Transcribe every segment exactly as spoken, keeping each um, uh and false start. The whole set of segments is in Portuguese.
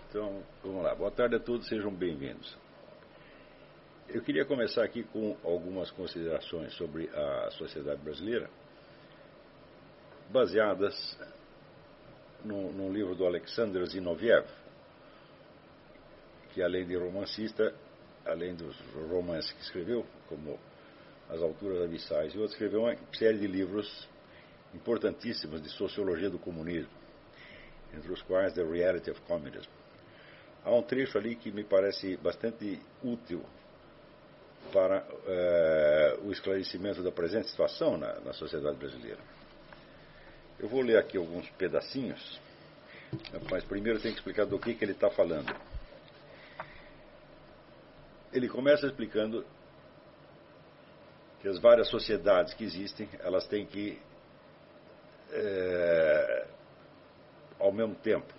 Então, vamos lá. Boa tarde a todos, sejam bem-vindos. Eu queria começar aqui com algumas considerações sobre a sociedade brasileira, baseadas no, no livro do Alexander Zinoviev, que além de romancista, além dos romances que escreveu, como As Alturas Abissais e outros, escreveu uma série de livros importantíssimos de sociologia do comunismo, entre os quais The Reality of Communism. Há um trecho ali que me parece bastante útil para eh, o esclarecimento da presente situação na, na sociedade brasileira. Eu vou ler aqui alguns pedacinhos, mas primeiro eu tenho que explicar do que, que ele está falando. Ele começa explicando que as várias sociedades que existem, elas têm que, é, ao mesmo tempo,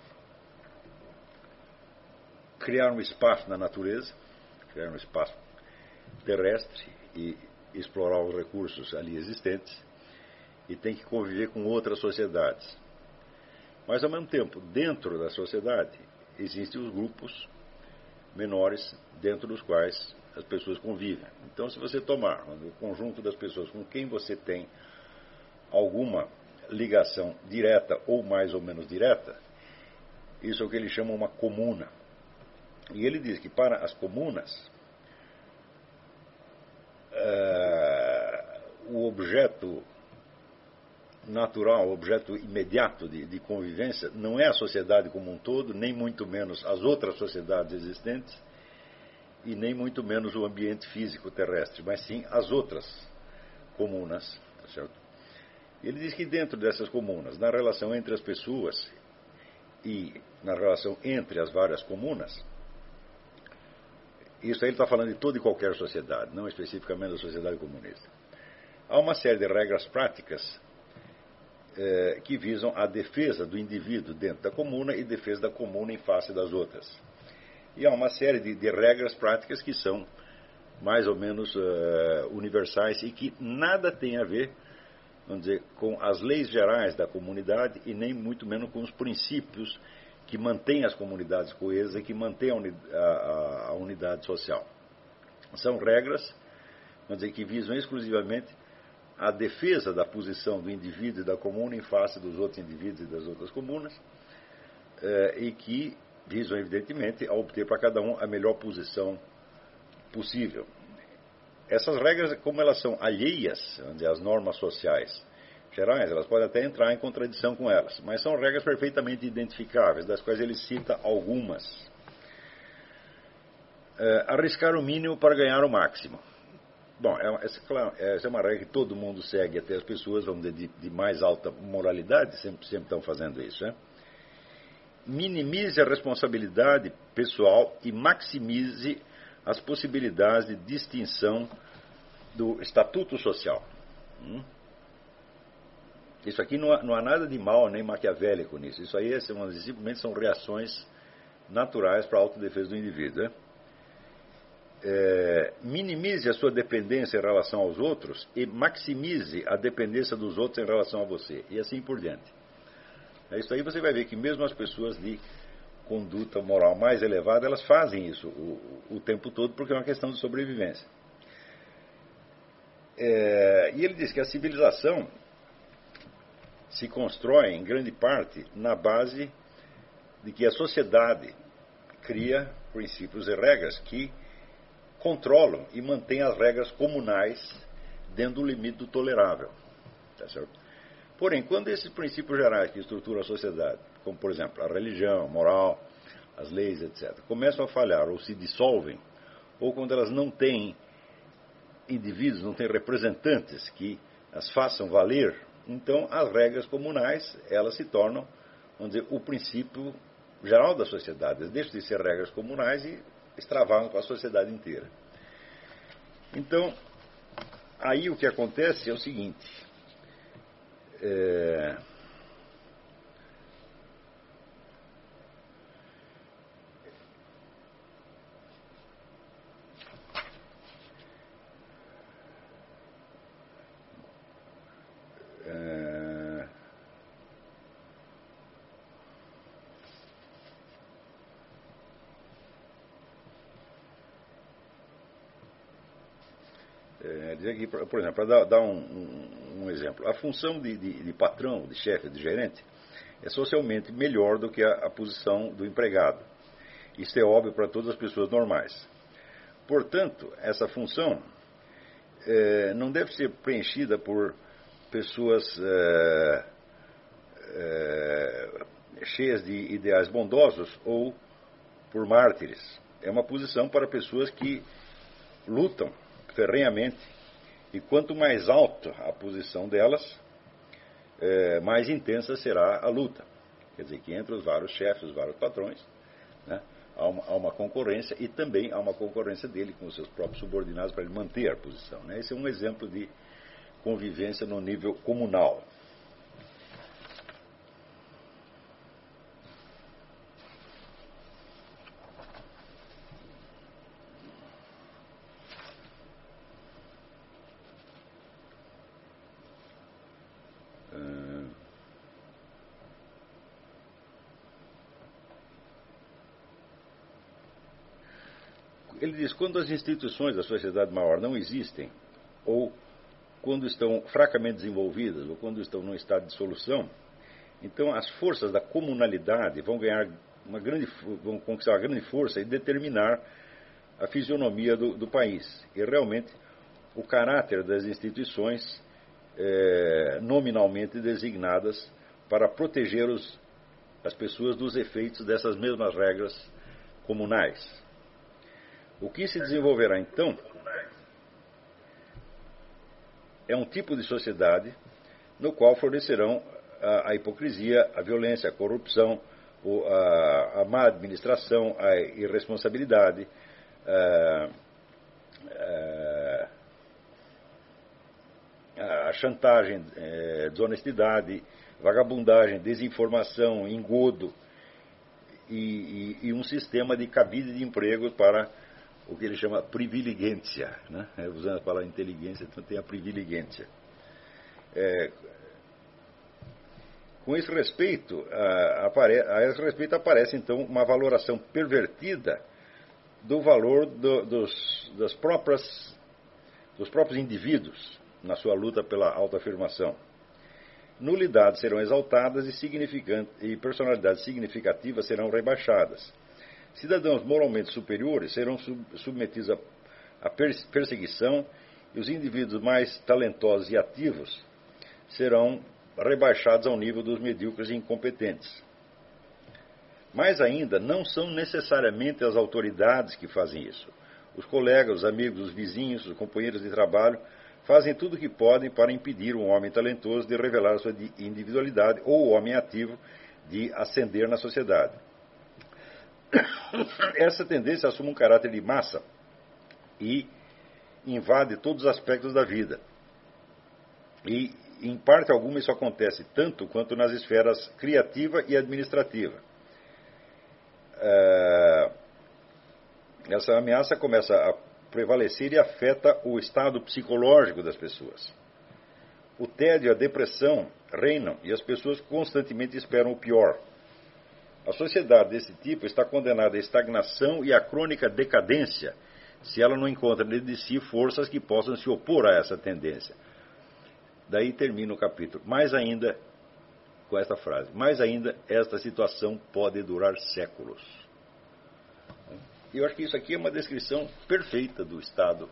criar um espaço na natureza, criar um espaço terrestre e explorar os recursos ali existentes, e tem que conviver com outras sociedades. Mas, ao mesmo tempo, dentro da sociedade, existem os grupos menores dentro dos quais as pessoas convivem. Então, se você tomar o conjunto das pessoas com quem você tem alguma ligação direta ou mais ou menos direta, isso é o que ele chama uma comuna. E ele diz que para as comunas, uh, o objeto natural, o objeto imediato de, de convivência não é a sociedade como um todo, nem muito menos as outras sociedades existentes, e nem muito menos o ambiente físico terrestre, mas sim as outras comunas. Tá certo? Ele diz que dentro dessas comunas, na relação entre as pessoas e na relação entre as várias comunas, isso aí ele está falando de toda e qualquer sociedade, não especificamente da sociedade comunista, há uma série de regras práticas eh, que visam a defesa do indivíduo dentro da comuna e defesa da comuna em face das outras. E há uma série de, de regras práticas que são mais ou menos uh, universais e que nada tem a ver, vamos dizer, com as leis gerais da comunidade e nem muito menos com os princípios que mantêm as comunidades coesas e que mantêm a, uni, a, a unidade social. São regras, vamos dizer, que visam exclusivamente a defesa da posição do indivíduo e da comuna em face dos outros indivíduos e das outras comunas, uh, e que visam, evidentemente, a obter para cada um a melhor posição possível. Essas regras, como elas são alheias, vamos dizer, às normas sociais gerais, elas podem até entrar em contradição com elas, mas são regras perfeitamente identificáveis, das quais ele cita algumas. É, arriscar o mínimo para ganhar o máximo. Bom, essa, claro, essa é uma regra que todo mundo segue, até as pessoas, vamos dizer, de, de mais alta moralidade, sempre, sempre estão fazendo isso, né? Minimize a responsabilidade pessoal e maximize as possibilidades de distinção do estatuto social. Hum? Isso aqui não há, não há nada de mal nem maquiavélico nisso. Isso aí é, simplesmente são reações naturais para a autodefesa do indivíduo. Né? É, minimize a sua dependência em relação aos outros e maximize a dependência dos outros em relação a você. E assim por diante. É isso aí, você vai ver que mesmo as pessoas de conduta moral mais elevada, elas fazem isso o, o tempo todo porque é uma questão de sobrevivência. É, e ele diz que a civilização se constrói em grande parte na base de que a sociedade cria princípios e regras que controlam e mantêm as regras comunais dentro do limite do tolerável. Tá certo? Porém, quando esses princípios gerais que estruturam a sociedade, como por exemplo a religião, a moral, as leis, etcétera, começam a falhar ou se dissolvem, ou quando elas não têm indivíduos, não têm representantes que as façam valer, então as regras comunais, elas se tornam, vamos dizer, o princípio geral da sociedade. Elas deixam de ser regras comunais e extravagam com a sociedade inteira. Então, aí o que acontece é o seguinte. É... É... É, dizer que, por exemplo, para dar, dar um, um, um exemplo, a função de, de, de patrão, de chefe, de gerente, é socialmente melhor do que a, a posição do empregado. Isso é óbvio para todas as pessoas normais. Portanto, essa função é, não deve ser preenchida por pessoas é, é, cheias de ideais bondosos ou por mártires. É uma posição para pessoas que lutam ferrenhamente, e quanto mais alta a posição delas, é, mais intensa será a luta. Quer dizer que entre os vários chefes, os vários patrões, né, há, uma, há uma concorrência, e também há uma concorrência dele com os seus próprios subordinados para ele manter a posição. Né? Esse é um exemplo de convivência no nível comunal. Ele diz, quando as instituições da sociedade maior não existem, ou quando estão fracamente desenvolvidas, ou quando estão num estado de dissolução, então as forças da comunalidade vão ganhar uma grande, vão conquistar uma grande força e determinar a fisionomia do, do país. E realmente o caráter das instituições é, nominalmente designadas para proteger os, as pessoas dos efeitos dessas mesmas regras comunais. O que se desenvolverá então é um tipo de sociedade no qual florescerão a, a hipocrisia, a violência, a corrupção, o, a, a má administração, a irresponsabilidade, a, a, a chantagem, a desonestidade, vagabundagem, desinformação, engodo e, e, e um sistema de cabide de empregos para o que ele chama privilegência, né? Usando a palavra inteligência, então tem a privilegência. É, com esse respeito, a, apare, a esse respeito aparece então uma valoração pervertida do valor do, dos, das próprias, dos próprios indivíduos na sua luta pela autoafirmação. Nulidades serão exaltadas e, significantes, e personalidades significativas serão rebaixadas. Cidadãos moralmente superiores serão sub, submetidos à perseguição, e os indivíduos mais talentosos e ativos serão rebaixados ao nível dos medíocres e incompetentes. Mais ainda, não são necessariamente as autoridades que fazem isso. Os colegas, os amigos, os vizinhos, os companheiros de trabalho fazem tudo o que podem para impedir um homem talentoso de revelar a sua individualidade ou o homem ativo de ascender na sociedade. Essa tendência assume um caráter de massa e invade todos os aspectos da vida. E, em parte alguma, isso acontece tanto quanto nas esferas criativa e administrativa. Essa ameaça começa a prevalecer e afeta o estado psicológico das pessoas. O tédio e a depressão reinam e as pessoas constantemente esperam o pior. A sociedade desse tipo está condenada à estagnação e à crônica decadência se ela não encontra dentro de si forças que possam se opor a essa tendência. Daí termina o capítulo. Mais ainda, com esta frase, mais ainda, esta situação pode durar séculos. E eu acho que isso aqui é uma descrição perfeita do estado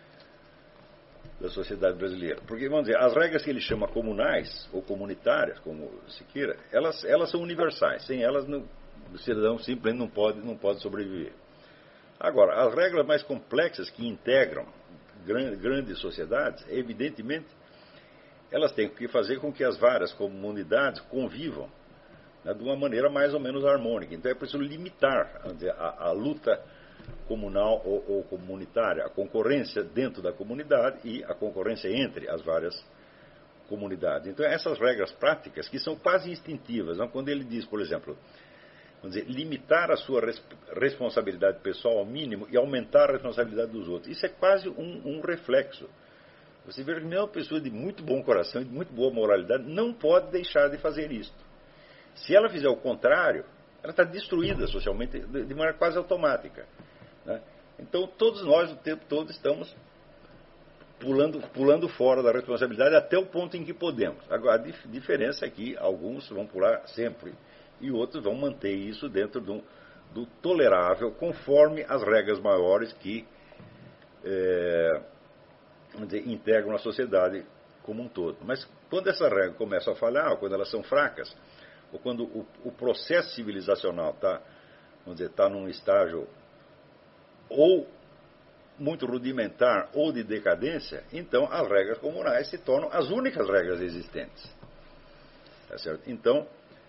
da sociedade brasileira. Porque, vamos dizer, as regras que ele chama comunais, ou comunitárias, como se queira, elas, elas são universais. Sem elas, não, o cidadão simplesmente não pode, não pode sobreviver. Agora, as regras mais complexas que integram grandes, grandes sociedades, evidentemente, elas têm que fazer com que as várias comunidades convivam, né, de uma maneira mais ou menos harmônica. Então é preciso limitar, vamos dizer, a, a luta comunal ou, ou comunitária, a concorrência dentro da comunidade e a concorrência entre as várias comunidades. Então essas regras práticas que são quase instintivas, não? Quando ele diz, por exemplo, vamos dizer, limitar a sua res, responsabilidade pessoal ao mínimo e aumentar a responsabilidade dos outros, isso é quase um, um reflexo. Você vê que uma pessoa de muito bom coração e de muito boa moralidade não pode deixar de fazer isto. Se ela fizer o contrário, ela está destruída socialmente de maneira quase automática. Né? Então, todos nós, o tempo todo, estamos pulando, pulando fora da responsabilidade até o ponto em que podemos. Agora, a dif diferença é que alguns vão pular sempre e outros vão manter isso dentro do, do tolerável, conforme as regras maiores que é, vamos dizer, integram a sociedade como um todo. Mas quando essas regras começam a falhar, ou quando elas são fracas, ou quando o, o processo civilizacional está, vamos dizer, está num estágio ou muito rudimentar ou de decadência, então as regras comunais se tornam as únicas regras existentes. Tá certo? Então,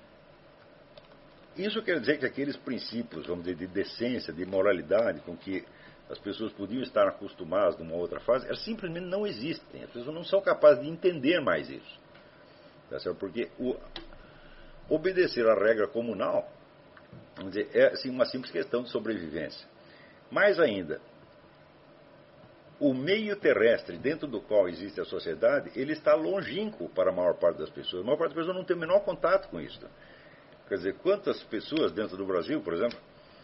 isso quer dizer que aqueles princípios, vamos dizer, de decência, de moralidade, com que as pessoas podiam estar acostumadas numa outra fase, elas simplesmente não existem. As pessoas não são capazes de entender mais isso. Tá certo? Porque o, obedecer à regra comunal, vamos dizer, é assim, uma simples questão de sobrevivência. Mais ainda, o meio terrestre dentro do qual existe a sociedade, ele está longínquo para a maior parte das pessoas. A maior parte das pessoas não tem o menor contato com isso. Quer dizer, quantas pessoas dentro do Brasil, por exemplo,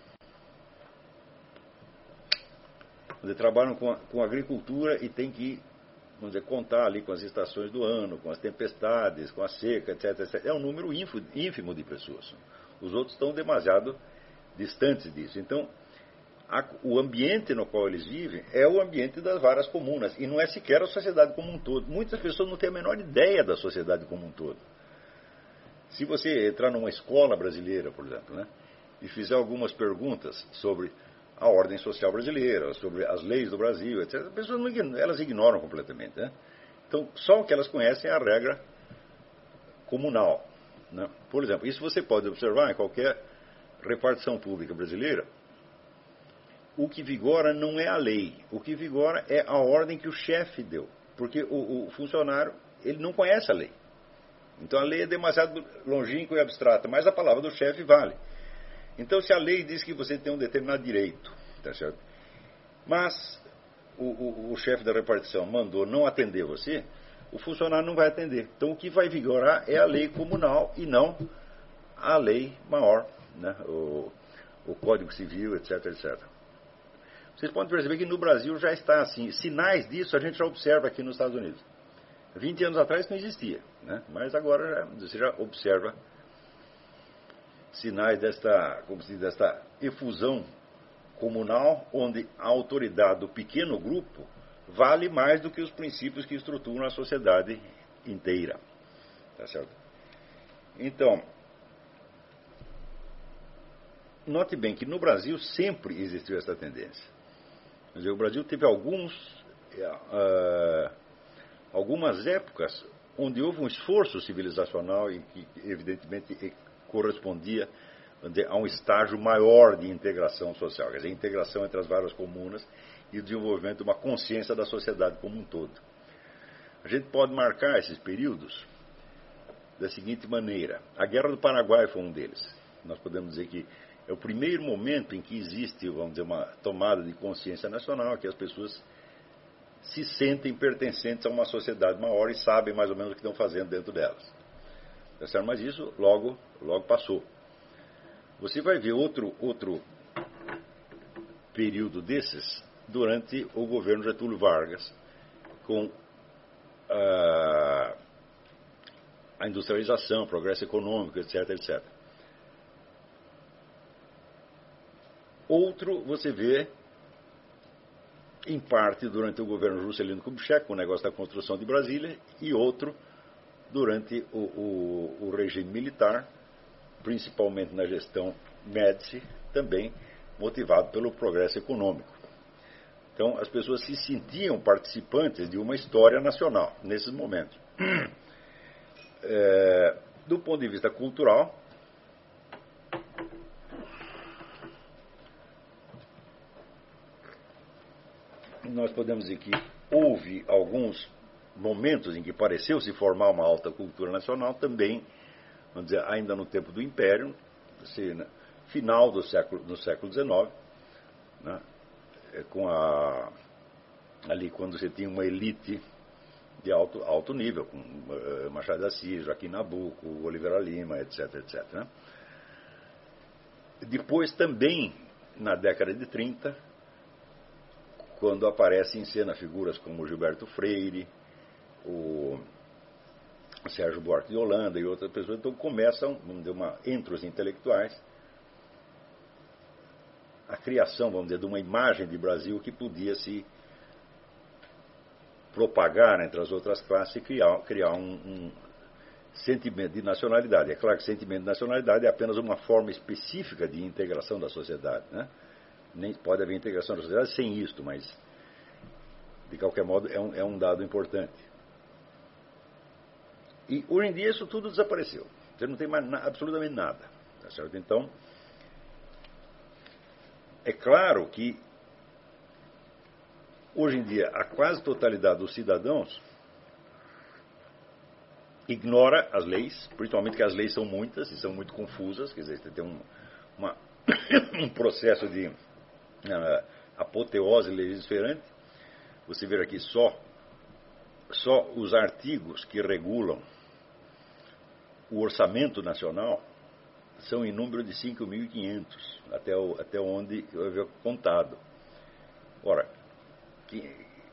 trabalham com, a, com agricultura e tem que, vamos dizer, contar ali com as estações do ano, com as tempestades, com a seca, etc, etcétera. É um número ínfimo, ínfimo de pessoas. Os outros estão demasiado distantes disso. Então, a, o ambiente no qual eles vivem é o ambiente das varas comunas e não é sequer a sociedade como um todo. Muitas pessoas não têm a menor ideia da sociedade como um todo. Se você entrar numa escola brasileira, por exemplo, né, e fizer algumas perguntas sobre a ordem social brasileira, sobre as leis do Brasil, etcétera, as pessoas não ignoram, elas ignoram completamente. Né? Então, só o que elas conhecem é a regra comunal. Né? Por exemplo, isso você pode observar em qualquer repartição pública brasileira. O que vigora não é a lei, o que vigora é a ordem que o chefe deu. Porque o, o funcionário, ele não conhece a lei. Então a lei é demasiado longínqua e abstrata, mas a palavra do chefe vale. Então, se a lei diz que você tem um determinado direito, tá certo? Mas o, o, o chefe da repartição mandou não atender você, o funcionário não vai atender. Então, o que vai vigorar é a lei comunal e não a lei maior, né? o, o Código Civil, etc, etcétera. Vocês podem perceber que no Brasil já está assim. Sinais disso a gente já observa aqui nos Estados Unidos. vinte anos atrás não existia, né? Mas agora já, você já observa sinais desta, como se diz, desta efusão comunal, onde a autoridade do pequeno grupo vale mais do que os princípios que estruturam a sociedade inteira. Tá certo? Então, note bem que no Brasil sempre existiu essa tendência. Quer dizer, o Brasil teve alguns, uh, algumas épocas onde houve um esforço civilizacional e que, evidentemente, correspondia, vamos dizer, a um estágio maior de integração social, quer dizer, integração entre as várias comunas e o desenvolvimento de uma consciência da sociedade como um todo. A gente pode marcar esses períodos da seguinte maneira. A Guerra do Paraguai foi um deles. Nós podemos dizer que é o primeiro momento em que existe, vamos dizer, uma tomada de consciência nacional, que as pessoas se sentem pertencentes a uma sociedade maior e sabem mais ou menos o que estão fazendo dentro delas. Mas isso logo, logo passou. Você vai ver outro, outro período desses durante o governo Getúlio Vargas, com a, a industrialização, o progresso econômico, etc, etcétera. Outro você vê, em parte, durante o governo Juscelino Kubitschek, com o negócio da construção de Brasília, e outro durante o, o, o regime militar, principalmente na gestão Médici, também motivado pelo progresso econômico. Então, as pessoas se sentiam participantes de uma história nacional, nesses momentos. É, do ponto de vista cultural, nós podemos dizer que houve alguns momentos em que pareceu se formar uma alta cultura nacional, também, vamos dizer, ainda no tempo do Império, assim, né, final do século, do século dezenove, né, com a, ali quando você tinha uma elite de alto, alto nível, com uh, Machado de Assis, Joaquim Nabuco, Oliveira Lima, etc, etcétera. Né. Depois também, na década de trinta, quando aparecem em cena figuras como Gilberto Freire, o Sérgio Buarque de Holanda e outras pessoas. Então começam, vamos dizer, uma, entre os intelectuais, a criação, vamos dizer, de uma imagem de Brasil que podia se propagar entre as outras classes e criar, criar um, um sentimento de nacionalidade. É claro que sentimento de nacionalidade é apenas uma forma específica de integração da sociedade, né? Nem pode haver integração da sociedade sem isto, mas de qualquer modo é um, é um dado importante. E hoje em dia isso tudo desapareceu. Você não tem mais na, absolutamente nada. Tá certo? Então, é claro que hoje em dia a quase totalidade dos cidadãos ignora as leis, principalmente que as leis são muitas e são muito confusas, quer dizer, tem um, uma, um processo de uh, apoteose legislativa. Você vê aqui só, só os artigos que regulam o orçamento nacional são em número de cinco mil e quinhentos, até, o, até onde eu havia contado. Ora, quem,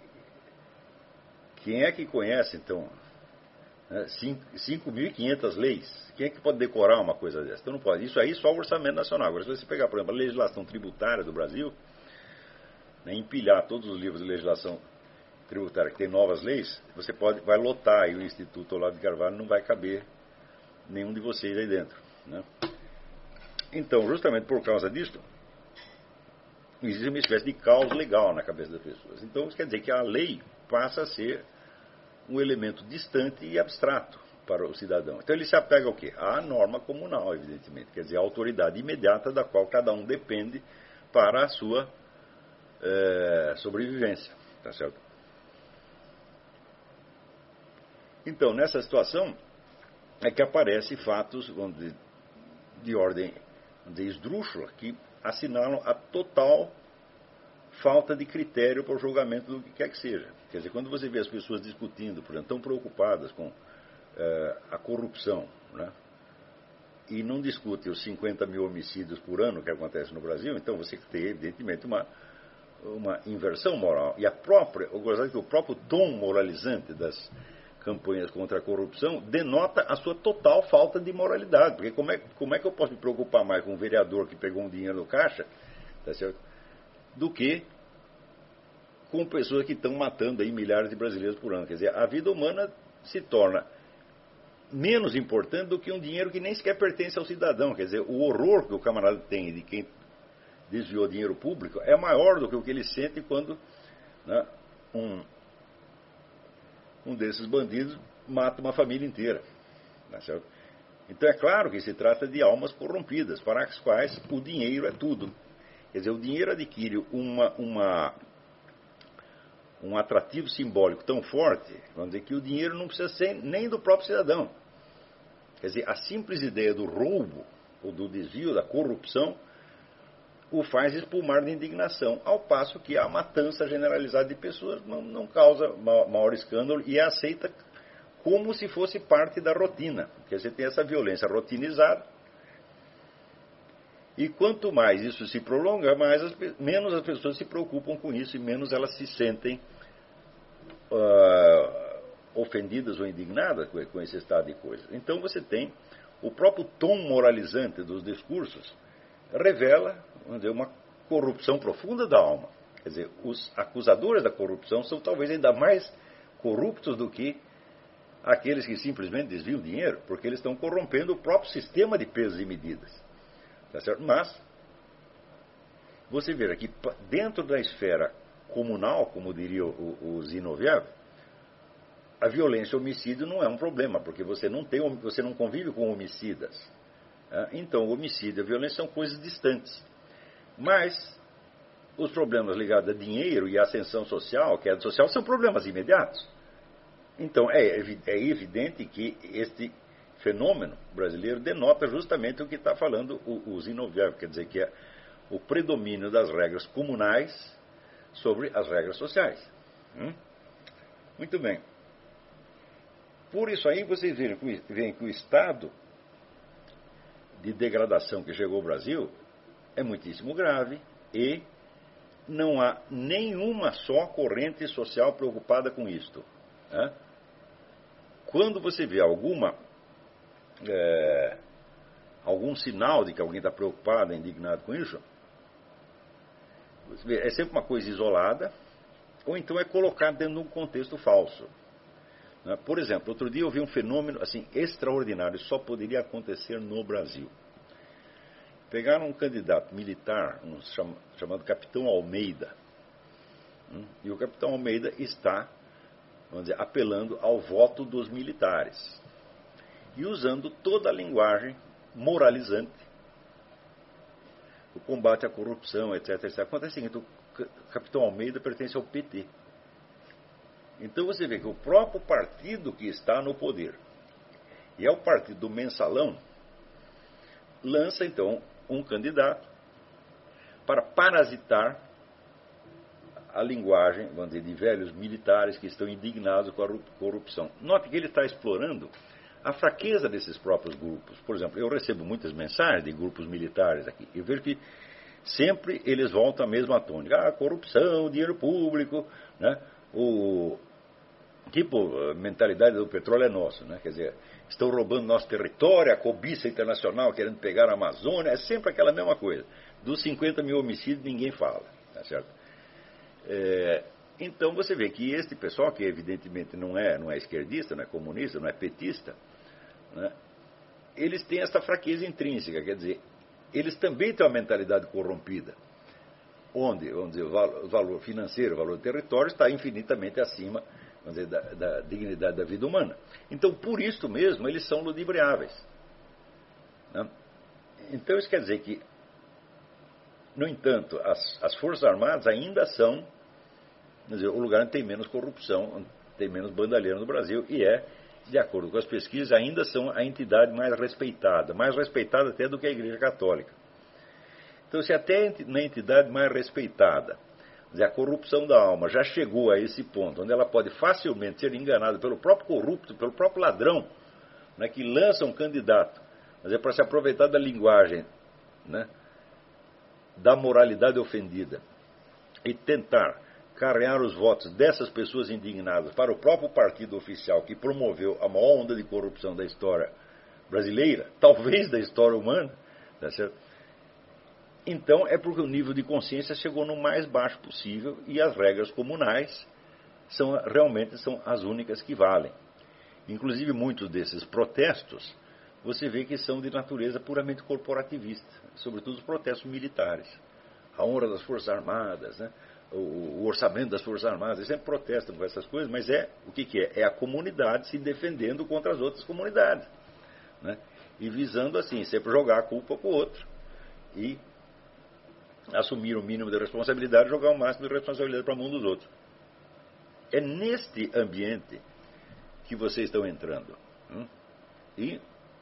quem é que conhece, então, cinco mil e quinhentas leis? Quem é que pode decorar uma coisa dessa? Então não pode. Isso aí só o orçamento nacional. Agora, se você pegar, por exemplo, a legislação tributária do Brasil, né, empilhar todos os livros de legislação tributária que tem novas leis, você pode, vai lotar aí o Instituto Olavo de Carvalho, não vai caber nenhum de vocês aí dentro, né? Então, justamente por causa disso, existe uma espécie de caos legal na cabeça das pessoas. Então, isso quer dizer que a lei passa a ser um elemento distante e abstrato para o cidadão. Então, ele se apega ao quê? À norma comunal, evidentemente. Quer dizer, a autoridade imediata da qual cada um depende para a sua é, sobrevivência. Tá certo? Então, nessa situação, é que aparecem fatos, vamos dizer, de ordem, vamos dizer, esdrúxula, que assinalam a total falta de critério para o julgamento do que quer que seja. Quer dizer, quando você vê as pessoas discutindo, por exemplo, tão preocupadas com eh, a corrupção, né, e não discutem os cinquenta mil homicídios por ano que acontecem no Brasil, então você tem, evidentemente, uma, uma inversão moral. E a própria, eu gostaria que o próprio tom moralizante das campanhas contra a corrupção denota a sua total falta de moralidade. Porque como é, como é que eu posso me preocupar mais com um vereador que pegou um dinheiro no caixa, tá certo, do que com pessoas que estão matando aí milhares de brasileiros por ano? Quer dizer, a vida humana se torna menos importante do que um dinheiro que nem sequer pertence ao cidadão. Quer dizer, o horror que o camarada tem de quem desviou dinheiro público é maior do que o que ele sente quando, né, um um desses bandidos mata uma família inteira. Tá certo? Então é claro que se trata de almas corrompidas, para as quais o dinheiro é tudo. Quer dizer, o dinheiro adquire uma, uma, um atrativo simbólico tão forte, vamos dizer, que o dinheiro não precisa ser nem do próprio cidadão. Quer dizer, a simples ideia do roubo, ou do desvio, da corrupção, o faz espumar de indignação, ao passo que a matança generalizada de pessoas não, não causa maior escândalo e é aceita como se fosse parte da rotina. Porque você tem essa violência rotinizada, e quanto mais isso se prolonga, mais as, menos as pessoas se preocupam com isso e menos elas se sentem uh, ofendidas ou indignadas com, com esse estado de coisas. Então você tem o próprio tom moralizante dos discursos revela, vamos dizer, uma corrupção profunda da alma. Quer dizer, os acusadores da corrupção são talvez ainda mais corruptos do que aqueles que simplesmente desviam dinheiro, porque eles estão corrompendo o próprio sistema de pesos e medidas. Tá certo? Mas, você vê aqui, dentro da esfera comunal, como diria o, o Zinoviev, a violência e o homicídio não é um problema, porque você não, tem, você não convive com homicidas. Então, o homicídio e a violência são coisas distantes. Mas os problemas ligados a dinheiro e a ascensão social, queda social, são problemas imediatos. Então, é, é evidente que este fenômeno brasileiro denota justamente o que está falando o, o Zinoviev, quer dizer, que é o predomínio das regras comunais sobre as regras sociais. Hum? Muito bem. Por isso aí vocês veem que o estado de degradação que chegou ao Brasil é muitíssimo grave e não há nenhuma só corrente social preocupada com isto. Né? Quando você vê alguma, é, algum sinal de que alguém está preocupado, indignado com isso, você vê, é sempre uma coisa isolada, ou então é colocado dentro de um contexto falso. Né? Por exemplo, outro dia eu vi um fenômeno assim, extraordinário, só poderia acontecer no Brasil. Pegaram um candidato militar, um cham, chamado Capitão Almeida, hum, e o Capitão Almeida está, vamos dizer, apelando ao voto dos militares e usando toda a linguagem moralizante, o combate à corrupção, etc, etcétera. Acontece o seguinte, o Capitão Almeida pertence ao P T. Então você vê que o próprio partido que está no poder, e é o partido do mensalão, lança então um candidato para parasitar a linguagem, vamos dizer, de velhos militares que estão indignados com a corrupção. Note que ele está explorando a fraqueza desses próprios grupos. Por exemplo, eu recebo muitas mensagens de grupos militares aqui. Eu vejo que sempre eles voltam à mesma tônica. Ah, corrupção, dinheiro público, né? O tipo, a mentalidade do petróleo é nosso, né? Quer dizer, estão roubando nosso território, a cobiça internacional querendo pegar a Amazônia, é sempre aquela mesma coisa. Dos cinquenta mil homicídios ninguém fala, tá certo? É, então você vê que este pessoal, que evidentemente não é, não é esquerdista, não é comunista, não é petista, né? Eles têm essa fraqueza intrínseca, quer dizer, eles também têm uma mentalidade corrompida, onde, vamos dizer, o valor financeiro, o valor do território está infinitamente acima, vamos dizer, da, da dignidade da vida humana. Então, por isso mesmo, eles são ludibriáveis. Né? Então, isso quer dizer que, no entanto, as, as Forças Armadas ainda são, vamos dizer, o lugar onde tem menos corrupção, onde tem menos bandalheiro no Brasil, e é, de acordo com as pesquisas, ainda são a entidade mais respeitada, mais respeitada até do que a Igreja Católica. Então, se até na entidade mais respeitada, a corrupção da alma já chegou a esse ponto, onde ela pode facilmente ser enganada pelo próprio corrupto, pelo próprio ladrão, né, que lança um candidato, mas é para se aproveitar da linguagem, né, da moralidade ofendida e tentar carregar os votos dessas pessoas indignadas para o próprio partido oficial que promoveu a maior onda de corrupção da história brasileira, talvez da história humana, tá certo? Então é porque o nível de consciência chegou no mais baixo possível e as regras comunais são, realmente são as únicas que valem. Inclusive muitos desses protestos você vê que são de natureza puramente corporativista, sobretudo os protestos militares. A honra das Forças Armadas, né? o, o orçamento das Forças Armadas, eles sempre protestam com essas coisas, mas é o que, que é? É a comunidade se defendendo contra as outras comunidades. Né? E visando assim, sempre jogar a culpa para o outro. E assumir o mínimo de responsabilidade e jogar o máximo de responsabilidade para a mão dos outros. É neste ambiente que vocês estão entrando. Hum? E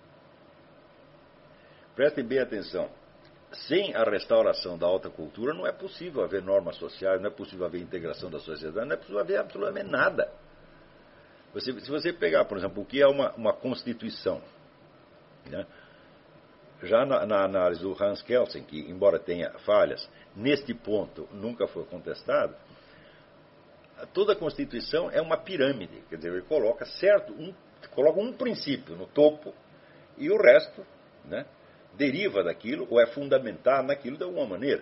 prestem bem atenção. Sem a restauração da alta cultura não é possível haver normas sociais, não é possível haver integração da sociedade, não é possível haver absolutamente nada. Você, se você pegar, por exemplo, o que é uma, uma constituição, né? Já na, na análise do Hans Kelsen, que embora tenha falhas, neste ponto nunca foi contestado, toda a Constituição é uma pirâmide, quer dizer, ele coloca certo, um, coloca um princípio no topo e o resto, né, deriva daquilo ou é fundamentado naquilo de alguma maneira.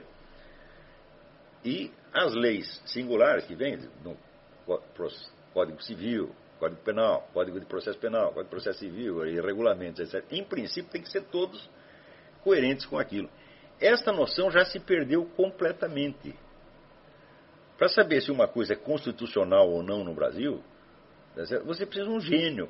E as leis singulares que vêm no Código Civil, Código Penal, Código de Processo Penal, Código de Processo Civil e regulamentos, etcétera, em princípio tem que ser todos coerentes com aquilo. Esta noção já se perdeu completamente. Para saber se uma coisa é constitucional ou não no Brasil, você precisa de um gênio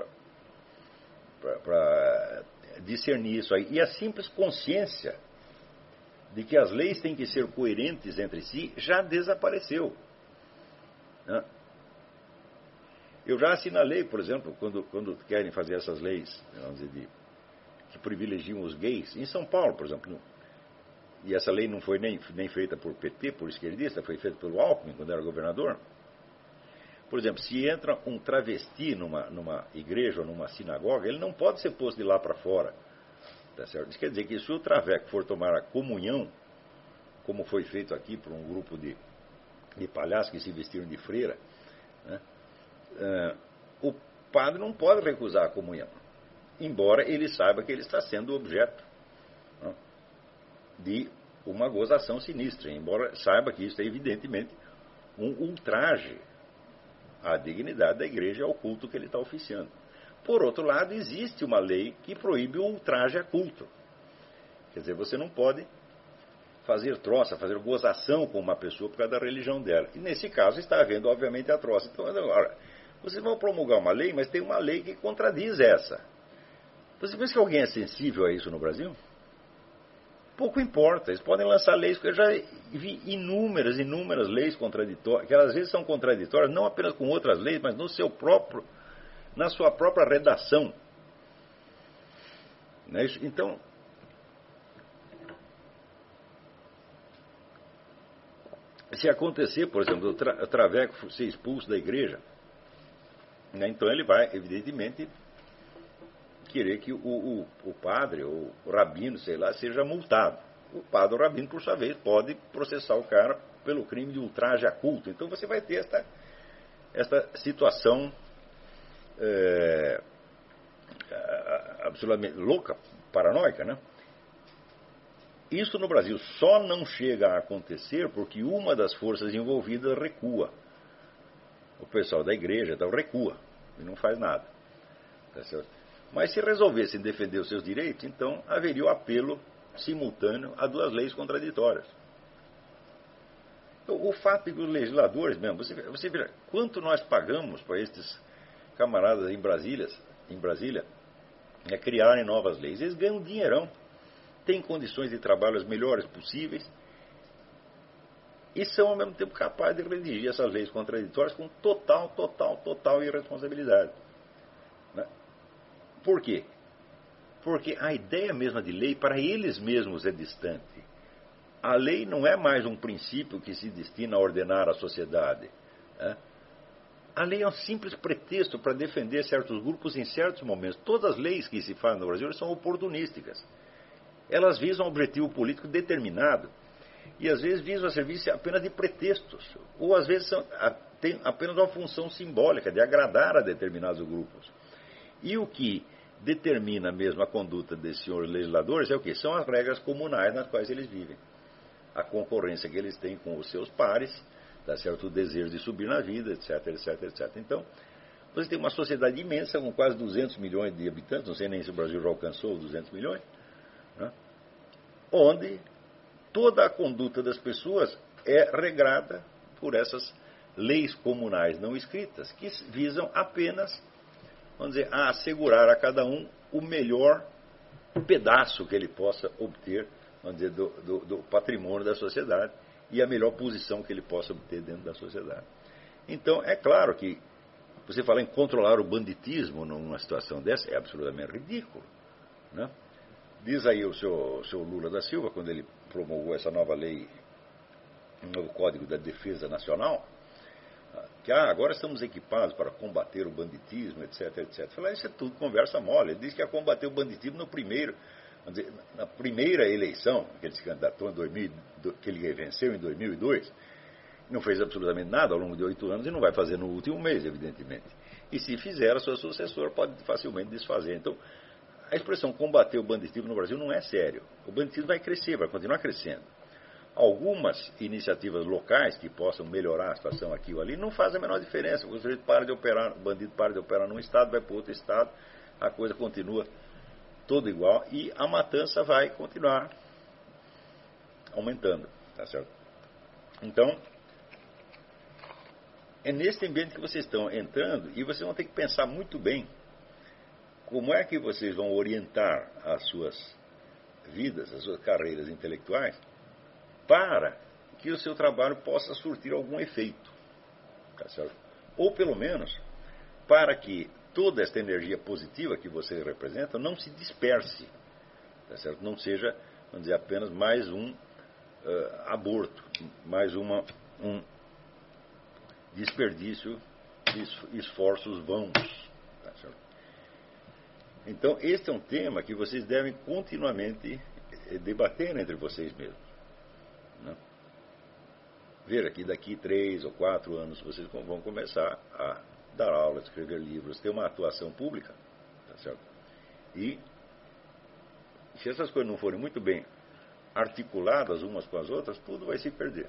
para discernir isso aí. E a simples consciência de que as leis têm que ser coerentes entre si já desapareceu. Né? Eu já assinalei, por exemplo, quando, quando querem fazer essas leis, vamos dizer, de, que privilegiam os gays, em São Paulo, por exemplo, e essa lei não foi nem, nem feita por P T, por esquerdista, foi feita pelo Alckmin, quando era governador. Por exemplo, se entra um travesti numa, numa igreja ou numa sinagoga, ele não pode ser posto de lá para fora. Tá certo? Isso quer dizer que se o traveco for tomar a comunhão, como foi feito aqui por um grupo de, de palhaços que se vestiram de freira, né? uh, o padre não pode recusar a comunhão, embora ele saiba que ele está sendo objeto, né, de uma gozação sinistra, embora saiba que isso é evidentemente um ultraje à dignidade da igreja e ao culto que ele está oficiando. Por outro lado, existe uma lei que proíbe o ultraje a culto. Quer dizer, você não pode fazer troça, fazer gozação com uma pessoa por causa da religião dela. E nesse caso está havendo, obviamente, a troça. Então, agora, vocês vão promulgar uma lei, mas tem uma lei que contradiz essa. Você pensa que alguém é sensível a isso no Brasil? Pouco importa. Eles podem lançar leis, eu já vi inúmeras, inúmeras leis contraditórias, que às vezes são contraditórias não apenas com outras leis, mas no seu próprio, na sua própria redação. Então, se acontecer, por exemplo, o tra traveco ser expulso da igreja, né, então ele vai, evidentemente, querer que o, o, o padre, ou o rabino, sei lá, seja multado. O padre ou o rabino, por sua vez, pode processar o cara pelo crime de ultraje a culto. Então você vai ter esta, esta situação é, absolutamente louca, paranoica, né? Isso no Brasil só não chega a acontecer porque uma das forças envolvidas recua. O pessoal da igreja então, recua e não faz nada. Tá certo? Mas se resolvessem defender os seus direitos, então haveria o apelo simultâneo a duas leis contraditórias. Então, o fato de que os legisladores mesmo, você, você vê quanto nós pagamos para estes camaradas em Brasília, em Brasília é, criarem novas leis. Eles ganham um dinheirão, têm condições de trabalho as melhores possíveis e são ao mesmo tempo capazes de redigir essas leis contraditórias com total, total, total irresponsabilidade. Né? Por quê? Porque a ideia mesma de lei para eles mesmos é distante. A lei não é mais um princípio que se destina a ordenar a sociedade. Né? A lei é um simples pretexto para defender certos grupos em certos momentos. Todas as leis que se fazem no Brasil são oportunísticas. Elas visam um objetivo político determinado e às vezes visam a serviço apenas de pretextos, ou às vezes são, têm apenas uma função simbólica de agradar a determinados grupos. E o que determina mesmo a conduta desses senhores legisladores é o quê? São as regras comunais nas quais eles vivem. A concorrência que eles têm com os seus pares, dá certo, o desejo de subir na vida, etc, etc, etcétera. Então, você tem uma sociedade imensa com quase duzentos milhões de habitantes, não sei nem se o Brasil já alcançou duzentos milhões, né? Onde toda a conduta das pessoas é regrada por essas leis comunais não escritas, que visam apenas, vamos dizer, a assegurar a cada um o melhor pedaço que ele possa obter, vamos dizer, do, do, do patrimônio da sociedade e a melhor posição que ele possa obter dentro da sociedade. Então, é claro que você falar em controlar o banditismo numa situação dessa é absolutamente ridículo, né? Diz aí o seu, o seu Lula da Silva, quando ele promulgou essa nova lei, um novo Código da Defesa Nacional, que ah, agora estamos equipados para combater o banditismo, etc, etcétera. Falei, isso é tudo conversa mole. Ele disse que ia combater o banditismo no primeiro, vamos dizer, na primeira eleição que ele se candidatou em dois mil, que ele venceu em dois mil e dois, não fez absolutamente nada ao longo de oito anos e não vai fazer no último mês, evidentemente. E se fizer, a sua sucessora pode facilmente desfazer. Então, a expressão combater o banditismo no Brasil não é sério. O banditismo vai crescer, vai continuar crescendo. Algumas iniciativas locais que possam melhorar a situação aqui ou ali não fazem a menor diferença. O sujeito para de operar, o bandido para de operar num estado, vai para outro estado, a coisa continua toda igual e a matança vai continuar aumentando. Tá certo? Então, é nesse ambiente que vocês estão entrando e vocês vão ter que pensar muito bem como é que vocês vão orientar as suas vidas, as suas carreiras intelectuais, para que o seu trabalho possa surtir algum efeito. Tá certo? Ou, pelo menos, para que toda esta energia positiva que vocês representam não se disperse. Tá certo? Não seja, vamos dizer, apenas mais um uh, aborto, mais uma, um desperdício de esforços vãos. Tá certo? Então, este é um tema que vocês devem continuamente debater entre vocês mesmos. Né? Veja que daqui três ou quatro anos vocês vão começar a dar aulas, escrever livros, ter uma atuação pública. Tá certo? E se essas coisas não forem muito bem articuladas umas com as outras, tudo vai se perder.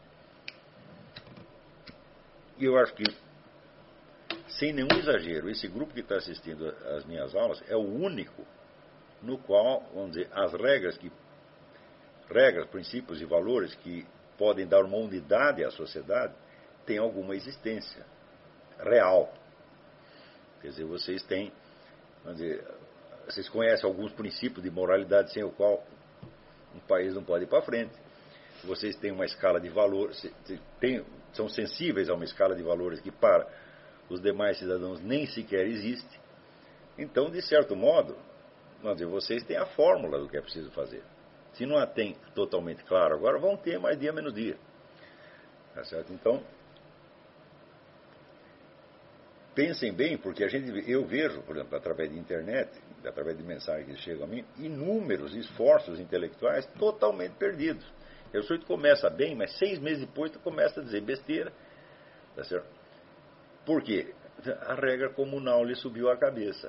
E eu acho que, sem nenhum exagero, esse grupo que está assistindo às minhas aulas é o único no qual, vamos dizer, as regras, que, regras, princípios e valores que podem dar uma unidade à sociedade têm alguma existência real. Quer dizer, vocês têm, vamos dizer, vocês conhecem alguns princípios de moralidade sem o qual um país não pode ir para frente. Vocês têm uma escala de valores, têm, são sensíveis a uma escala de valores que para os demais cidadãos nem sequer existe. Então, de certo modo, vamos dizer, vocês têm a fórmula do que é preciso fazer. Se não a tem totalmente claro agora, vão ter mais dia menos dia. Tá certo? Então, pensem bem, porque a gente, eu vejo, por exemplo, através de internet, através de mensagens que chegam a mim, inúmeros esforços intelectuais totalmente perdidos. O sujeito começa bem, mas seis meses depois tu começa a dizer besteira. Tá certo? Por quê? A regra comunal lhe subiu à cabeça.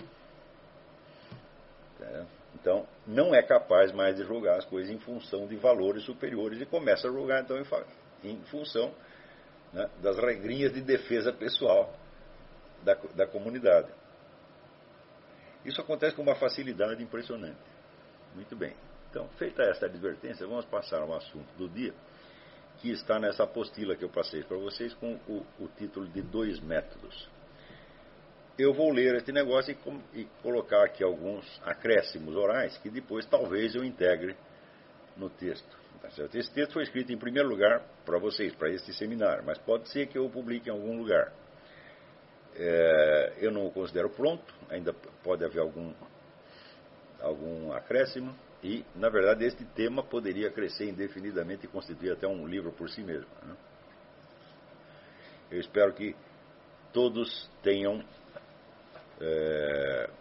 Tá? Então, não é capaz mais de julgar as coisas em função de valores superiores e começa a julgar, então, em, em função, né, das regrinhas de defesa pessoal da, da comunidade. Isso acontece com uma facilidade impressionante. Muito bem. Então, feita esta advertência, vamos passar ao assunto do dia, que está nessa apostila que eu passei para vocês com o, o título de Dois Métodos. Eu vou ler este negócio e, com, e colocar aqui alguns acréscimos orais que depois talvez eu integre no texto. Tá certo? Esse texto foi escrito em primeiro lugar para vocês, para este seminário, mas pode ser que eu o publique em algum lugar. É, eu não o considero pronto, ainda pode haver algum, algum acréscimo. E, na verdade, este tema poderia crescer indefinidamente e constituir até um livro por si mesmo. Né? Eu espero que todos tenham é,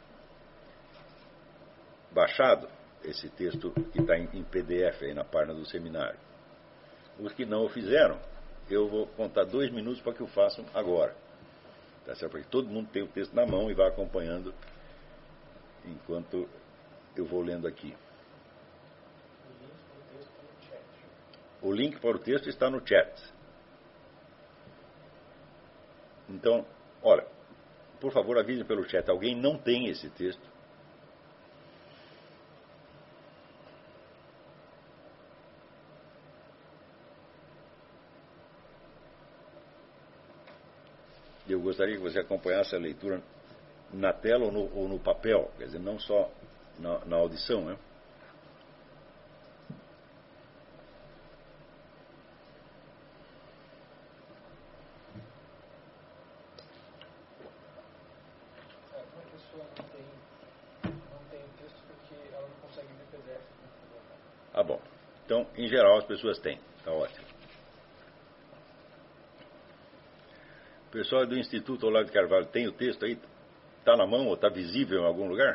baixado esse texto que está em, em P D F aí na página do seminário. Os que não o fizeram, eu vou contar dois minutos para que o façam agora. Tá certo? Porque todo mundo tem o texto na mão e vai acompanhando enquanto eu vou lendo aqui. O link para o texto está no chat. Então, olha, por favor, avise pelo chat. Alguém não tem esse texto? Eu gostaria que você acompanhasse a leitura na tela ou no, ou no papel, quer dizer, não só na, na audição, né? Ah, bom. Então, em geral, as pessoas têm. Está ótimo. O pessoal do Instituto Olavo de Carvalho tem o texto aí? Está na mão ou está visível em algum lugar?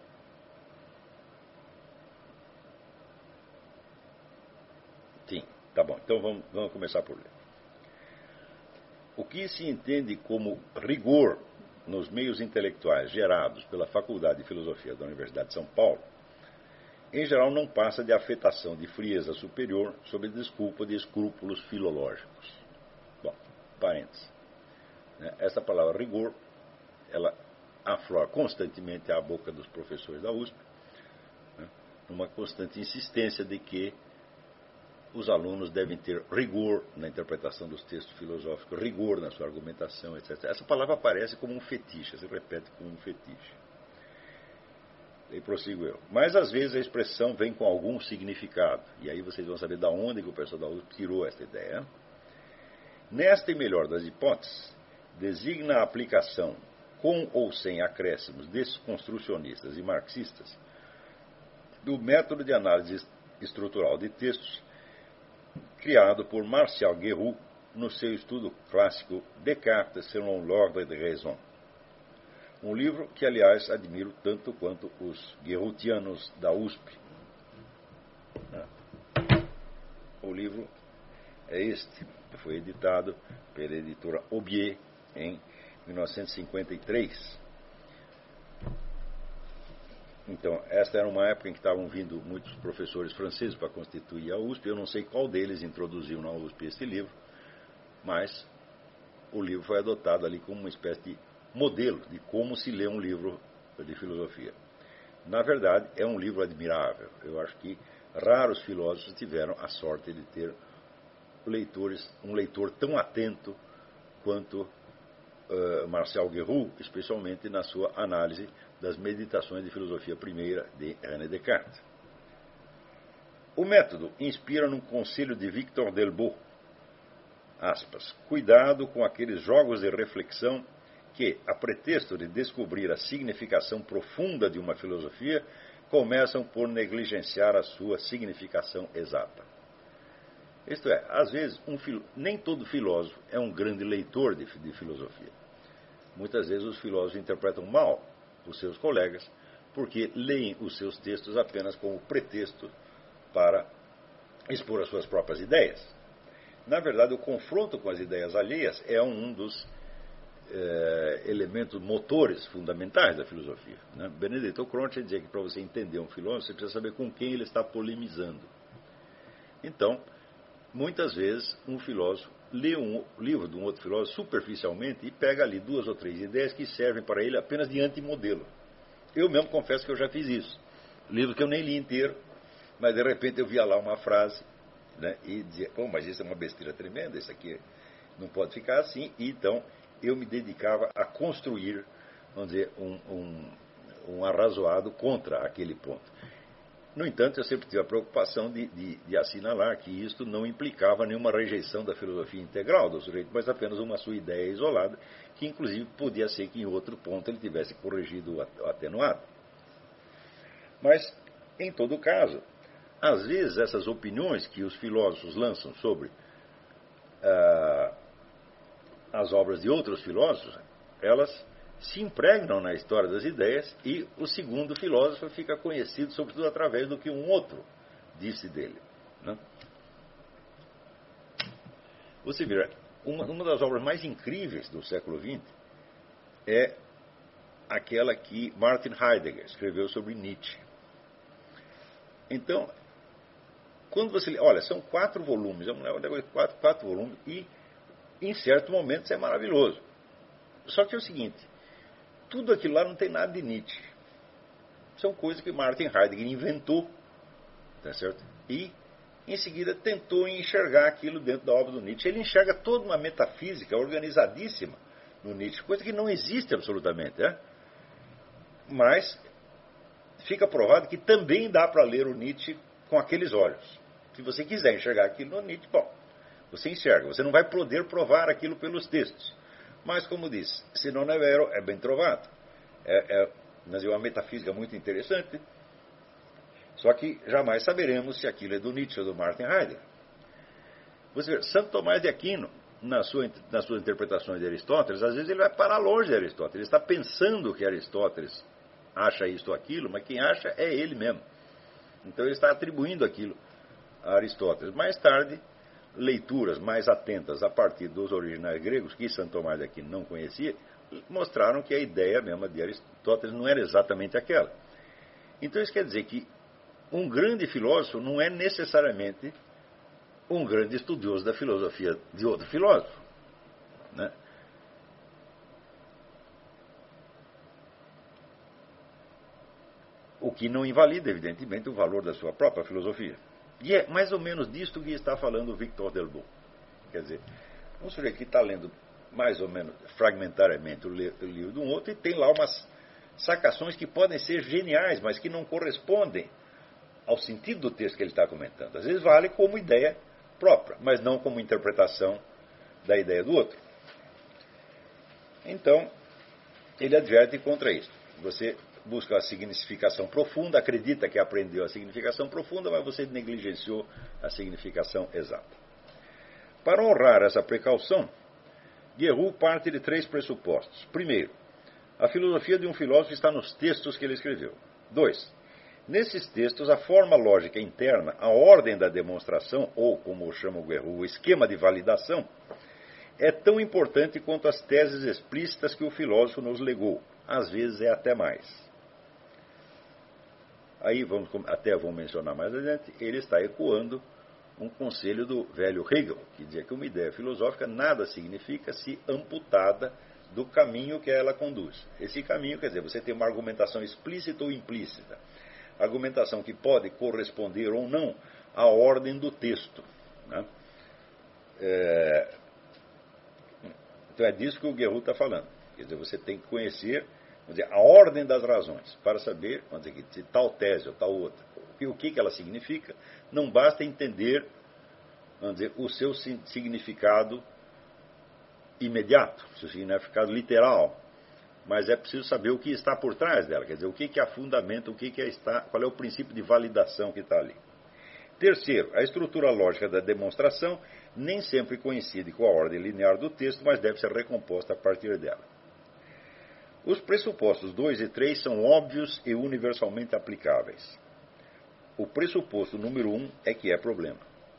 Sim. Tá bom. Então, vamos, vamos começar por ler. O que se entende como rigor nos meios intelectuais gerados pela Faculdade de Filosofia da Universidade de São Paulo, em geral não passa de afetação de frieza superior sob desculpa de escrúpulos filológicos. Bom, parênteses. Essa palavra rigor, ela aflora constantemente à boca dos professores da U S P, né, numa constante insistência de que os alunos devem ter rigor na interpretação dos textos filosóficos, rigor na sua argumentação, etcétera. Essa palavra aparece como um fetiche, se repete como um fetiche. E prossigo eu. Mas às vezes a expressão vem com algum significado. E aí vocês vão saber de onde que o pessoal da U S P tirou esta ideia. Nesta e melhor das hipóteses, designa a aplicação, com ou sem acréscimos desconstrucionistas e marxistas, do método de análise estrutural de textos criado por Martial Guerroux no seu estudo clássico Descartes selon l'ordre de raison. Um livro que, aliás, admiro tanto quanto os guerroutianos da U S P. O livro é este, que foi editado pela editora Aubier em mil novecentos e cinquenta e três. Então, esta era uma época em que estavam vindo muitos professores franceses para constituir a U S P. Eu não sei qual deles introduziu na U S P este livro, mas o livro foi adotado ali como uma espécie de modelo de como se lê um livro de filosofia. Na verdade, é um livro admirável. Eu acho que raros filósofos tiveram a sorte de ter leitores, um leitor tão atento quanto uh, Marcel Guerroux, especialmente na sua análise das Meditações de Filosofia Primeira de René Descartes. O método inspira num conselho de Victor Delbos, aspas, cuidado com aqueles jogos de reflexão que, a pretexto de descobrir a significação profunda de uma filosofia, começam por negligenciar a sua significação exata. Isto é, às vezes, um filo... nem todo filósofo é um grande leitor de, de filosofia. Muitas vezes os filósofos interpretam mal os seus colegas porque leem os seus textos apenas como pretexto para expor as suas próprias ideias. Na verdade, o confronto com as ideias alheias é um dos eh, elementos motores fundamentais da filosofia. Né? Benedetto Croce dizia que para você entender um filósofo, você precisa saber com quem ele está polemizando. Então, muitas vezes, um filósofo lê um livro de um outro filósofo superficialmente e pega ali duas ou três ideias que servem para ele apenas de antimodelo. Eu mesmo confesso que eu já fiz isso. Livro que eu nem li inteiro, mas de repente eu via lá uma frase, né, e dizia, pô, mas isso é uma besteira tremenda, isso aqui não pode ficar assim. E então eu me dedicava a construir, vamos dizer, um, um, um arrazoado contra aquele ponto. No entanto, eu sempre tive a preocupação de, de, de assinalar que isto não implicava nenhuma rejeição da filosofia integral do sujeito, mas apenas uma sua ideia isolada, que inclusive podia ser que em outro ponto ele tivesse corrigido ou atenuado. Mas, em todo caso, às vezes essas opiniões que os filósofos lançam sobre ah, as obras de outros filósofos, elas se impregnam na história das ideias e o segundo filósofo fica conhecido sobretudo através do que um outro disse dele. Né? Você vê, uma, uma das obras mais incríveis do século vinte é aquela que Martin Heidegger escreveu sobre Nietzsche. Então, quando você... Olha, são quatro volumes, é um negócio de quatro, quatro volumes, e em certo momento isso é maravilhoso. Só que é o seguinte, tudo aquilo lá não tem nada de Nietzsche. São coisas que Martin Heidegger inventou, tá certo? E, em seguida, tentou enxergar aquilo dentro da obra do Nietzsche. Ele enxerga toda uma metafísica organizadíssima no Nietzsche, coisa que não existe absolutamente, né? Mas fica provado que também dá para ler o Nietzsche com aqueles olhos. Se você quiser enxergar aquilo no Nietzsche, bom, você enxerga. Você não vai poder provar aquilo pelos textos. Mas, como diz, se não é vero, é bem trovado. É, é uma metafísica muito interessante. Só que jamais saberemos se aquilo é do Nietzsche ou do Martin Heidegger. Você vê, Santo Tomás de Aquino, na sua, nas suas interpretações de Aristóteles, às vezes ele vai parar longe de Aristóteles. Ele está pensando que Aristóteles acha isto ou aquilo, mas quem acha é ele mesmo. Então ele está atribuindo aquilo a Aristóteles. Mais tarde, leituras mais atentas a partir dos originais gregos, que Santo Tomás de Aquino não conhecia, mostraram que a ideia mesma de Aristóteles não era exatamente aquela. Então isso quer dizer que um grande filósofo não é necessariamente um grande estudioso da filosofia de outro filósofo, né? O que não invalida, evidentemente, o valor da sua própria filosofia. E é mais ou menos disto que está falando o Victor Delbos. Quer dizer, um sujeito que está lendo mais ou menos fragmentariamente o livro de um outro e tem lá umas sacações que podem ser geniais, mas que não correspondem ao sentido do texto que ele está comentando. Às vezes vale como ideia própria, mas não como interpretação da ideia do outro. Então, ele adverte contra isso. Você busca a significação profunda, acredita que aprendeu a significação profunda, mas você negligenciou a significação exata. Para honrar essa precaução, Guerroux parte de três pressupostos. Primeiro, a filosofia de um filósofo está nos textos que ele escreveu. Dois, Nesses textos, a forma lógica interna, a ordem da demonstração, ou, como chama o Guerrero, o esquema de validação, é tão importante quanto as teses explícitas que o filósofo nos legou. Às vezes é até mais. Aí, vamos, até vamos mencionar mais adiante, ele está ecoando um conselho do velho Hegel, que dizia que uma ideia filosófica nada significa se amputada do caminho que ela conduz. Esse caminho, quer dizer, você tem uma argumentação explícita ou implícita. Argumentação que pode corresponder ou não à ordem do texto. Né? É... Então é disso que o Guerrero está falando. Quer dizer, você tem que conhecer, vamos dizer, a ordem das razões, para saber, vamos dizer, se tal tese ou tal outra, o que, que ela significa. Não basta entender, vamos dizer, o seu significado imediato, o seu significado literal, mas é preciso saber o que está por trás dela, quer dizer, o que, que a fundamenta, o que, que está, qual é o princípio de validação que está ali. Terceiro, a estrutura lógica da demonstração nem sempre coincide com a ordem linear do texto, mas deve ser recomposta a partir dela. Os pressupostos dois e três são óbvios e universalmente aplicáveis. O pressuposto número um é que é problema.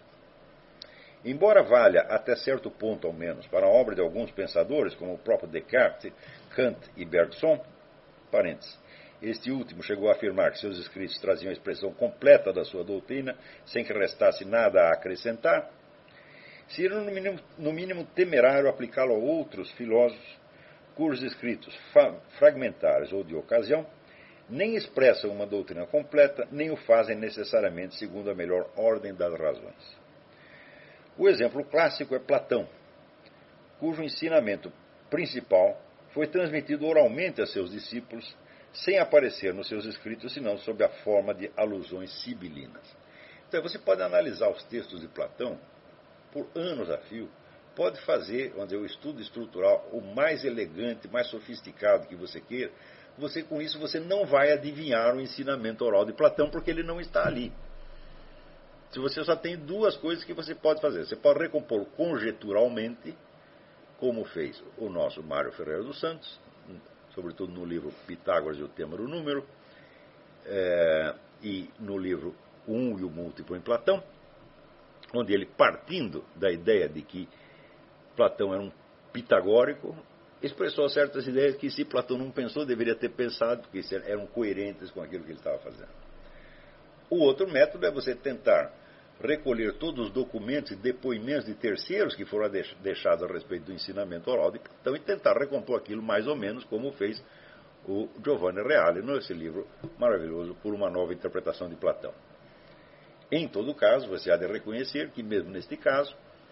Embora valha até certo ponto, ao menos, para a obra de alguns pensadores, como o próprio Descartes, Kant e Bergson, parênteses, este último chegou a afirmar que seus escritos traziam a expressão completa da sua doutrina, sem que restasse nada a acrescentar, seria no mínimo, no mínimo temerário aplicá-lo a outros filósofos cujos escritos fragmentários ou de ocasião nem expressam uma doutrina completa, nem o fazem necessariamente segundo a melhor ordem das razões. O exemplo clássico é Platão, cujo ensinamento principal foi transmitido oralmente a seus discípulos, sem aparecer nos seus escritos, senão sob a forma de alusões sibilinas. Então, você pode analisar os textos de Platão por anos a fio, pode fazer, vamos dizer, o estudo estrutural o mais elegante, mais sofisticado que você queira. Você, com isso, você não vai adivinhar o ensinamento oral de Platão, porque ele não está ali. Se você só tem duas coisas que você pode fazer. Você pode recompor conjeturalmente, como fez o nosso Mário Ferreira dos Santos, sobretudo no livro Pitágoras e o Tema do Número, é, e no livro O Um e o Múltiplo em Platão, onde ele, partindo da ideia de que Platão era um pitagórico, expressou certas ideias que, se Platão não pensou, deveria ter pensado, porque eram coerentes com aquilo que ele estava fazendo. O outro método é você tentar recolher todos os documentos e depoimentos de terceiros que foram deixados a respeito do ensinamento oral de Platão e tentar recompor aquilo mais ou menos como fez o Giovanni Reale nesse livro maravilhoso, Por uma Nova Interpretação de Platão. Em todo caso, você há de reconhecer que, mesmo neste caso,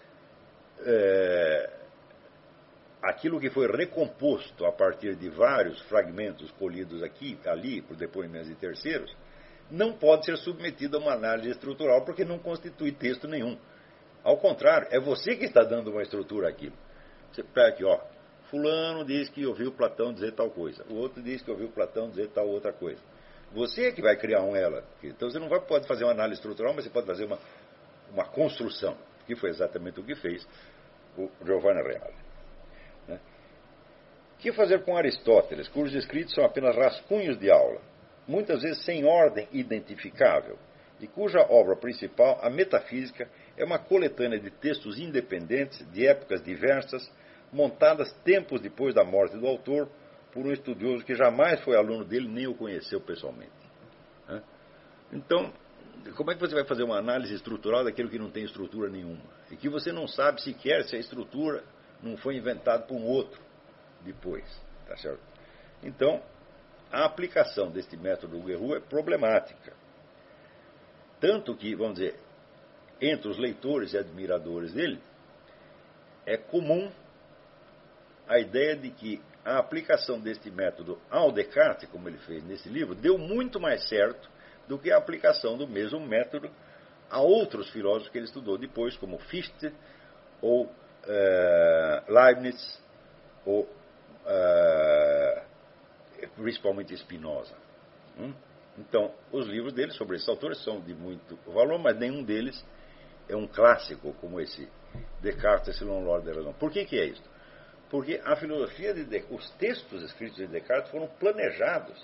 é, aquilo que foi recomposto a partir de vários fragmentos colhidos aqui, ali, por depoimentos de terceiros, não pode ser submetido a uma análise estrutural, porque não constitui texto nenhum. Ao contrário, é você que está dando uma estrutura àquilo. Você pega aqui, ó, fulano diz que ouviu Platão dizer tal coisa, o outro diz que ouviu Platão dizer tal outra coisa. Você é que vai criar um ela. Então você não vai, pode fazer uma análise estrutural, mas você pode fazer uma, uma construção, que foi exatamente o que fez o Giovanni Reale. Né? O que fazer com Aristóteles, cujos escritos são apenas rascunhos de aula, muitas vezes sem ordem identificável, e cuja obra principal, a Metafísica, é uma coletânea de textos independentes, de épocas diversas, montadas tempos depois da morte do autor, por um estudioso que jamais foi aluno dele, nem o conheceu pessoalmente. Né? Então, como é que você vai fazer uma análise estrutural daquilo que não tem estrutura nenhuma? E que você não sabe sequer se a estrutura não foi inventada por um outro depois. Tá certo? Então, a aplicação deste método do Guerrero é problemática. Tanto que, vamos dizer, entre os leitores e admiradores dele, é comum a ideia de que a aplicação deste método ao Descartes, como ele fez nesse livro, deu muito mais certo do que a aplicação do mesmo método a outros filósofos que ele estudou depois, como Fichte, ou uh, Leibniz, ou uh, principalmente Spinoza. Hum? Então, os livros dele sobre esses autores são de muito valor, mas nenhum deles é um clássico como esse Descartes, esse Long Lord da Razão. Por que que é isso? Porque a filosofia de Descartes, os textos escritos de Descartes foram planejados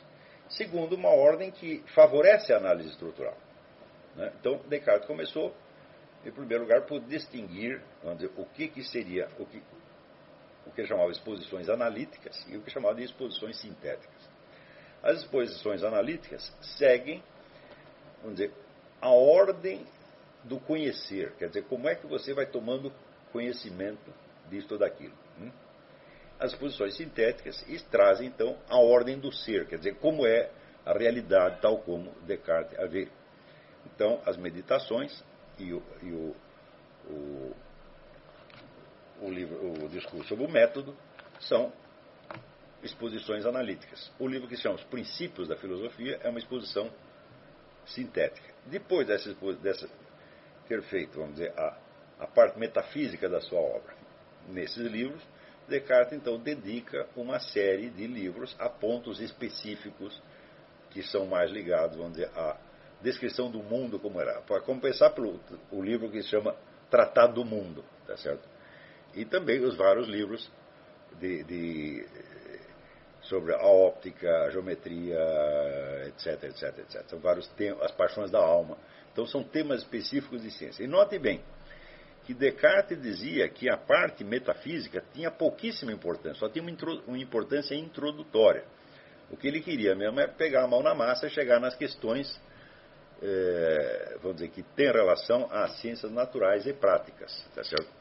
segundo uma ordem que favorece a análise estrutural. Né? Então, Descartes começou, em primeiro lugar, por distinguir, vamos dizer, o que, que seria, o que, o que ele chamava de exposições analíticas e o que chamava de exposições sintéticas. As exposições analíticas seguem, vamos dizer, a ordem do conhecer, quer dizer, como é que você vai tomando conhecimento disto ou daquilo. Hum? As exposições sintéticas trazem, então, a ordem do ser, quer dizer, como é a realidade tal como Descartes a vê. Então, as meditações e o, e o, o, o, livro, o discurso sobre o método são exposições analíticas. O livro que se chama Os Princípios da Filosofia é uma exposição sintética. Depois dessa, dessa ter feito, vamos dizer, a, a parte metafísica da sua obra, nesses livros, Descartes, então, dedica uma série de livros a pontos específicos que são mais ligados, vamos dizer, à descrição do mundo como era. Para começar pelo o livro que se chama Tratado do Mundo, tá certo? E também os vários livros de, de, sobre a óptica, a geometria, etc, etc, etcétera. São vários temas, as paixões da alma. Então, são temas específicos de ciência. E note bem que Descartes dizia que a parte metafísica tinha pouquíssima importância, só tinha uma, intro, uma importância introdutória. O que ele queria mesmo é pegar a mão na massa e chegar nas questões, é, vamos dizer, que têm relação às ciências naturais e práticas. Tá certo?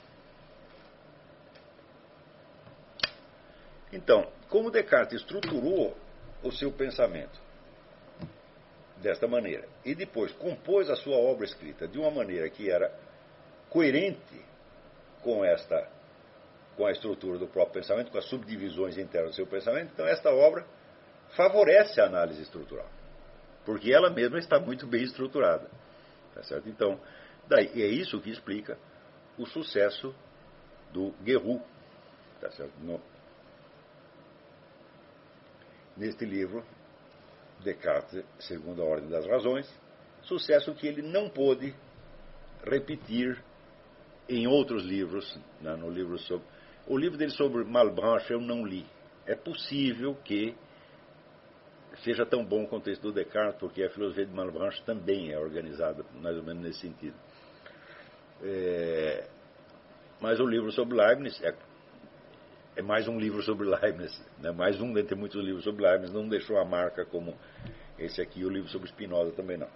Então, como Descartes estruturou o seu pensamento desta maneira, e depois compôs a sua obra escrita de uma maneira que era coerente com esta, com a estrutura do próprio pensamento, com as subdivisões internas do seu pensamento, então esta obra favorece a análise estrutural, porque ela mesma está muito bem estruturada. Tá certo? Então, daí, é isso que explica o sucesso do Guerroux, tá certo? No, neste livro, Descartes, segundo a ordem das razões, sucesso que ele não pôde repetir em outros livros, né, no livro sobre... O livro dele sobre Malebranche eu não li. É possível que seja tão bom quanto esse do Descartes, porque a filosofia de Malebranche também é organizada mais ou menos nesse sentido. É... Mas o livro sobre Leibniz é, é mais um livro sobre Leibniz, né? Mais um dentre muitos livros sobre Leibniz, não deixou a marca como esse aqui, o livro sobre Spinoza também não.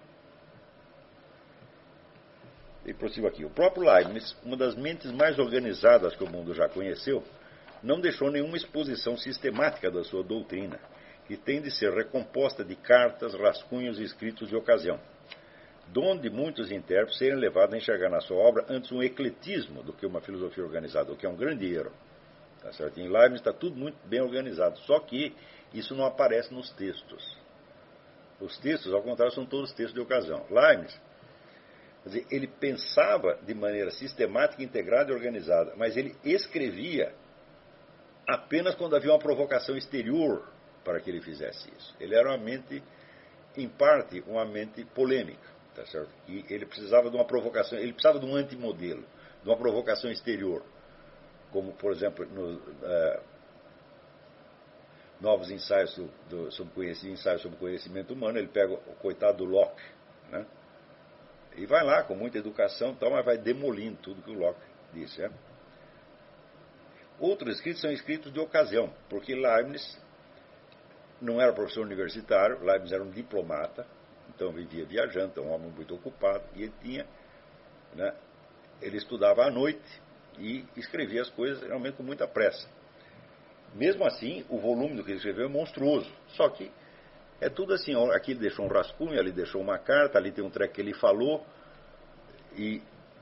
E prossigo aqui. O próprio Leibniz, uma das mentes mais organizadas que o mundo já conheceu, não deixou nenhuma exposição sistemática da sua doutrina, que tem de ser recomposta de cartas, rascunhos e escritos de ocasião, donde muitos intérpretes serem levados a enxergar na sua obra antes um ecletismo do que uma filosofia organizada, o que é um grande erro. Tá certo? Em Leibniz está tudo muito bem organizado, só que isso não aparece nos textos. Os textos, ao contrário, são todos textos de ocasião. Leibniz, quer dizer, ele pensava de maneira sistemática, integrada e organizada, mas ele escrevia apenas quando havia uma provocação exterior para que ele fizesse isso. Ele era uma mente, em parte, uma mente polêmica, tá certo? E ele precisava de uma provocação, ele precisava de um antimodelo, de uma provocação exterior, como, por exemplo, nos uh, novos ensaios do, do, sobre conhecimento, ensaios sobre conhecimento humano, ele pega o coitado do Locke, né? E vai lá com muita educação, tal, mas vai demolindo tudo que o Locke disse. É? Outros escritos são escritos de ocasião, porque Leibniz não era professor universitário, Leibniz era um diplomata, então vivia viajando, então um homem muito ocupado, e ele tinha, né, ele estudava à noite e escrevia as coisas realmente com muita pressa. Mesmo assim, o volume do que ele escreveu é monstruoso, só que é tudo assim, aqui ele deixou um rascunho, ali deixou uma carta, ali tem um treco que ele falou, e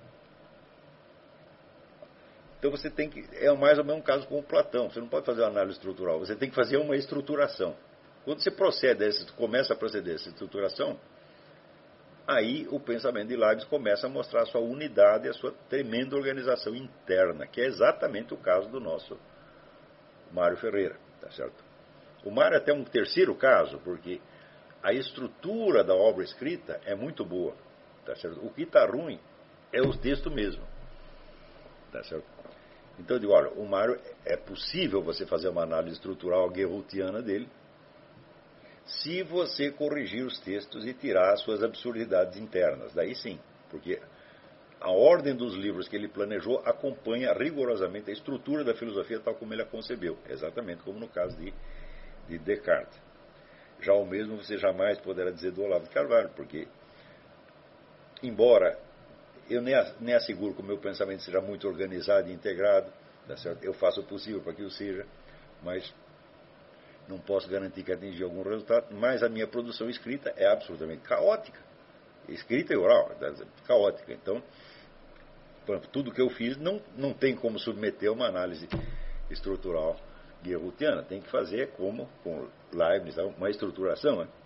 então você tem que, é mais ou menos um caso com o Platão, você não pode fazer uma análise estrutural, você tem que fazer uma estruturação. Quando você procede, você começa a proceder a essa estruturação, aí o pensamento de Leibniz começa a mostrar a sua unidade e a sua tremenda organização interna, que é exatamente o caso do nosso Mário Ferreira, tá certo? O Mário é até um terceiro caso, porque a estrutura da obra escrita é muito boa, tá certo? O que está ruim é o texto mesmo, tá certo? Então eu digo, olha, o Mário, é possível você fazer uma análise estrutural guerroutiana dele, se você corrigir os textos e tirar as suas absurdidades internas. Daí sim, porque a ordem dos livros que ele planejou acompanha rigorosamente a estrutura da filosofia tal como ele a concebeu, exatamente como no caso de, de Descartes. Já o mesmo você jamais poderá dizer do Olavo de Carvalho, porque, embora eu nem, nem asseguro que o meu pensamento seja muito organizado e integrado, tá certo? Eu faço o possível para que o seja, mas não posso garantir que atingi algum resultado, mas a minha produção escrita é absolutamente caótica. Escrita e oral, caótica. Então, por exemplo, tudo que eu fiz não, não tem como submeter a uma análise estrutural guerrutiana. Tem que fazer como com Leibniz, uma estruturação. Né?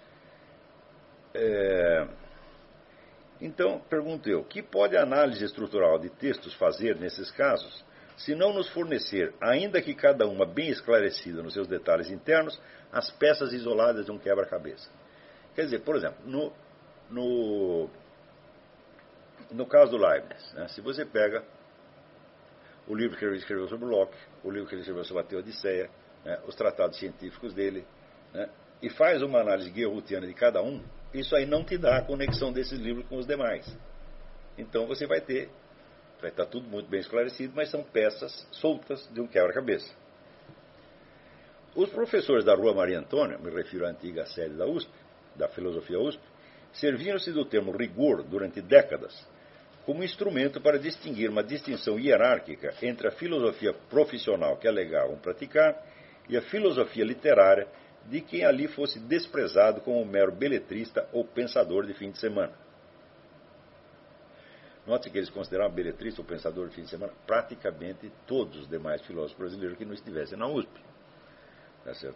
É... Então, pergunto eu, o que pode a análise estrutural de textos fazer nesses casos, se não nos fornecer, ainda que cada uma bem esclarecida nos seus detalhes internos, as peças isoladas de um quebra-cabeça? Quer dizer, por exemplo, no, no, no caso do Leibniz, né, se você pega o livro que ele escreveu sobre Locke, o livro que ele escreveu sobre a Teodiceia, né, os tratados científicos dele, né, e faz uma análise guerrutiana de cada um, isso aí não te dá a conexão desses livros com os demais. Então você vai ter, vai estar tudo muito bem esclarecido, mas são peças soltas de um quebra-cabeça. Os professores da Rua Maria Antônia, me refiro à antiga sede da U S P, da filosofia U S P, serviram-se do termo rigor durante décadas como instrumento para distinguir uma distinção hierárquica entre a filosofia profissional que alegavam praticar e a filosofia literária de quem ali fosse desprezado como um mero beletrista ou pensador de fim de semana. Note que eles consideravam beletrista ou pensador de fim de semana praticamente todos os demais filósofos brasileiros que não estivessem na U S P. Tá certo?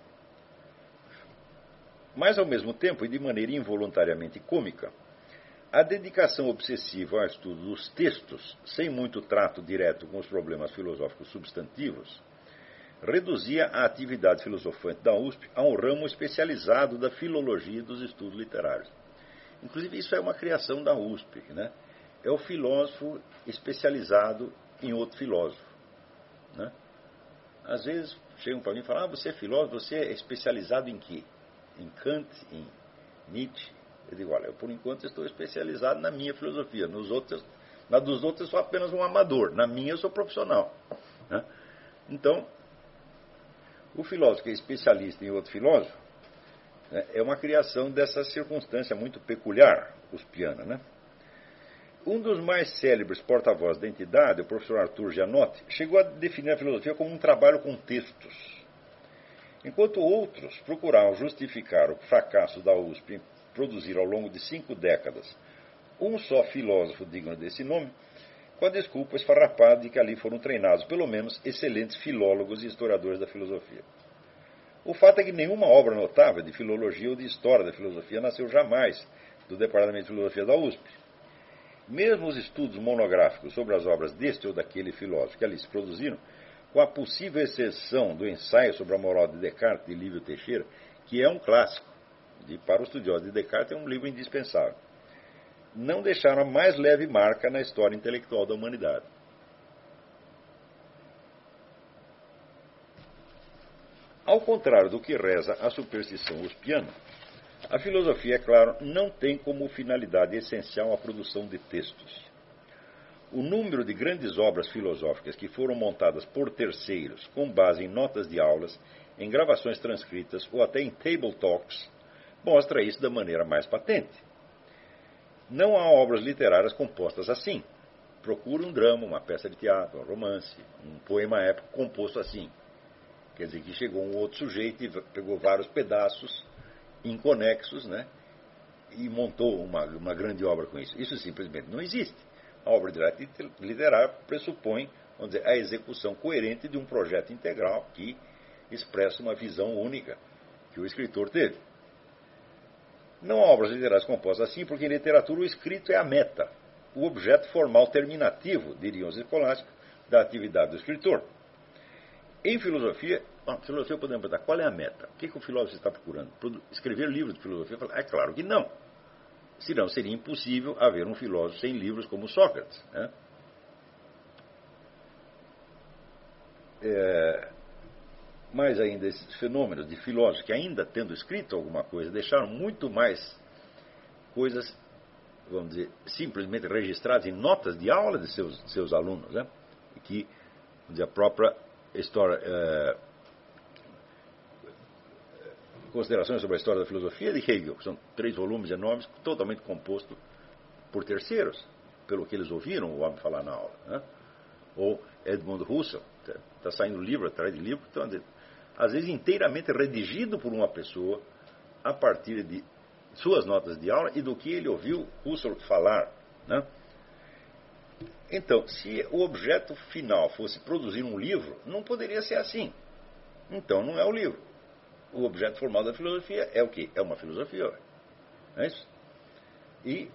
Mas, ao mesmo tempo, e de maneira involuntariamente cômica, a dedicação obsessiva ao estudo dos textos, sem muito trato direto com os problemas filosóficos substantivos, reduzia a atividade filosofante da U S P a um ramo especializado da filologia e dos estudos literários. Inclusive, isso é uma criação da U S P, né? É o filósofo especializado em outro filósofo, né? Às vezes chegam para mim e falam, ah, você é filósofo, você é especializado em quê? Em Kant, em Nietzsche? Eu digo, olha, eu por enquanto estou especializado na minha filosofia, nos outros, na dos outros eu sou apenas um amador, na minha eu sou profissional, né? Então, o filósofo que é especialista em outro filósofo, né, é uma criação dessa circunstância muito peculiar, uspiana, né? Um dos mais célebres porta-vozes da entidade, o professor Arthur Gianotti, chegou a definir a filosofia como um trabalho com textos. Enquanto outros procuravam justificar o fracasso da U S P em produzir ao longo de cinco décadas um só filósofo digno desse nome, com a desculpa esfarrapada de que ali foram treinados, pelo menos, excelentes filólogos e historiadores da filosofia. O fato é que nenhuma obra notável de filologia ou de história da filosofia nasceu jamais do Departamento de Filosofia da U S P. Mesmo os estudos monográficos sobre as obras deste ou daquele filósofo que ali se produziram, com a possível exceção do ensaio sobre a moral de Descartes de Lívio Teixeira, que é um clássico, e para os estudiosos de Descartes é um livro indispensável, não deixaram a mais leve marca na história intelectual da humanidade. Ao contrário do que reza a superstição uspiana, a filosofia, é claro, não tem como finalidade essencial a produção de textos. O número de grandes obras filosóficas que foram montadas por terceiros com base em notas de aulas, em gravações transcritas ou até em table talks, mostra isso da maneira mais patente. Não há obras literárias compostas assim. Procure um drama, uma peça de teatro, um romance, um poema épico composto assim. Quer dizer que chegou um outro sujeito e pegou vários pedaços inconexos, né, e montou uma, uma grande obra com isso. Isso simplesmente não existe. A obra literária pressupõe, vamos dizer, a execução coerente de um projeto integral que expressa uma visão única que o escritor teve. Não há obras literárias compostas assim, porque em literatura o escrito é a meta, o objeto formal terminativo, diriam os escolásticos, da atividade do escritor. Em filosofia, na filosofia podemos perguntar, qual é a meta? O que, que o filósofo está procurando? Escrever livros de filosofia? É claro que não. Senão seria impossível haver um filósofo sem livros como Sócrates, né? É... mais ainda esses fenômenos de filósofos que, ainda tendo escrito alguma coisa, deixaram muito mais coisas, vamos dizer, simplesmente registradas em notas de aula de seus, seus alunos, né? Que, vamos dizer, a própria história, é, considerações sobre a história da filosofia de Hegel, que são três volumes enormes, totalmente compostos por terceiros, pelo que eles ouviram o homem falar na aula, né? Ou Edmund Husserl, está saindo livro atrás de livro, então, às vezes inteiramente redigido por uma pessoa a partir de suas notas de aula e do que ele ouviu Husserl falar, né? Então, se o objeto final fosse produzir um livro, não poderia ser assim. Então, não é o livro. O objeto formal da filosofia é o quê? É uma filosofia. Não é isso? E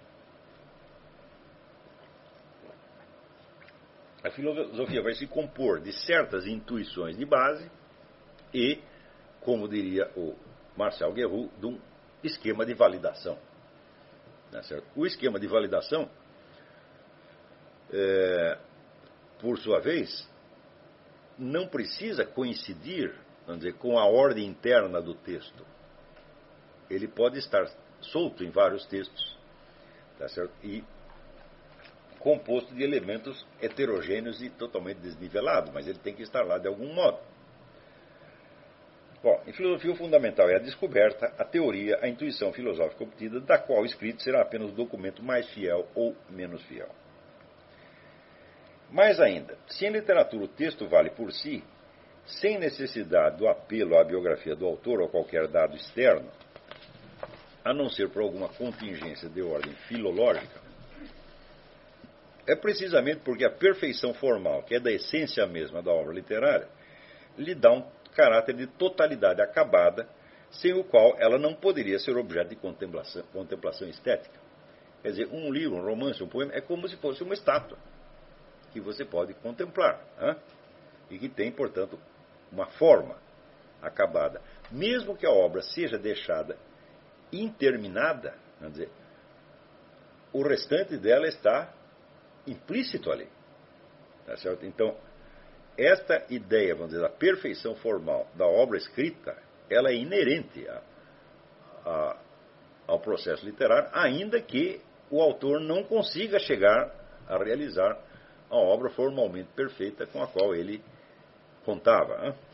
a filosofia vai se compor de certas intuições de base e, como diria o Marcel Guerroux, de um esquema de validação. Não é certo? O esquema de validação, é, por sua vez, não precisa coincidir, vamos dizer, com a ordem interna do texto. Ele pode estar solto em vários textos, tá certo? E composto de elementos heterogêneos e totalmente desnivelados, mas ele tem que estar lá de algum modo. Bom, em filosofia o fundamental é a descoberta, a teoria, a intuição filosófica obtida, da qual o escrito será apenas o documento mais fiel ou menos fiel. Mais ainda, se em literatura o texto vale por si, sem necessidade do apelo à biografia do autor ou qualquer dado externo, a não ser por alguma contingência de ordem filológica, é precisamente porque a perfeição formal, que é da essência mesma da obra literária, lhe dá um caráter de totalidade acabada, sem o qual ela não poderia ser objeto de contemplação, contemplação estética. Quer dizer, um livro, um romance, um poema, é como se fosse uma estátua, que você pode contemplar, hein? E que tem, portanto, uma forma acabada. Mesmo que a obra seja deixada interminada, vamos dizer, o restante dela está implícito ali. Tá certo? Então, esta ideia, vamos dizer, da perfeição formal da obra escrita, ela é inerente a, a, ao processo literário, ainda que o autor não consiga chegar a realizar a obra formalmente perfeita com a qual ele contava. Hein?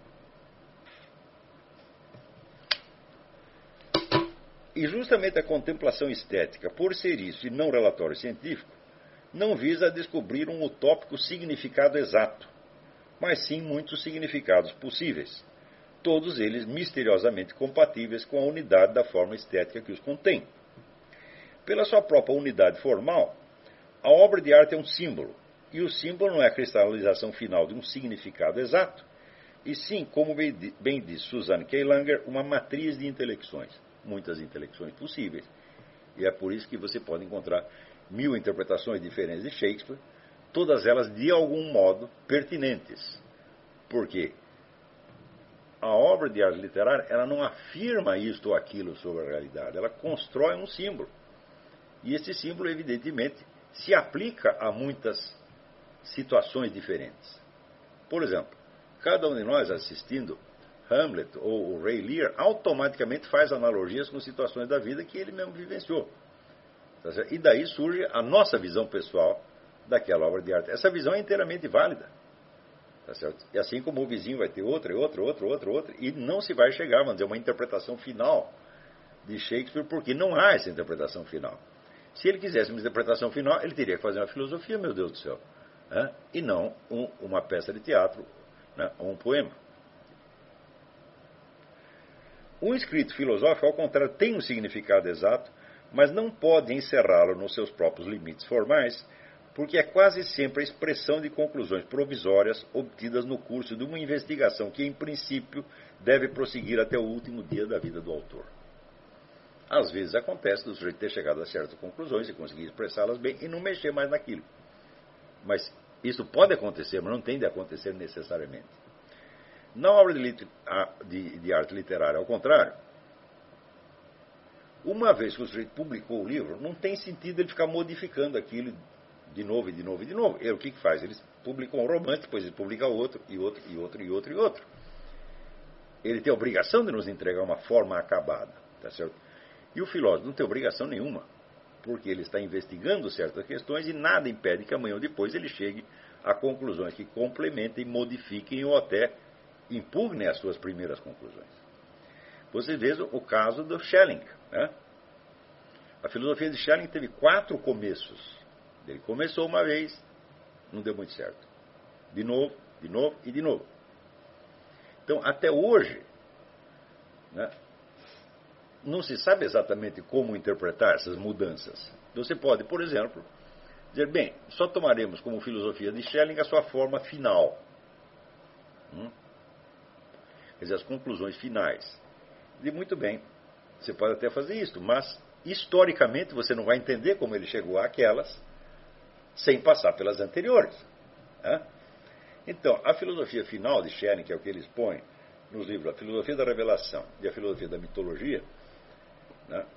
E justamente a contemplação estética, por ser isso e não relatório científico, não visa descobrir um utópico significado exato, mas sim muitos significados possíveis, todos eles misteriosamente compatíveis com a unidade da forma estética que os contém. Pela sua própria unidade formal, a obra de arte é um símbolo, e o símbolo não é a cristalização final de um significado exato, e sim, como bem diz Susan K. Langer, uma matriz de intelecções, muitas intelecções possíveis. E é por isso que você pode encontrar mil interpretações diferentes de Shakespeare, todas elas de algum modo pertinentes. Porque a obra de arte literária, ela não afirma isto ou aquilo sobre a realidade, ela constrói um símbolo. E esse símbolo, evidentemente, se aplica a muitas situações diferentes. Por exemplo, cada um de nós assistindo Hamlet ou o Ray Lear automaticamente faz analogias com situações da vida que ele mesmo vivenciou. Tá certo? E daí surge a nossa visão pessoal daquela obra de arte. Essa visão é inteiramente válida. Tá certo? E assim como o vizinho vai ter outra, e outra, outra, outra, outra, e não se vai chegar, vamos dizer, a uma interpretação final de Shakespeare, porque não há essa interpretação final. Se ele quisesse uma interpretação final, ele teria que fazer uma filosofia, meu Deus do céu, né? E não um, uma peça de teatro, né? Ou um poema. Um escrito filosófico, ao contrário, tem um significado exato, mas não pode encerrá-lo nos seus próprios limites formais, porque é quase sempre a expressão de conclusões provisórias obtidas no curso de uma investigação que, em princípio, deve prosseguir até o último dia da vida do autor. Às vezes acontece do sujeito ter chegado a certas conclusões e conseguir expressá-las bem e não mexer mais naquilo. Mas isso pode acontecer, mas não tem de acontecer necessariamente. Na obra de, de, de arte literária, ao contrário, uma vez que o sujeito publicou o livro, não tem sentido ele ficar modificando aquilo de novo, e de novo, e de novo. Ele, o que, que faz? Ele publicou um romance, depois ele publica outro, e outro, e outro, e outro, e outro. Ele tem a obrigação de nos entregar uma forma acabada. Tá certo? E o filósofo não tem obrigação nenhuma, porque ele está investigando certas questões e nada impede que amanhã ou depois ele chegue a conclusões que complementem, modifiquem ou até impugnem as suas primeiras conclusões. Você vê o caso do Schelling. Né? A filosofia de Schelling teve quatro começos. Ele começou uma vez, não deu muito certo. De novo, de novo e de novo. Então, até hoje, né, não se sabe exatamente como interpretar essas mudanças. Você pode, por exemplo, dizer, bem, só tomaremos como filosofia de Schelling a sua forma final. Hum? Quer dizer, as conclusões finais. E muito bem, você pode até fazer isso, mas historicamente você não vai entender como ele chegou àquelas sem passar pelas anteriores. Né? Então, a filosofia final de Schelling, que é o que ele expõe nos livros A Filosofia da Revelação e A Filosofia da Mitologia, né,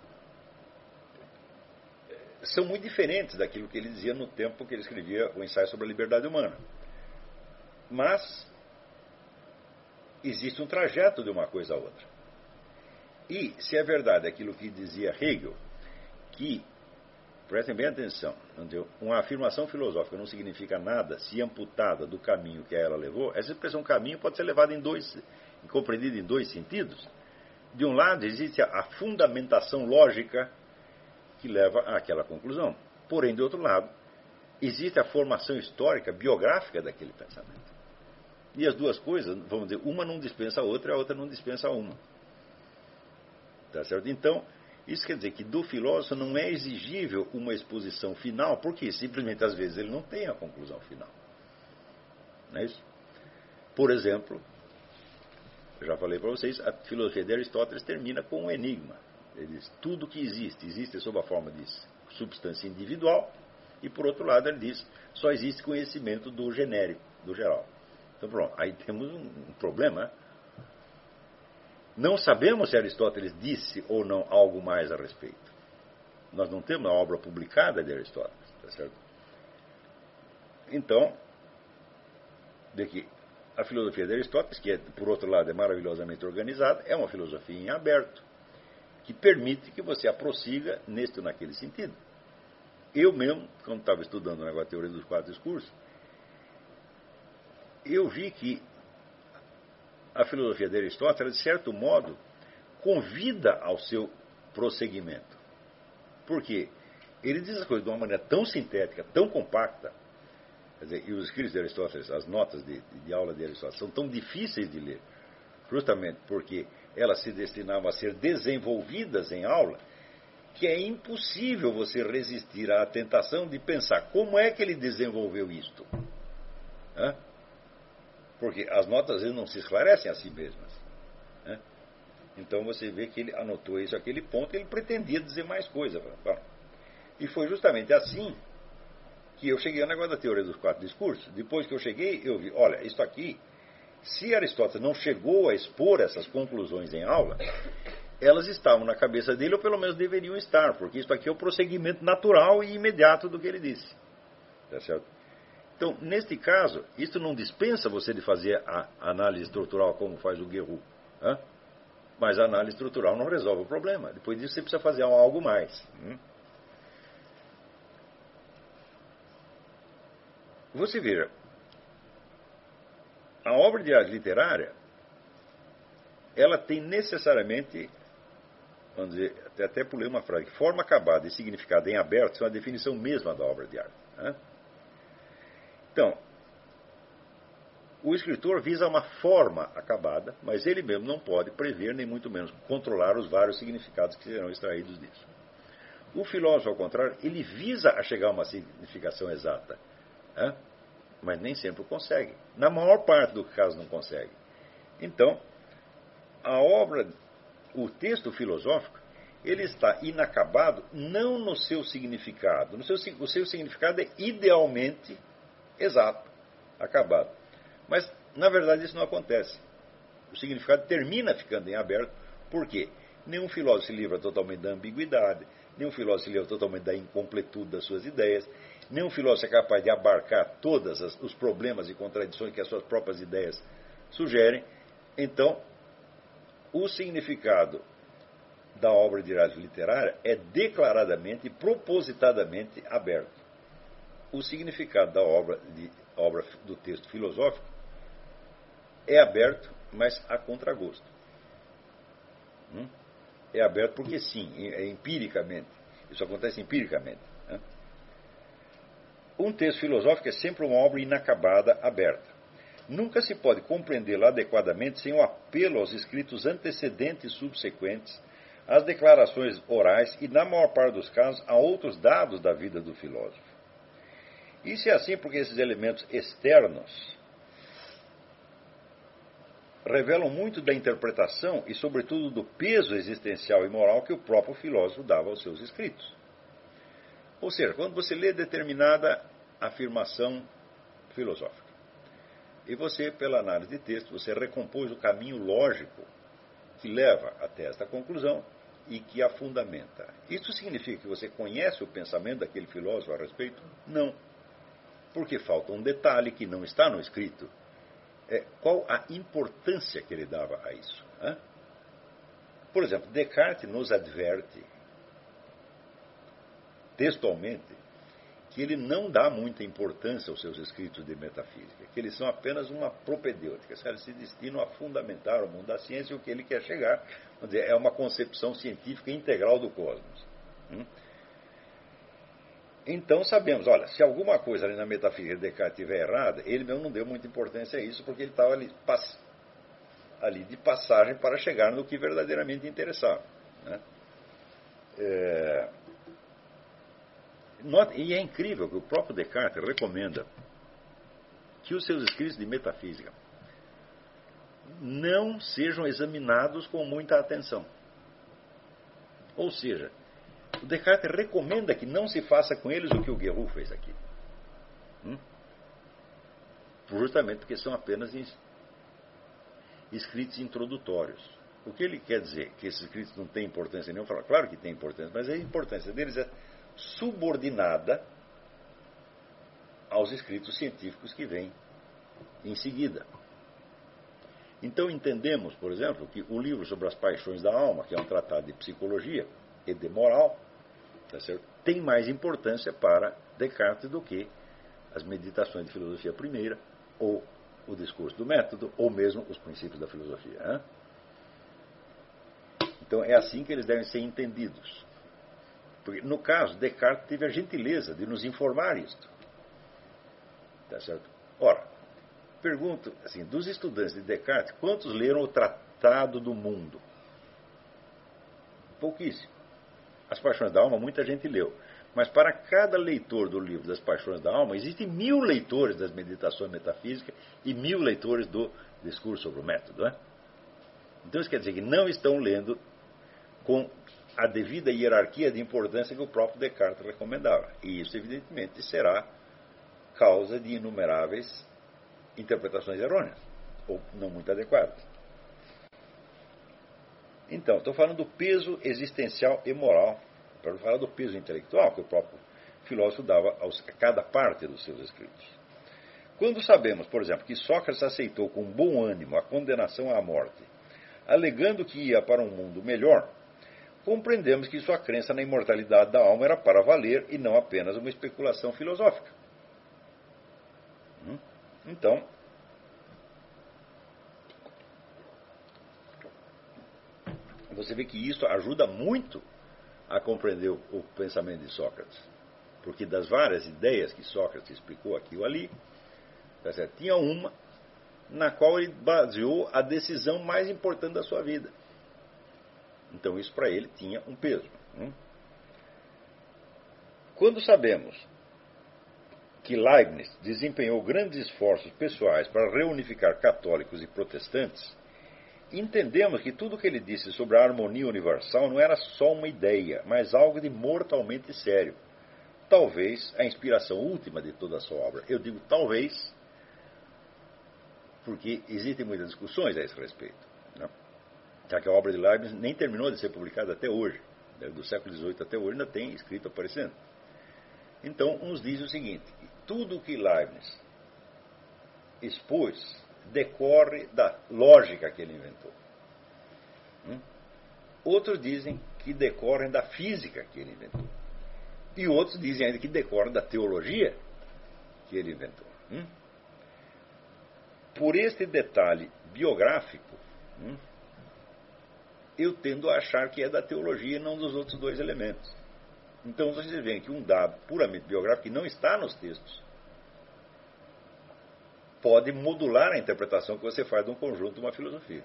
são muito diferentes daquilo que ele dizia no tempo que ele escrevia o Ensaio sobre a Liberdade Humana. Mas existe um trajeto de uma coisa a outra. E, se é verdade aquilo que dizia Hegel, que, prestem bem atenção, entendeu? Uma afirmação filosófica não significa nada se amputada do caminho que ela levou, essa expressão caminho pode ser levada em dois, compreendida em dois sentidos. De um lado, existe a fundamentação lógica que leva àquela conclusão. Porém, de outro lado, existe a formação histórica, biográfica daquele pensamento. E as duas coisas, vamos dizer, uma não dispensa a outra e a outra não dispensa a uma. Tá certo? Então, isso quer dizer que do filósofo não é exigível uma exposição final, porque simplesmente às vezes ele não tem a conclusão final. Não é isso? Por exemplo, eu já falei para vocês, a filosofia de Aristóteles termina com um enigma. Ele diz, tudo que existe, existe sob a forma de substância individual, e por outro lado ele diz, só existe conhecimento do genérico, do geral. Então pronto, aí temos um, um problema, né? Não sabemos se Aristóteles disse ou não algo mais a respeito. Nós não temos a obra publicada de Aristóteles, tá certo? Então, de que a filosofia de Aristóteles, que é, por outro lado é maravilhosamente organizada, é uma filosofia em aberto, que permite que você a prossiga neste ou naquele sentido. Eu mesmo, quando estava estudando o negócio da teoria dos quatro discursos, eu vi que a filosofia de Aristóteles, de certo modo, convida ao seu prosseguimento. Por quê? Ele diz as coisas de uma maneira tão sintética, tão compacta, quer dizer, e os escritos de Aristóteles, as notas de, de aula de Aristóteles, são tão difíceis de ler, justamente porque elas se destinavam a ser desenvolvidas em aula, que é impossível você resistir à tentação de pensar como é que ele desenvolveu isto. Hã? Porque as notas às vezes não se esclarecem a si mesmas. Né? Então você vê que ele anotou isso, aquele ponto, e ele pretendia dizer mais coisa. Bom, e foi justamente assim que eu cheguei ao negócio da teoria dos quatro discursos. Depois que eu cheguei, eu vi, olha, isso aqui, se Aristóteles não chegou a expor essas conclusões em aula, elas estavam na cabeça dele, ou pelo menos deveriam estar, porque isso aqui é o prosseguimento natural e imediato do que ele disse. Tá certo? Então, neste caso, isso não dispensa você de fazer a análise estrutural como faz o Guerrero. Né? Mas a análise estrutural não resolve o problema. Depois disso, você precisa fazer algo mais. Hum? Você veja, a obra de arte literária, ela tem necessariamente, vamos dizer, até, até pulei uma frase, forma acabada e significado em aberto são a definição mesma da obra de arte. Né? Então, o escritor visa uma forma acabada, mas ele mesmo não pode prever, nem muito menos controlar os vários significados que serão extraídos disso. O filósofo, ao contrário, ele visa a chegar a uma significação exata, né? Mas nem sempre o consegue. Na maior parte do caso não consegue. Então, a obra, o texto filosófico, ele está inacabado não no seu significado. No seu, o seu significado é idealmente exato, acabado. Mas, na verdade, isso não acontece. O significado termina ficando em aberto. Por quê? Nenhum filósofo se livra totalmente da ambiguidade, nenhum filósofo se livra totalmente da incompletude das suas ideias, nenhum filósofo é capaz de abarcar todos os problemas e contradições que as suas próprias ideias sugerem. Então, o significado da obra de arte literária é declaradamente e propositadamente aberto. O significado da obra, de, obra do texto filosófico é aberto, mas a contragosto. Hum? É aberto porque sim, é empiricamente. Isso acontece empiricamente. Né? Um texto filosófico é sempre uma obra inacabada, aberta. Nunca se pode compreendê-la adequadamente sem o apelo aos escritos antecedentes e subsequentes, às declarações orais e, na maior parte dos casos, a outros dados da vida do filósofo. Isso é assim porque esses elementos externos revelam muito da interpretação e, sobretudo, do peso existencial e moral que o próprio filósofo dava aos seus escritos. Ou seja, quando você lê determinada afirmação filosófica, e você, pela análise de texto, você recompôs o caminho lógico que leva até esta conclusão e que a fundamenta. Isso significa que você conhece o pensamento daquele filósofo a respeito? Não. Porque falta um detalhe que não está no escrito. É, qual a importância que ele dava a isso? Hein? Por exemplo, Descartes nos adverte textualmente que ele não dá muita importância aos seus escritos de metafísica, que eles são apenas uma propedêutica, eles se destinam a fundamentar o mundo da ciência e o que ele quer chegar, vamos dizer, é uma concepção científica integral do cosmos. Hum? Então sabemos, olha, se alguma coisa ali na metafísica de Descartes estiver errada, ele mesmo não deu muita importância a isso, porque ele estava ali, pass... ali de passagem para chegar no que verdadeiramente interessava. Né? É... E é incrível que o próprio Descartes recomenda que os seus escritos de metafísica não sejam examinados com muita atenção. Ou seja, o Descartes recomenda que não se faça com eles o que o Guerrero fez aqui. Hum? Justamente porque são apenas escritos introdutórios. O que ele quer dizer? Que esses escritos não têm importância nenhuma? Claro que tem importância, mas a importância deles é subordinada aos escritos científicos que vêm em seguida. Então entendemos, por exemplo, que o livro sobre as paixões da alma, que é um tratado de psicologia e de moral, tá certo? Tem mais importância para Descartes do que as meditações de filosofia primeira, ou o discurso do método, ou mesmo os princípios da filosofia. Hein? Então é assim que eles devem ser entendidos. Porque, no caso, Descartes teve a gentileza de nos informar isto. Tá certo? Ora, pergunto, assim, dos estudantes de Descartes, quantos leram o Tratado do Mundo? Pouquíssimo. As Paixões da Alma, muita gente leu. Mas para cada leitor do livro das Paixões da Alma, existem mil leitores das Meditações Metafísicas e mil leitores do Discurso sobre o Método. Né? Então isso quer dizer que não estão lendo com a devida hierarquia de importância que o próprio Descartes recomendava. E isso, evidentemente, será causa de inumeráveis interpretações errôneas, ou não muito adequadas. Então, estou falando do peso existencial e moral, para não falar do peso intelectual que o próprio filósofo dava aos, a cada parte dos seus escritos. Quando sabemos, por exemplo, que Sócrates aceitou com bom ânimo a condenação à morte, alegando que ia para um mundo melhor, compreendemos que sua crença na imortalidade da alma era para valer e não apenas uma especulação filosófica. Então, você vê que isso ajuda muito a compreender o, o pensamento de Sócrates. Porque das várias ideias que Sócrates explicou aqui ou ali, tá certo? Tinha uma na qual ele baseou a decisão mais importante da sua vida. Então isso para ele tinha um peso. Hum? Quando sabemos que Leibniz desempenhou grandes esforços pessoais para reunificar católicos e protestantes, entendemos que tudo o que ele disse sobre a harmonia universal não era só uma ideia, mas algo de mortalmente sério. Talvez a inspiração última de toda a sua obra. Eu digo talvez, porque existem muitas discussões a esse respeito. Né? Já que a obra de Leibniz nem terminou de ser publicada até hoje. Do século dezoito até hoje ainda tem escrito aparecendo. Então, uns dizem o seguinte: tudo o que Leibniz expôs decorre da lógica que ele inventou. Hum? Outros dizem que decorrem da física que ele inventou. E outros dizem ainda que decorrem da teologia que ele inventou. Hum? Por este detalhe biográfico, hum, eu tendo a achar que é da teologia e não dos outros dois elementos. Então vocês veem que um dado puramente biográfico, que não está nos textos, pode modular a interpretação que você faz de um conjunto de uma filosofia.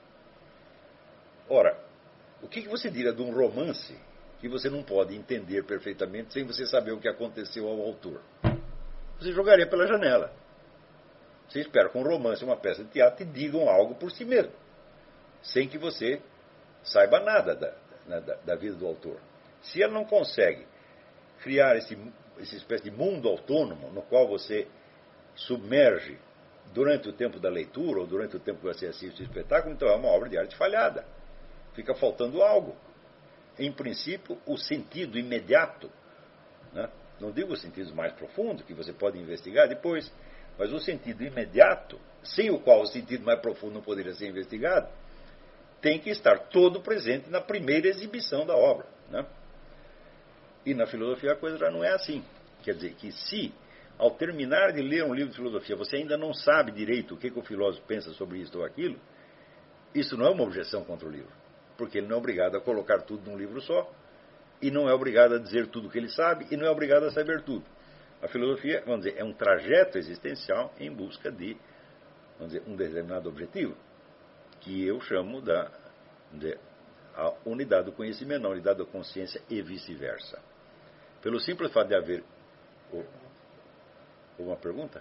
Ora, o que você diria de um romance que você não pode entender perfeitamente sem você saber o que aconteceu ao autor? Você jogaria pela janela. Você espera que um romance, uma peça de teatro, te digam algo por si mesmo, sem que você saiba nada da, da, da vida do autor. Se ela não consegue criar esse, essa espécie de mundo autônomo no qual você submerge durante o tempo da leitura ou durante o tempo que você assiste o espetáculo, então é uma obra de arte falhada. Fica faltando algo. Em princípio, o sentido imediato, né? Não digo os sentidos mais profundos, que você pode investigar depois, mas o sentido imediato, sem o qual o sentido mais profundo não poderia ser investigado, tem que estar todo presente na primeira exibição da obra, né? E na filosofia a coisa já não é assim. Quer dizer, que se, ao terminar de ler um livro de filosofia, você ainda não sabe direito o que, que o filósofo pensa sobre isso ou aquilo, isso não é uma objeção contra o livro. Porque ele não é obrigado a colocar tudo num livro só, e não é obrigado a dizer tudo o que ele sabe, e não é obrigado a saber tudo. A filosofia, vamos dizer, é um trajeto existencial em busca de, vamos dizer, um determinado objetivo, que eu chamo da de, a unidade do conhecimento, a unidade da consciência e vice-versa. Pelo simples fato de haver... Oh, uma pergunta?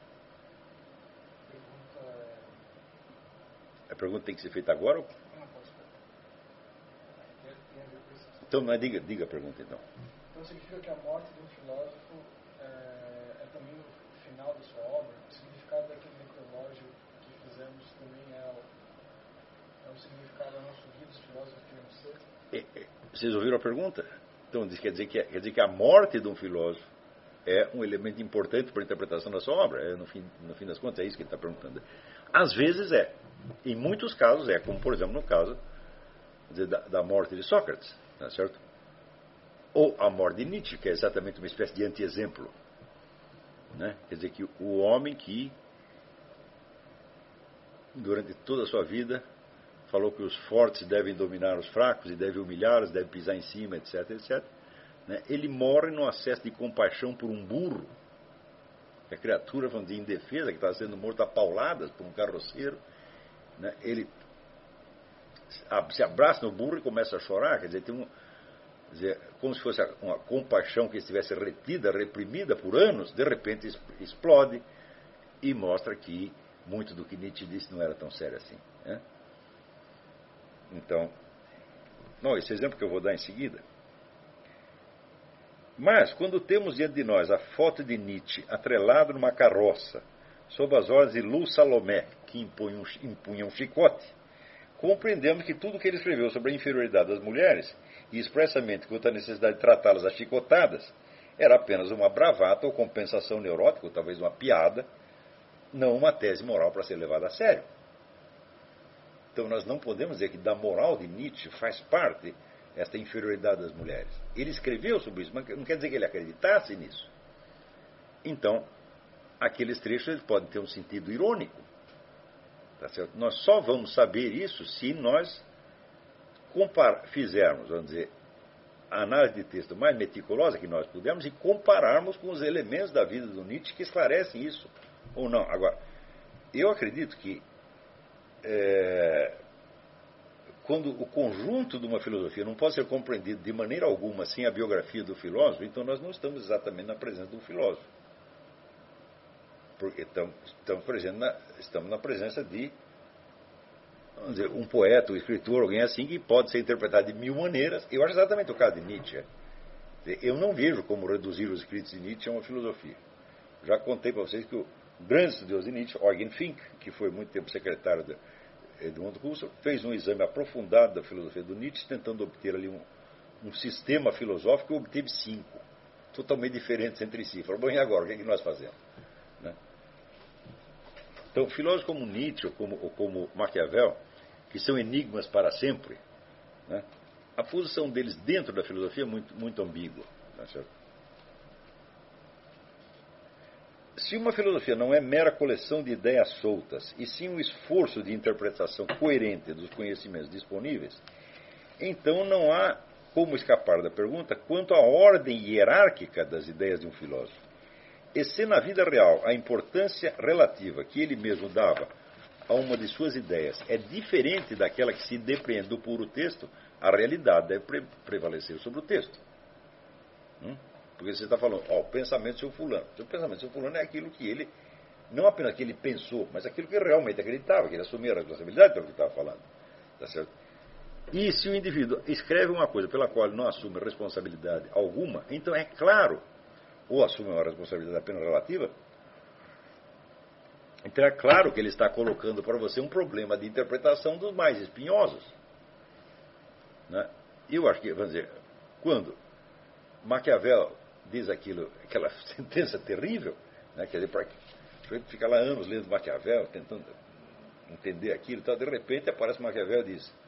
A pergunta tem que ser feita agora? Ou... Então, mas diga, diga a pergunta, então. Então significa que a morte de um filósofo é, é também o final da sua obra? O significado daquele necrológio que fizemos também é o, é o significado da nossa vida, os filósofos que não ser? É, é, vocês ouviram a pergunta? Então, quer dizer, que, quer dizer que a morte de um filósofo é um elemento importante para a interpretação da sua obra. É, no, fim, no fim das contas, é isso que ele está perguntando. Às vezes é. Em muitos casos é, como por exemplo no caso da, da morte de Sócrates. Não é certo? Ou a morte de Nietzsche, que é exatamente uma espécie de anti-exemplo. Né? Quer dizer que o homem que, durante toda a sua vida, falou que os fortes devem dominar os fracos e devem humilhá-los, devem pisar em cima, etc, etc. Né? Ele morre num acesso de compaixão por um burro, que a criatura, vamos dizer, indefesa, que está sendo morta a pauladas por um carroceiro. Né? Ele se abraça no burro e começa a chorar, quer dizer, tem um, quer dizer, como se fosse uma compaixão que estivesse retida, reprimida por anos, de repente explode e mostra que muito do que Nietzsche disse não era tão sério assim. Né? Então, não, esse exemplo que eu vou dar em seguida. Mas, quando temos diante de nós a foto de Nietzsche atrelado numa carroça, sob as ordens de Lu Salomé, que impunha um, impunha um chicote, compreendemos que tudo o que ele escreveu sobre a inferioridade das mulheres, e expressamente quanto à necessidade de tratá-las a chicotadas, era apenas uma bravata ou compensação neurótica, ou talvez uma piada, não uma tese moral para ser levada a sério. Então nós não podemos dizer que da moral de Nietzsche faz parte esta inferioridade das mulheres. Ele escreveu sobre isso, mas não quer dizer que ele acreditasse nisso. Então, aqueles trechos eles podem ter um sentido irônico. Tá certo? Nós só vamos saber isso se nós compar- fizermos, vamos dizer, a análise de texto mais meticulosa que nós pudermos e compararmos com os elementos da vida do Nietzsche que esclarecem isso ou não. Agora, eu acredito que é, quando o conjunto de uma filosofia não pode ser compreendido de maneira alguma sem a biografia do filósofo, então nós não estamos exatamente na presença de um filósofo. Porque estamos, estamos, presentes na, estamos na presença de, vamos dizer, um poeta, um escritor, alguém assim que pode ser interpretado de mil maneiras. Eu acho exatamente o caso de Nietzsche. Eu não vejo como reduzir os escritos de Nietzsche a uma filosofia. Já contei para vocês que o grande estudioso de Nietzsche, Eugen Fink, que foi muito tempo secretário de Edmund Husserl, fez um exame aprofundado da filosofia do Nietzsche, tentando obter ali um, um sistema filosófico e obteve cinco, totalmente diferentes entre si. Falou, bom, e agora, o que é que nós fazemos? Né? Então, filósofos como Nietzsche ou como, ou como Maquiavel, que são enigmas para sempre, né? A posição deles dentro da filosofia é muito, muito ambígua. Tá certo? Se uma filosofia não é mera coleção de ideias soltas, e sim um esforço de interpretação coerente dos conhecimentos disponíveis, então não há como escapar da pergunta quanto à ordem hierárquica das ideias de um filósofo. E se na vida real a importância relativa que ele mesmo dava a uma de suas ideias é diferente daquela que se depreende do puro texto, a realidade deve pre prevalecer sobre o texto. Hum? Porque você está falando, ó, o pensamento do seu fulano. O pensamento do seu fulano é aquilo que ele, não apenas que ele pensou, mas aquilo que ele realmente acreditava, que ele assumia a responsabilidade pelo que estava falando. Tá certo? E se o indivíduo escreve uma coisa pela qual ele não assume responsabilidade alguma, então é claro, ou assume uma responsabilidade apenas relativa, então é claro que ele está colocando para você um problema de interpretação dos mais espinhosos. Né? E eu acho que, vamos dizer, quando Maquiavel diz aquilo, aquela sentença terrível, né, quer dizer, para fica lá anos lendo Maquiavel, tentando entender aquilo, então, de repente aparece Maquiavel e diz: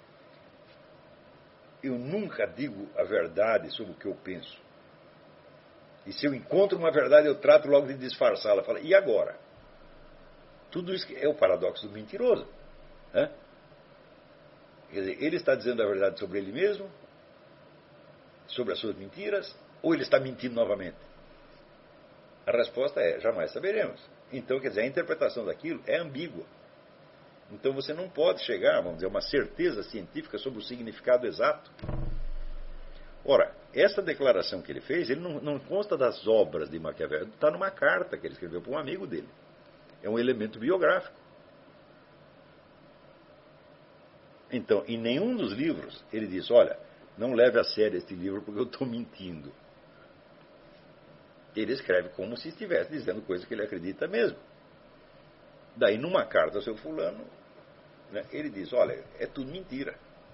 eu nunca digo a verdade sobre o que eu penso. E se eu encontro uma verdade, eu trato logo de disfarçá-la. Fala, e agora? Tudo isso é o paradoxo do mentiroso. Né? Quer dizer, ele está dizendo a verdade sobre ele mesmo, sobre as suas mentiras, ou ele está mentindo novamente? A resposta é, jamais saberemos. Então, quer dizer, a interpretação daquilo é ambígua. Então você não pode chegar, vamos dizer, a uma certeza científica sobre o significado exato. Ora, essa declaração que ele fez, ele não, não consta das obras de Maquiavel, está numa carta que ele escreveu para um amigo dele. É um elemento biográfico. Então, em nenhum dos livros, ele diz, olha, não leve a sério este livro porque eu estou mentindo. Ele escreve como se estivesse dizendo coisa que ele acredita mesmo. Daí, numa carta ao seu fulano, né, ele diz, olha, é tudo mentira.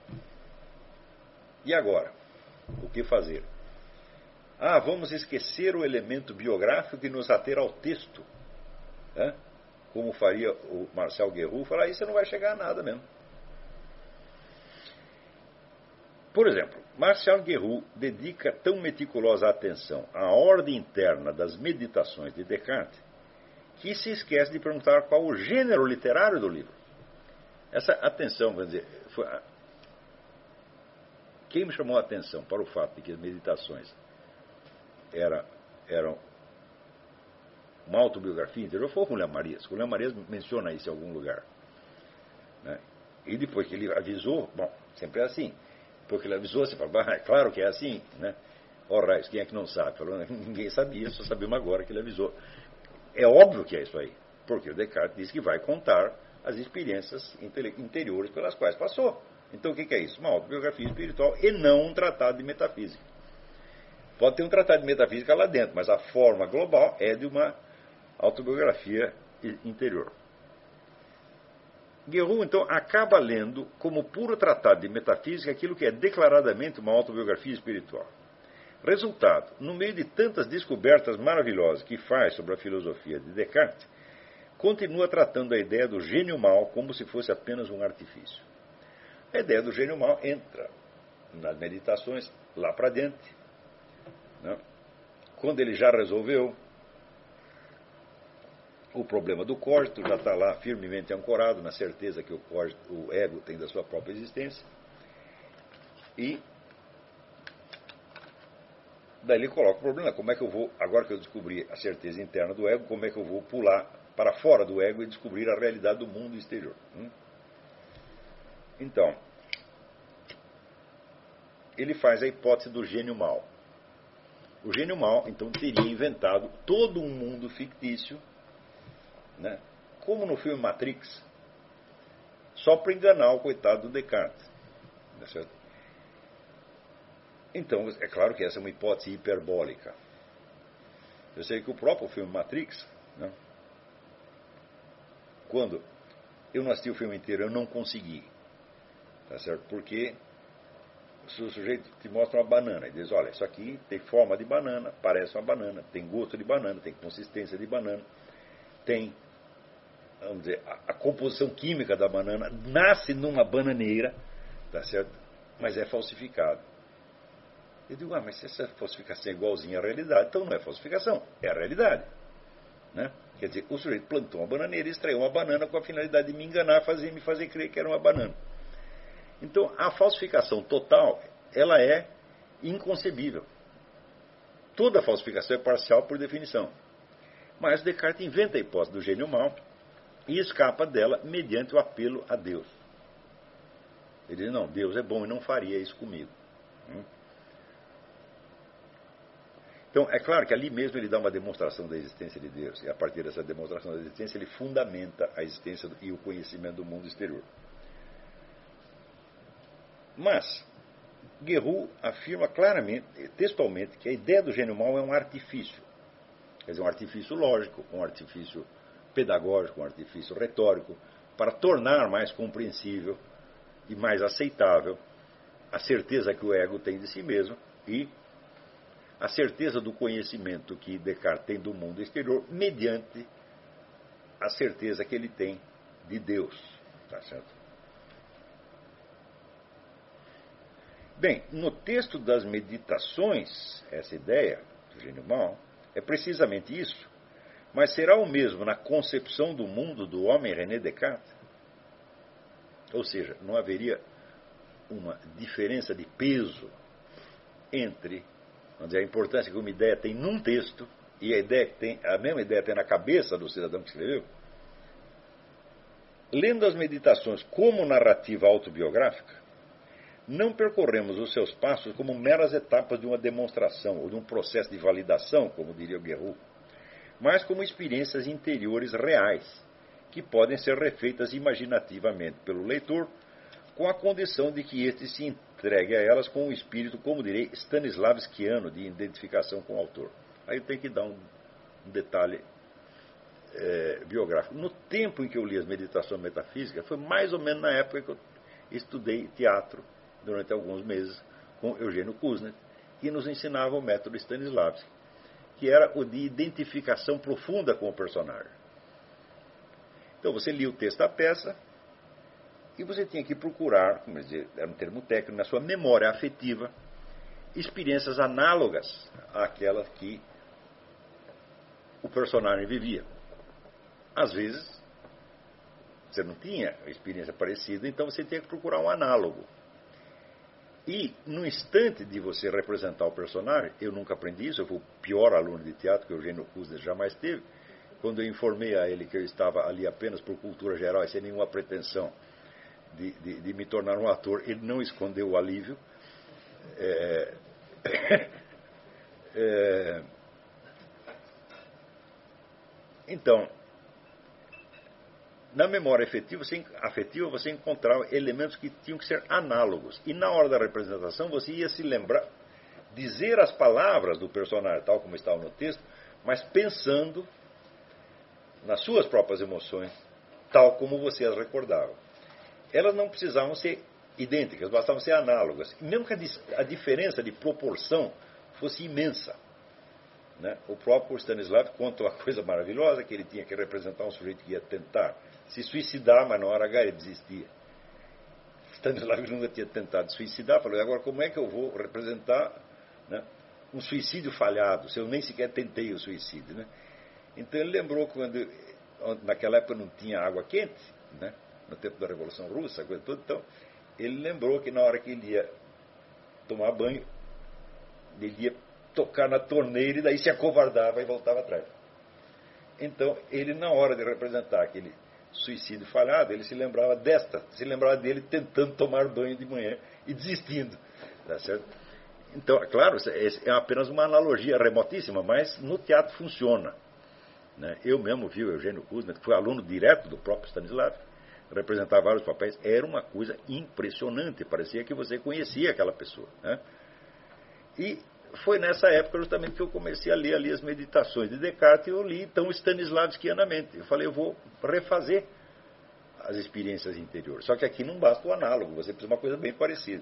E agora? O que fazer? Ah, vamos esquecer o elemento biográfico e nos ater ao texto. Né? Como faria o Marcel Guerroux, falar, aí você não vai chegar a nada mesmo. Por exemplo, Marcel Guerroux dedica tão meticulosa atenção à ordem interna das meditações de Descartes que se esquece de perguntar qual o gênero literário do livro. Essa atenção, vamos dizer, foi a... quem me chamou a atenção para o fato de que as meditações era, eram uma autobiografia interior foi o Julián Marías. Julián Marías menciona isso em algum lugar. Né? E depois que ele avisou, bom, sempre é assim. Porque ele avisou, você fala, ah, é claro que é assim, né? Ora, quem é que não sabe? Falou, ninguém sabia, só sabemos agora que ele avisou. É óbvio que é isso aí, porque o Descartes diz que vai contar as experiências interiores pelas quais passou. Então o que é isso? Uma autobiografia espiritual e não um tratado de metafísica. Pode ter um tratado de metafísica lá dentro, mas a forma global é de uma autobiografia interior. Guerroux, então, acaba lendo como puro tratado de metafísica aquilo que é declaradamente uma autobiografia espiritual. Resultado, no meio de tantas descobertas maravilhosas que faz sobre a filosofia de Descartes, continua tratando a ideia do gênio mau como se fosse apenas um artifício. A ideia do gênio mau entra nas meditações lá para dentro. Né? Quando ele já resolveu o problema do cogito, já está lá firmemente ancorado na certeza que o, cogito, o ego tem da sua própria existência. E daí ele coloca o problema, como é que eu vou, agora que eu descobri a certeza interna do ego, como é que eu vou pular para fora do ego e descobrir a realidade do mundo exterior? Hum? Então, ele faz a hipótese do gênio mau. O gênio mau, então, teria inventado todo um mundo fictício, né? Como no filme Matrix, só para enganar o coitado do Descartes. Não é certo? Então, é claro que essa é uma hipótese hiperbólica. Eu sei que o próprio filme Matrix, né? Quando eu não assisti o filme inteiro, eu não consegui. Tá certo? Porque o sujeito te mostra uma banana e diz, olha, isso aqui tem forma de banana, parece uma banana, tem gosto de banana, tem consistência de banana, tem vamos dizer, a, a composição química da banana nasce numa bananeira, tá certo? Mas é falsificado. Eu digo, ah, mas se essa falsificação é igualzinha à realidade, então não é falsificação, é a realidade. Né? Quer dizer, o sujeito plantou uma bananeira e extraiu uma banana com a finalidade de me enganar, fazer, me fazer crer que era uma banana. Então, a falsificação total, ela é inconcebível. Toda falsificação é parcial por definição. Mas Descartes inventa a hipótese do gênio mau e escapa dela mediante o apelo a Deus. Ele diz, não, Deus é bom e não faria isso comigo. Então, é claro que ali mesmo ele dá uma demonstração da existência de Deus. E a partir dessa demonstração da existência, ele fundamenta a existência e o conhecimento do mundo exterior. Mas, Guerrero afirma claramente, textualmente, que a ideia do gênio mau é um artifício. Quer dizer, um artifício lógico, um artifício pedagógico, um artifício retórico, para tornar mais compreensível e mais aceitável a certeza que o ego tem de si mesmo e a certeza do conhecimento que Descartes tem do mundo exterior mediante a certeza que ele tem de Deus. Tá certo? Bem, no texto das Meditações, essa ideia do gênio mau é precisamente isso. Mas será o mesmo na concepção do mundo do homem René Descartes? Ou seja, não haveria uma diferença de peso entre, vamos dizer, a importância que uma ideia tem num texto e a ideia que tem, a mesma ideia tem na cabeça do cidadão que escreveu? Lendo as Meditações como narrativa autobiográfica, não percorremos os seus passos como meras etapas de uma demonstração ou de um processo de validação, como diria o Guerrero, mas como experiências interiores reais, que podem ser refeitas imaginativamente pelo leitor, com a condição de que este se entregue a elas com um espírito, como direi, stanislavskiano, de identificação com o autor. Aí tem que dar um, um detalhe é, biográfico. No tempo em que eu li as Meditações Metafísicas, foi mais ou menos na época que eu estudei teatro, durante alguns meses, com Eugênio Kuznets, que nos ensinava o método Stanislavski, que era o de identificação profunda com o personagem. Então você lia o texto da peça e você tinha que procurar, como dizer, era um termo técnico, na sua memória afetiva, experiências análogas àquelas que o personagem vivia. Às vezes, você não tinha experiência parecida, então você tinha que procurar um análogo. E, no instante de você representar o personagem, eu nunca aprendi isso, eu fui o pior aluno de teatro que o Eugênio Kuznets jamais teve. Quando eu informei a ele que eu estava ali apenas por cultura geral e sem nenhuma pretensão de, de, de me tornar um ator, ele não escondeu o alívio. É, é, então, na memória afetiva você, afetiva, você encontrava elementos que tinham que ser análogos. E na hora da representação, você ia se lembrar, dizer as palavras do personagem, tal como estava no texto, mas pensando nas suas próprias emoções, tal como você as recordava. Elas não precisavam ser idênticas, bastavam ser análogas. Mesmo que a, a diferença de proporção fosse imensa. Né? O próprio Stanislav conta uma coisa maravilhosa, que ele tinha que representar um sujeito que ia tentar se suicidar, mas na hora H ele desistia. Stanislav nunca tinha tentado suicidar, falou, agora como é que eu vou representar, né, um suicídio falhado, se eu nem sequer tentei o suicídio? Né? Então ele lembrou quando, naquela época não tinha água quente, né, no tempo da Revolução Russa, coisa toda, então ele lembrou que na hora que ele ia tomar banho, ele ia tocar na torneira e daí se acovardava e voltava atrás. Então, ele na hora de representar aquele suicídio falhado, ele se lembrava desta, se lembrava dele tentando tomar banho de manhã e desistindo. Tá certo? Então, é claro, é apenas uma analogia remotíssima, mas no teatro funciona. Né? Eu mesmo vi o Eugênio Kuznets, que foi aluno direto do próprio Stanislavski, representar vários papéis, era uma coisa impressionante, parecia que você conhecia aquela pessoa. Né? E foi nessa época justamente que eu comecei a ler ali as Meditações de Descartes e eu li então stanislavskianamente. Eu falei, eu vou refazer as experiências interiores. Só que aqui não basta o análogo, você precisa de uma coisa bem parecida.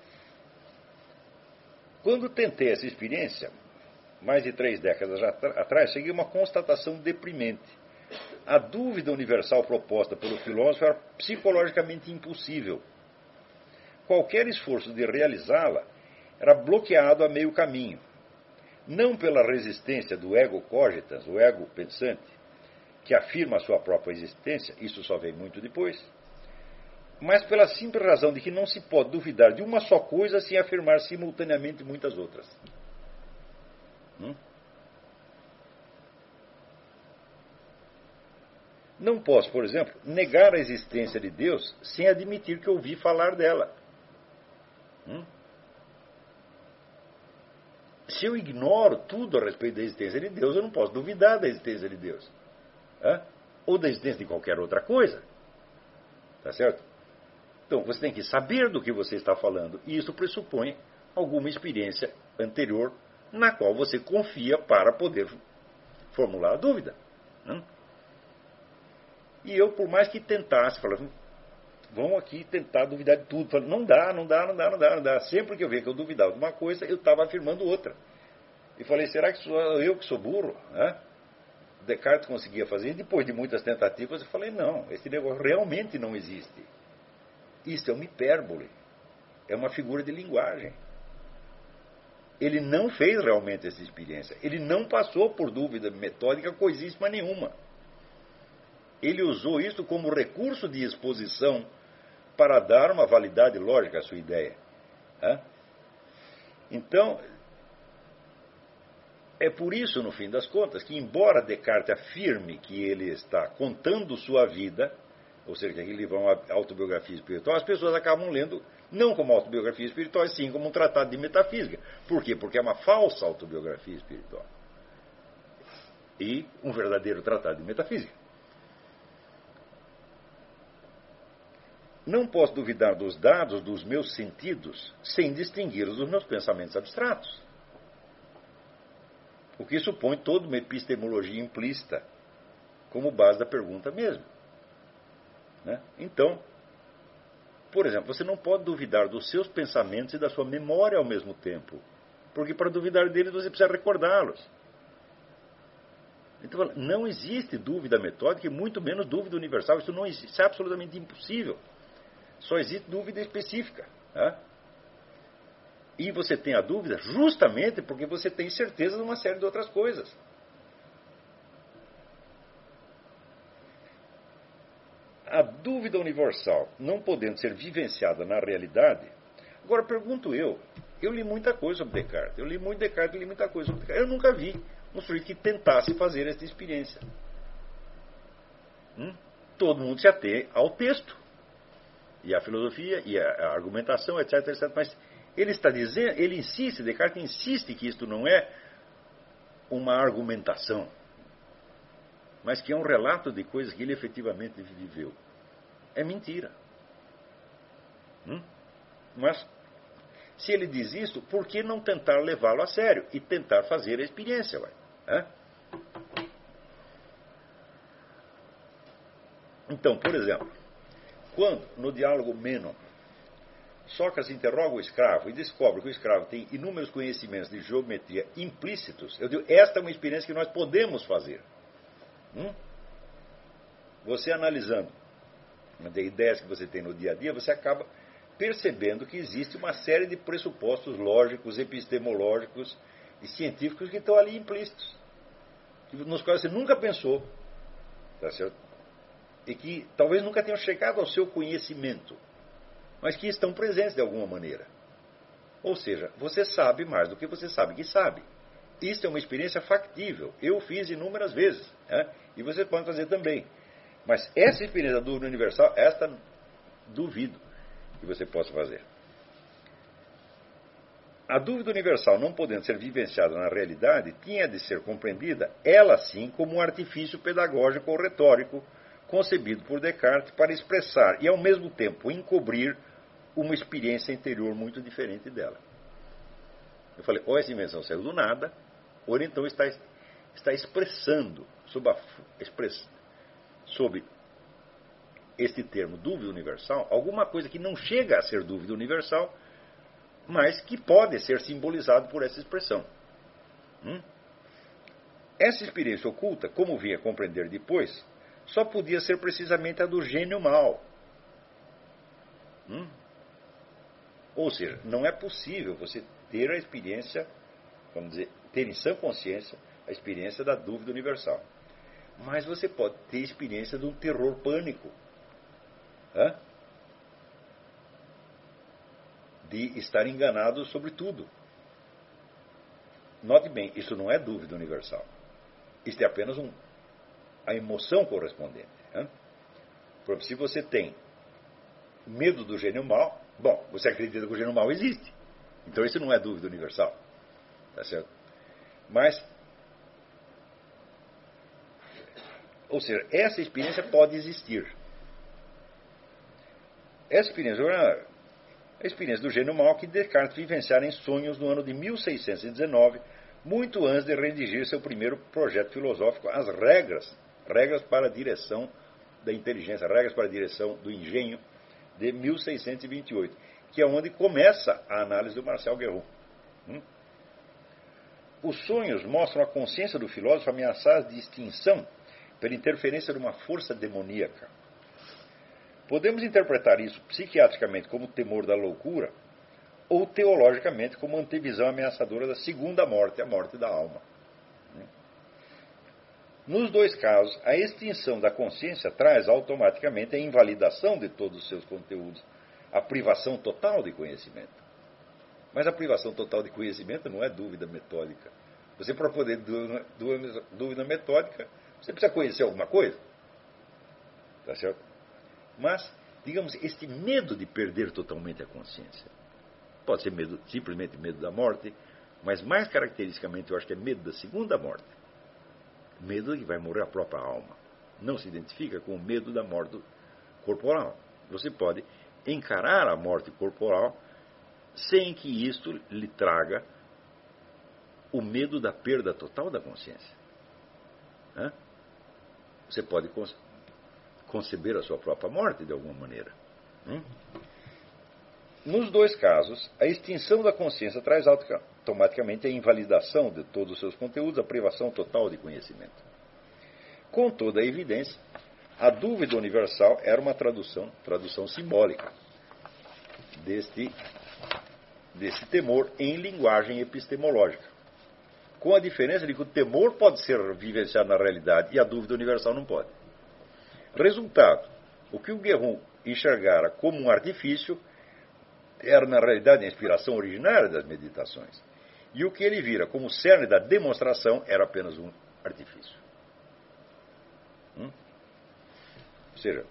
Quando tentei essa experiência, mais de três décadas atrás, cheguei a uma constatação deprimente. A dúvida universal proposta pelo filósofo era psicologicamente impossível. Qualquer esforço de realizá-la era bloqueado a meio caminho. Não pela resistência do ego cogitans, o ego pensante, que afirma a sua própria existência, isso só vem muito depois, mas pela simples razão de que não se pode duvidar de uma só coisa sem afirmar simultaneamente muitas outras. Hum? Não posso, por exemplo, negar a existência de Deus sem admitir que ouvi falar dela. Hum? Se eu ignoro tudo a respeito da existência de Deus, eu não posso duvidar da existência de Deus. Hã? Ou da existência de qualquer outra coisa. Tá certo? Então, você tem que saber do que você está falando. E isso pressupõe alguma experiência anterior na qual você confia para poder formular a dúvida. Hã? E eu, por mais que tentasse, falava, vamos aqui tentar duvidar de tudo. Falei, não dá, não dá, não dá, não dá, não dá. Sempre que eu via que eu duvidava de uma coisa, eu estava afirmando outra. E falei, será que sou eu que sou burro? Né? Descartes conseguia fazer. E depois de muitas tentativas, eu falei, não, esse negócio realmente não existe. Isso é uma hipérbole. É uma figura de linguagem. Ele não fez realmente essa experiência. Ele não passou por dúvida metódica coisíssima nenhuma. Ele usou isso como recurso de exposição para dar uma validade lógica à sua ideia. Então, é por isso, no fim das contas, que embora Descartes afirme que ele está contando sua vida, ou seja, que aquele livro é uma autobiografia espiritual, as pessoas acabam lendo não como autobiografia espiritual, sim como um tratado de metafísica. Por quê? Porque é uma falsa autobiografia espiritual. E um verdadeiro tratado de metafísica. Não posso duvidar dos dados dos meus sentidos sem distingui-los dos meus pensamentos abstratos. O que supõe toda uma epistemologia implícita como base da pergunta mesmo. Né? Então, por exemplo, você não pode duvidar dos seus pensamentos e da sua memória ao mesmo tempo. Porque para duvidar deles você precisa recordá-los. Então, não existe dúvida metódica e muito menos dúvida universal. Isso não existe, isso é absolutamente impossível. Só existe dúvida específica. Né? E você tem a dúvida justamente porque você tem certeza de uma série de outras coisas. A dúvida universal, não podendo ser vivenciada na realidade... Agora, pergunto eu, eu li muita coisa sobre Descartes. Eu li muito Descartes, eu li muita coisa sobre Descartes. Eu nunca vi um sujeito que tentasse fazer essa experiência. Hum? Todo mundo se atém ao texto. E a filosofia, e a argumentação, etc, etcétera. Mas ele está dizendo, ele insiste, Descartes insiste que isto não é uma argumentação, mas que é um relato de coisas que ele efetivamente viveu. É mentira. Hum? Mas, se ele diz isso, por que não tentar levá-lo a sério e tentar fazer a experiência? Ué? Hã? Então, por exemplo, quando, no diálogo Menon, Sócrates interroga o escravo e descobre que o escravo tem inúmeros conhecimentos de geometria implícitos, eu digo, esta é uma experiência que nós podemos fazer. Hum? Você analisando as ideias que você tem no dia a dia, você acaba percebendo que existe uma série de pressupostos lógicos, epistemológicos e científicos que estão ali implícitos, nos quais você nunca pensou, tá certo? E que talvez nunca tenham chegado ao seu conhecimento, mas que estão presentes de alguma maneira. Ou seja, você sabe mais do que você sabe que sabe. Isso é uma experiência factível. Eu fiz inúmeras vezes. Né? E você pode fazer também. Mas essa experiência da dúvida universal, esta duvido que você possa fazer. A dúvida universal, não podendo ser vivenciada na realidade, tinha de ser compreendida, ela sim, como um artifício pedagógico ou retórico, concebido por Descartes para expressar e, ao mesmo tempo, encobrir uma experiência interior muito diferente dela. Eu falei, ou essa invenção saiu do nada, ou então está, está expressando, sob, a, express, sob este termo dúvida universal, alguma coisa que não chega a ser dúvida universal, mas que pode ser simbolizado por essa expressão. Hum? Essa experiência oculta, como vinha a compreender depois, só podia ser precisamente a do gênio mau. Hum? Ou seja, não é possível você ter a experiência, vamos dizer, ter em sã consciência a experiência da dúvida universal. Mas você pode ter experiência de um terror pânico. Hã? De estar enganado sobre tudo. Note bem, isso não é dúvida universal. Isto é apenas um, a emoção correspondente. Hã? Por exemplo, se você tem medo do gênio mau, bom, você acredita que o gênio mau existe. Então isso não é dúvida universal. Tá certo? Mas, ou seja, essa experiência pode existir. Essa experiência, a experiência do gênio mau que Descartes vivenciara em sonhos no ano de mil seiscentos e dezenove, muito antes de redigir seu primeiro projeto filosófico, as regras, regras para a direção da inteligência, regras para a direção do engenho, de mil seiscentos e vinte e oito, que é onde começa a análise do Marcel Guerroux. Hum? Os sonhos mostram a consciência do filósofo ameaçada de extinção pela interferência de uma força demoníaca. Podemos interpretar isso psiquiatricamente como temor da loucura ou teologicamente como antevisão ameaçadora da segunda morte, a morte da alma. Nos dois casos, a extinção da consciência traz automaticamente a invalidação de todos os seus conteúdos, a privação total de conhecimento. Mas a privação total de conhecimento não é dúvida metódica. Você, para poder dúvida, dúvida metódica, você precisa conhecer alguma coisa. Tá certo? Mas, digamos, este medo de perder totalmente a consciência. Pode ser medo, simplesmente medo da morte, mas mais caracteristicamente eu acho que é medo da segunda morte. Medo de que vai morrer a própria alma. Não se identifica com o medo da morte corporal. Você pode encarar a morte corporal sem que isto lhe traga o medo da perda total da consciência. Hã? Você pode conceber a sua própria morte de alguma maneira. Hum? Nos dois casos, a extinção da consciência traz automaticamente a invalidação de todos os seus conteúdos, a privação total de conhecimento. Com toda a evidência, a dúvida universal era uma tradução, tradução simbólica deste, desse temor em linguagem epistemológica. Com a diferença de que o temor pode ser vivenciado na realidade e a dúvida universal não pode. Resultado, o que o Guerroux enxergara como um artifício era, na realidade, a inspiração originária das meditações. E o que ele vira como cerne da demonstração era apenas um artifício. Hum? Ou seja,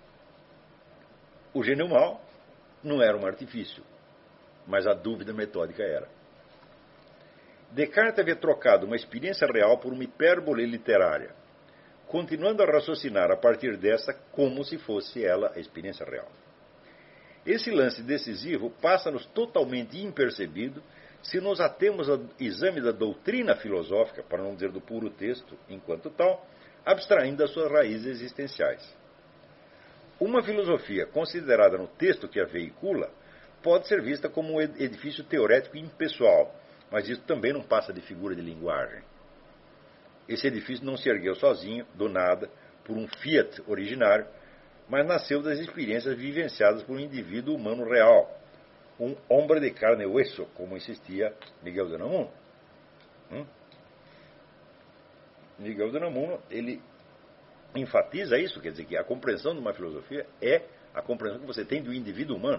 o gênio mau não era um artifício, mas a dúvida metódica era. Descartes havia trocado uma experiência real por uma hipérbole literária, continuando a raciocinar a partir dessa como se fosse ela a experiência real. Esse lance decisivo passa-nos totalmente impercebido se nos atemos ao exame da doutrina filosófica, para não dizer do puro texto, enquanto tal, abstraindo das suas raízes existenciais. Uma filosofia considerada no texto que a veicula pode ser vista como um edifício teorético impessoal, mas isso também não passa de figura de linguagem. Esse edifício não se ergueu sozinho, do nada, por um fiat originário, mas nasceu das experiências vivenciadas por um indivíduo humano real, um hombre de carne e hueso, como insistia Miguel de Unamuno. Hum? Miguel de Unamuno, ele enfatiza isso, quer dizer que a compreensão de uma filosofia é a compreensão que você tem do indivíduo humano.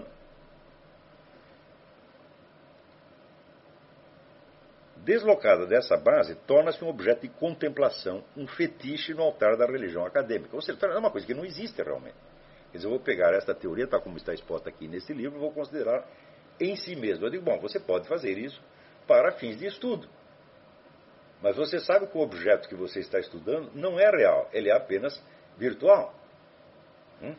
Deslocada dessa base, torna-se um objeto de contemplação, um fetiche no altar da religião acadêmica. Ou seja, é uma coisa que não existe realmente. Quer dizer, eu vou pegar esta teoria, tal como está exposta aqui nesse livro, e vou considerar em si mesmo. Eu digo, bom, você pode fazer isso para fins de estudo. Mas você sabe que o objeto que você está estudando não é real, ele é apenas virtual. Hum?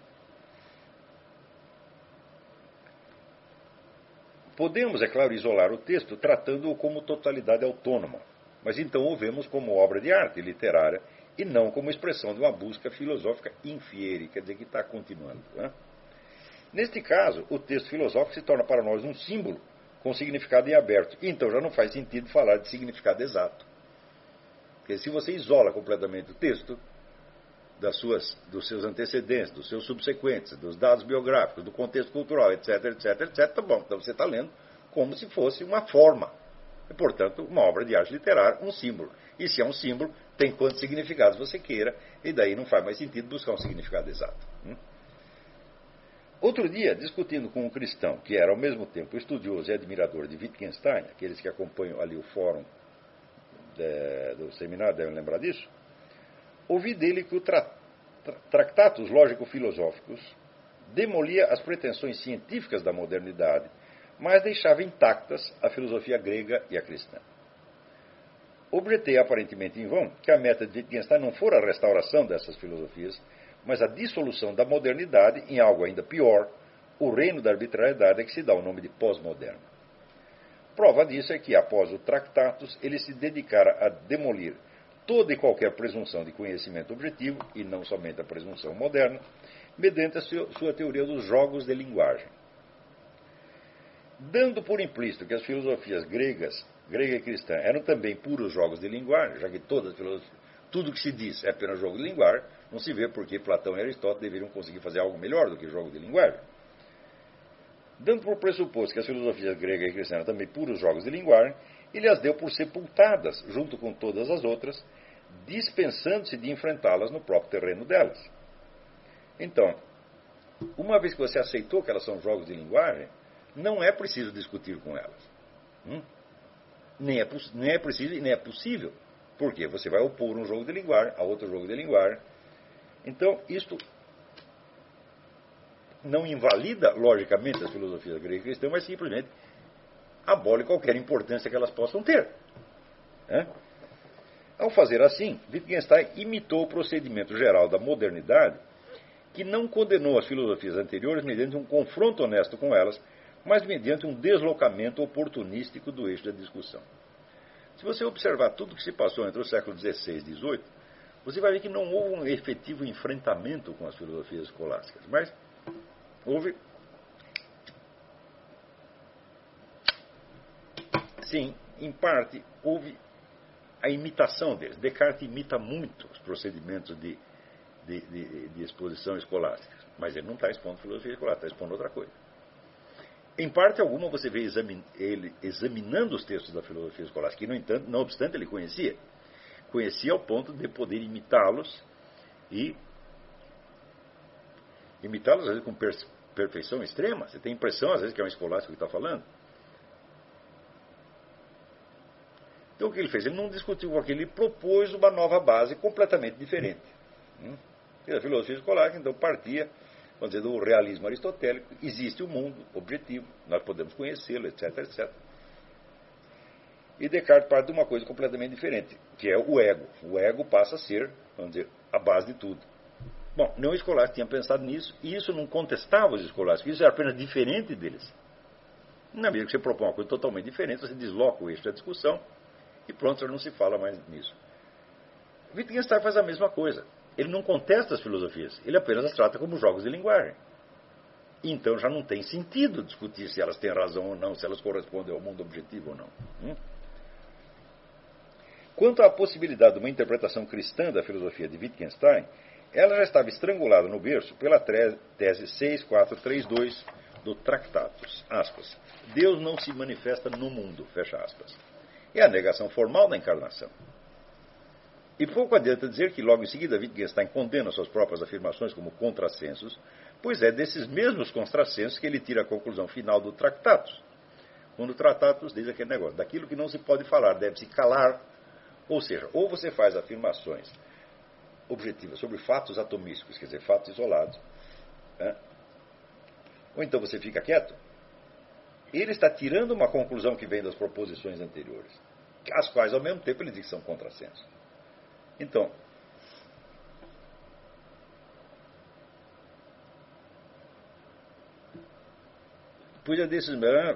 Podemos, é claro, isolar o texto tratando-o como totalidade autônoma, mas então o vemos como obra de arte literária e não como expressão de uma busca filosófica infiere, quer dizer, que está continuando. Né? Neste caso, o texto filosófico se torna para nós um símbolo com significado em aberto, e então já não faz sentido falar de significado exato. Porque se você isola completamente o texto, das suas, dos seus antecedentes, dos seus subsequentes, dos dados biográficos, do contexto cultural, etc, etc, etc, tá bom. Então você está lendo como se fosse uma forma. E, portanto, uma obra de arte literária, um símbolo. E se é um símbolo, tem quantos significados você queira, e daí não faz mais sentido buscar um significado exato. Hum? Outro dia, discutindo com um cristão que era ao mesmo tempo estudioso e admirador de Wittgenstein, aqueles que acompanham ali o fórum de, do seminário devem lembrar disso, ouvi dele que o tra, tra, Tratatus Lógico-Filosóficos demolia as pretensões científicas da modernidade, mas deixava intactas a filosofia grega e a cristã. Objetei aparentemente em vão que a meta de Wittgenstein não fora a restauração dessas filosofias, mas a dissolução da modernidade em algo ainda pior, o reino da arbitrariedade a que se dá o nome de pós-moderno. Prova disso é que, após o Tractatus, ele se dedicara a demolir toda e qualquer presunção de conhecimento objetivo, e não somente a presunção moderna, mediante a sua teoria dos jogos de linguagem. Dando por implícito que as filosofias gregas, grega e cristã, eram também puros jogos de linguagem, já que todas as filosofias, tudo que se diz é apenas jogo de linguagem, não se vê porque Platão e Aristóteles deveriam conseguir fazer algo melhor do que jogo de linguagem. Dando por pressuposto que as filosofias grega e cristã eram também puros jogos de linguagem, ele as deu por sepultadas, junto com todas as outras, dispensando-se de enfrentá-las no próprio terreno delas. Então, uma vez que você aceitou que elas são jogos de linguagem, não é preciso discutir com elas. Hum? Nem, é, nem é preciso e nem é possível. Por quê? Você vai opor um jogo de linguagem a outro jogo de linguagem. Então, isto não invalida, logicamente, as filosofias grega e cristã, mas simplesmente abole qualquer importância que elas possam ter. É? Ao fazer assim, Wittgenstein imitou o procedimento geral da modernidade, que não condenou as filosofias anteriores mediante um confronto honesto com elas, mas mediante um deslocamento oportunístico do eixo da discussão. Se você observar tudo o que se passou entre os séculos dezesseis e dezoito, você vai ver que não houve um efetivo enfrentamento com as filosofias escolásticas, mas houve, sim, em parte, houve a imitação deles. Descartes imita muito os procedimentos de, de, de, de exposição escolástica, mas ele não está expondo filosofia escolástica, está expondo outra coisa. Em parte alguma, você vê examin, ele examinando os textos da filosofia escolástica, que, no entanto, não obstante, ele conhecia. Conhecia ao ponto de poder imitá-los e imitá-los, às vezes, com per, perfeição extrema. Você tem a impressão, às vezes, que é um escolástico que está falando. Então, o que ele fez? Ele não discutiu com aquilo, ele propôs uma nova base completamente diferente. Hum? A filosofia escolástica, então, partia, vamos dizer, do realismo aristotélico. Existe o um mundo objetivo, nós podemos conhecê-lo, etc, etcétera. E Descartes parte de uma coisa completamente diferente, que é o ego. O ego passa a ser, vamos dizer, a base de tudo. Bom, nenhum escolástico tinha pensado nisso, e isso não contestava os escolásticos, isso era apenas diferente deles. Na medida que você propõe uma coisa totalmente diferente, você desloca o eixo da discussão, e pronto, não se fala mais nisso. Wittgenstein faz a mesma coisa. Ele não contesta as filosofias, ele apenas as trata como jogos de linguagem. Então já não tem sentido discutir se elas têm razão ou não, se elas correspondem ao mundo objetivo ou não. Hum? Quanto à possibilidade de uma interpretação cristã da filosofia de Wittgenstein, ela já estava estrangulada no berço pela tese seis quatro três dois do Tractatus. Aspas. Deus não se manifesta no mundo, fecha aspas. É a negação formal da encarnação. E pouco adianta dizer que logo em seguida Wittgenstein condena suas próprias afirmações como contrassensos, pois é desses mesmos contrassensos que ele tira a conclusão final do Tractatus. Quando o Tractatus diz aquele negócio, daquilo que não se pode falar, deve-se calar. Ou seja, ou você faz afirmações objetivas sobre fatos atomísticos, quer dizer, fatos isolados, né? Ou então você fica quieto. Ele está tirando uma conclusão que vem das proposições anteriores, as quais, ao mesmo tempo, ele diz que são contrassensos. Então, pois é desses,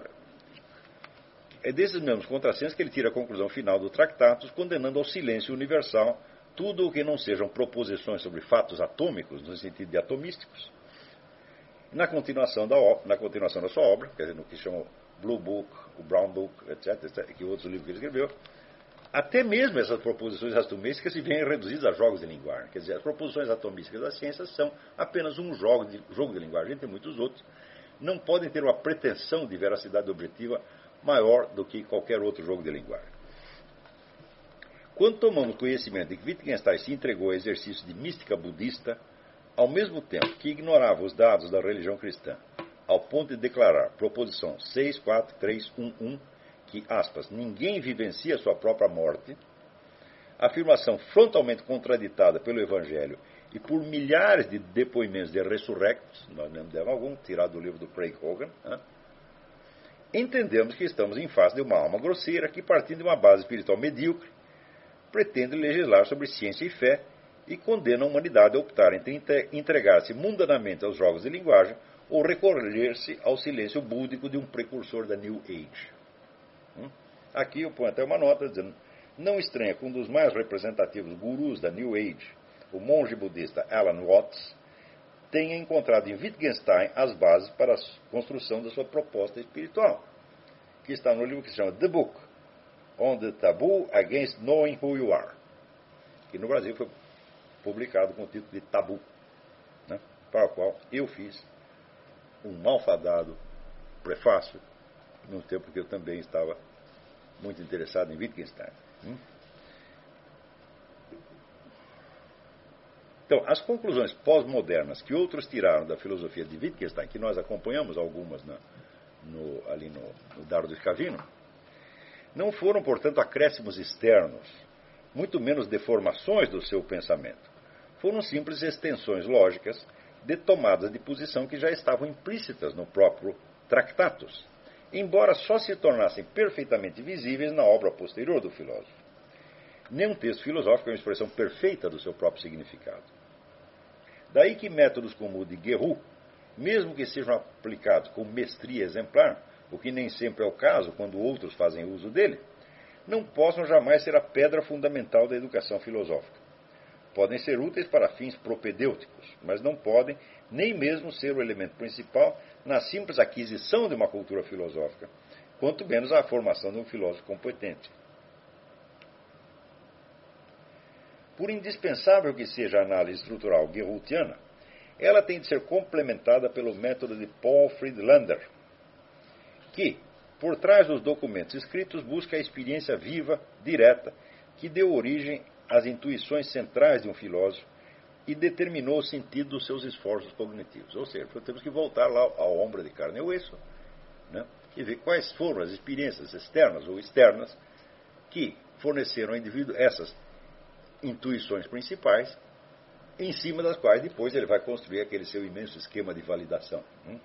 é desses mesmos contrassensos que ele tira a conclusão final do Tractatus, condenando ao silêncio universal tudo o que não sejam proposições sobre fatos atômicos, no sentido de atomísticos. Na continuação da, na continuação da sua obra, quer dizer, no que chama Blue Book, o Brown Book, etc, etc, que outros livros que ele escreveu, Até mesmo essas proposições atomísticas se veem reduzidas a jogos de linguagem. Quer dizer, as proposições atomísticas da ciência são apenas um jogo de, jogo de linguagem, entre muitos outros. Não podem ter uma pretensão de veracidade objetiva maior do que qualquer outro jogo de linguagem. Quando tomamos conhecimento de que Wittgenstein se entregou ao exercício de mística budista, ao mesmo tempo que ignorava os dados da religião cristã, ao ponto de declarar, proposição seis quatro três um um, que, aspas, ninguém vivencia sua própria morte, afirmação frontalmente contraditada pelo Evangelho e por milhares de depoimentos de ressurrectos, nós não demos algum, tirado do livro do Craig Hogan, né? Entendemos que estamos em face de uma alma grosseira que, partindo de uma base espiritual medíocre, pretende legislar sobre ciência e fé e condena a humanidade a optar entre entregar-se mundanamente aos jogos de linguagem ou recorrer-se ao silêncio búdico de um precursor da New Age. Aqui eu ponho até uma nota dizendo, não estranha que um dos mais representativos gurus da New Age, o monge budista Alan Watts, tenha encontrado em Wittgenstein as bases para a construção da sua proposta espiritual, que está no livro que se chama The Book on the Taboo Against Knowing Who You Are, que no Brasil foi publicado com o título de Tabu, né, para o qual eu fiz um malfadado prefácio, num tempo que eu também estava muito interessado em Wittgenstein. Hum? Então, as conclusões pós-modernas que outros tiraram da filosofia de Wittgenstein, que nós acompanhamos algumas na, no, ali no, no Dardo Scavino, não foram, portanto, acréscimos externos, muito menos deformações do seu pensamento. Foram simples extensões lógicas de tomadas de posição que já estavam implícitas no próprio Tractatus, embora só se tornassem perfeitamente visíveis na obra posterior do filósofo. Nenhum texto filosófico é uma expressão perfeita do seu próprio significado. Daí que métodos como o de Guerrero, mesmo que sejam aplicados com mestria exemplar, o que nem sempre é o caso quando outros fazem uso dele, não possam jamais ser a pedra fundamental da educação filosófica. Podem ser úteis para fins propedêuticos, mas não podem nem mesmo ser o elemento principal na simples aquisição de uma cultura filosófica, quanto menos a formação de um filósofo competente. Por indispensável que seja a análise estrutural guerroutiana, ela tem de ser complementada pelo método de Paul Friedlander, que, por trás dos documentos escritos, busca a experiência viva, direta, que deu origem às intuições centrais de um filósofo e determinou o sentido dos seus esforços cognitivos. Ou seja, temos que voltar lá ao ombro de carne e osso, né, e ver quais foram as experiências externas ou externas que forneceram ao indivíduo essas intuições principais, em cima das quais depois ele vai construir aquele seu imenso esquema de validação.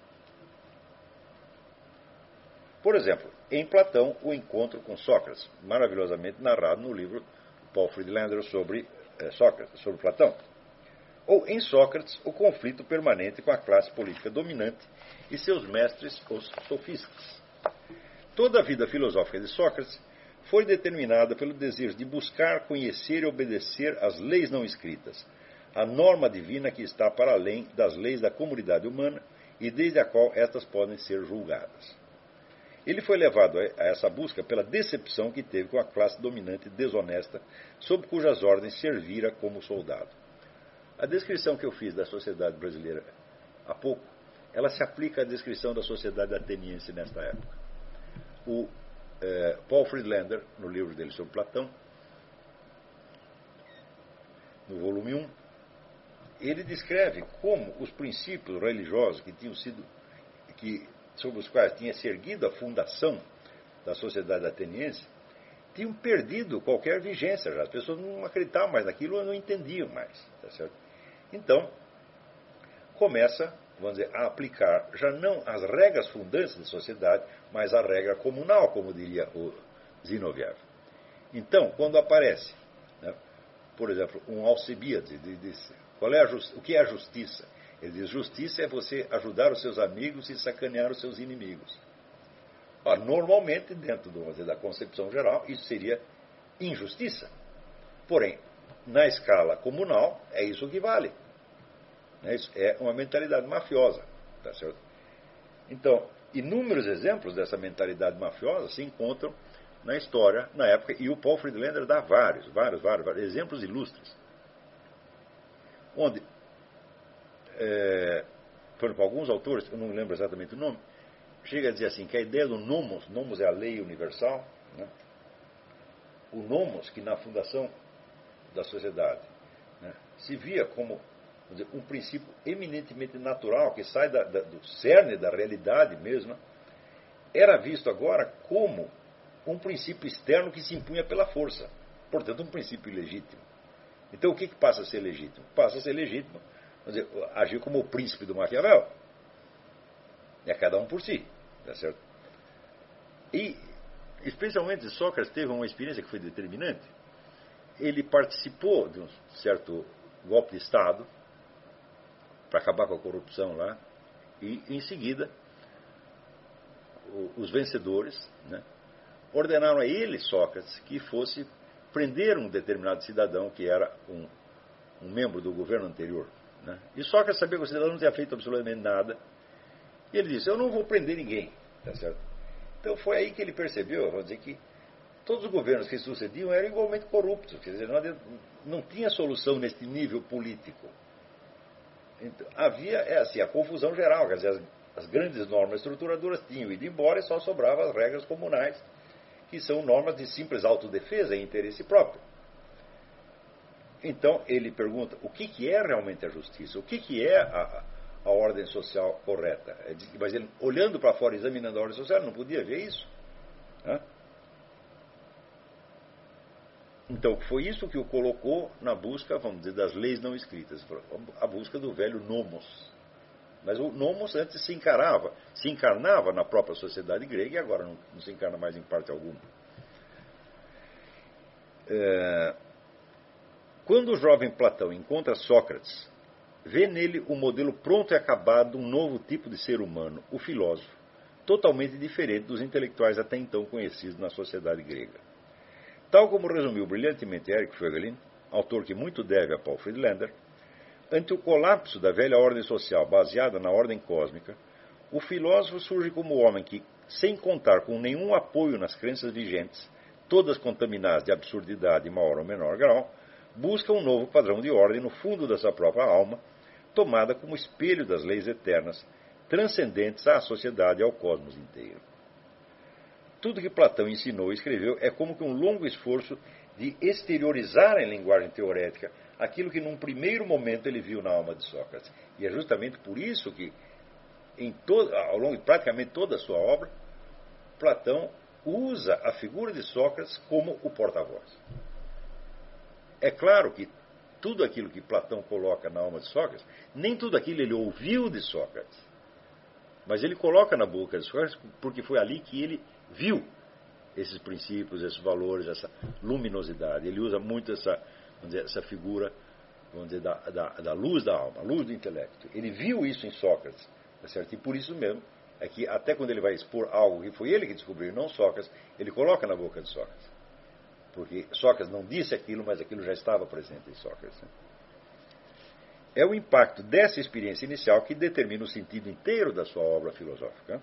Por exemplo, em Platão, o encontro com Sócrates, maravilhosamente narrado no livro Paul Friedlander sobre eh, Sócrates, sobre Platão. Ou em Sócrates, o conflito permanente com a classe política dominante e seus mestres, os sofistas. Toda a vida filosófica de Sócrates foi determinada pelo desejo de buscar, conhecer e obedecer às leis não escritas, a norma divina que está para além das leis da comunidade humana e desde a qual estas podem ser julgadas. Ele foi levado a essa busca pela decepção que teve com a classe dominante desonesta, sob cujas ordens servira como soldado. A descrição que eu fiz da sociedade brasileira há pouco, ela se aplica à descrição da sociedade ateniense nesta época. O eh, Paul Friedlander, no livro dele sobre Platão, no volume um, ele descreve como os princípios religiosos que tinham sido, que, sobre os quais tinha se erguido a fundação da sociedade ateniense, tinham perdido qualquer vigência já. As pessoas não acreditavam mais naquilo, não entendiam mais. Tá certo? Então, começa, vamos dizer, a aplicar já não as regras fundantes da sociedade, mas a regra comunal, como diria o Zinoviev. Então, quando aparece, né, por exemplo, um Alcibíades, diz, qual é a just, o que é a justiça? Ele diz, justiça é você ajudar os seus amigos e sacanear os seus inimigos. Ó, normalmente, dentro do, dizer, da concepção geral, isso seria injustiça. Porém, na escala comunal, é isso que vale. Isso é uma mentalidade mafiosa. Tá certo? Então, inúmeros exemplos dessa mentalidade mafiosa se encontram na história, na época, e o Paul Friedlander dá vários, vários, vários, vários exemplos ilustres, onde, é, por exemplo, alguns autores, eu não lembro exatamente o nome, chega a dizer assim, que a ideia do nomos, nomos é a lei universal, né? O nomos, que na fundação da sociedade, né, se via como dizer, um princípio eminentemente natural, que sai da, da, do cerne da realidade mesma, era visto agora como um princípio externo que se impunha pela força, portanto um princípio ilegítimo. Então o que, que passa a ser legítimo? Passa a ser legítimo, vamos dizer, agir como o príncipe do Maquiavel. É cada um por si, tá certo? E especialmente Sócrates teve uma experiência que foi determinante. Ele participou de um certo golpe de Estado para acabar com a corrupção lá, e em seguida os vencedores, né, ordenaram a ele, Sócrates, que fosse prender um determinado cidadão que era um, um membro do governo anterior, né? E Sócrates sabia que o cidadão não tinha feito absolutamente nada, e ele disse, eu não vou prender ninguém, tá certo? Então foi aí que ele percebeu, vamos dizer, que todos os governos que sucediam eram igualmente corruptos, quer dizer, não, não tinha solução neste nível político. Então, havia é assim, a confusão geral, quer dizer, as, as grandes normas estruturadoras tinham ido embora e só sobravam as regras comunais, que são normas de simples autodefesa e interesse próprio. Então ele pergunta, o que, que é realmente a justiça? O que, que é a, a ordem social correta? Mas ele, olhando para fora, examinando a ordem social, não podia ver isso. Né? Então, foi isso que o colocou na busca, vamos dizer, das leis não escritas, a busca do velho nomos. Mas o nomos antes se encarava, se encarnava na própria sociedade grega e agora não, não se encarna mais em parte alguma. É, quando o jovem Platão encontra Sócrates, vê nele o modelo pronto e acabado de um novo tipo de ser humano, o filósofo, totalmente diferente dos intelectuais até então conhecidos na sociedade grega. Tal como resumiu brilhantemente Eric Voegelin, autor que muito deve a Paul Friedlander, ante o colapso da velha ordem social baseada na ordem cósmica, o filósofo surge como o homem que, sem contar com nenhum apoio nas crenças vigentes, todas contaminadas de absurdidade em maior ou menor grau, busca um novo padrão de ordem no fundo da sua própria alma, tomada como espelho das leis eternas, transcendentes à sociedade e ao cosmos inteiro. Tudo que Platão ensinou e escreveu é como que um longo esforço de exteriorizar em linguagem teorética aquilo que num primeiro momento ele viu na alma de Sócrates. E é justamente por isso que, em todo, ao longo de praticamente toda a sua obra, Platão usa a figura de Sócrates como o porta-voz. É claro que tudo aquilo que Platão coloca na alma de Sócrates, nem tudo aquilo ele ouviu de Sócrates, mas ele coloca na boca de Sócrates porque foi ali que ele viu esses princípios, esses valores, essa luminosidade. Ele usa muito essa, vamos dizer, essa figura, vamos dizer, da, da, da luz da alma, a luz do intelecto. Ele viu isso em Sócrates, tá certo? E por isso mesmo é que até quando ele vai expor algo que foi ele que descobriu, não Sócrates, ele coloca na boca de Sócrates. Porque Sócrates não disse aquilo, mas aquilo já estava presente em Sócrates. Né? É o impacto dessa experiência inicial que determina o sentido inteiro da sua obra filosófica.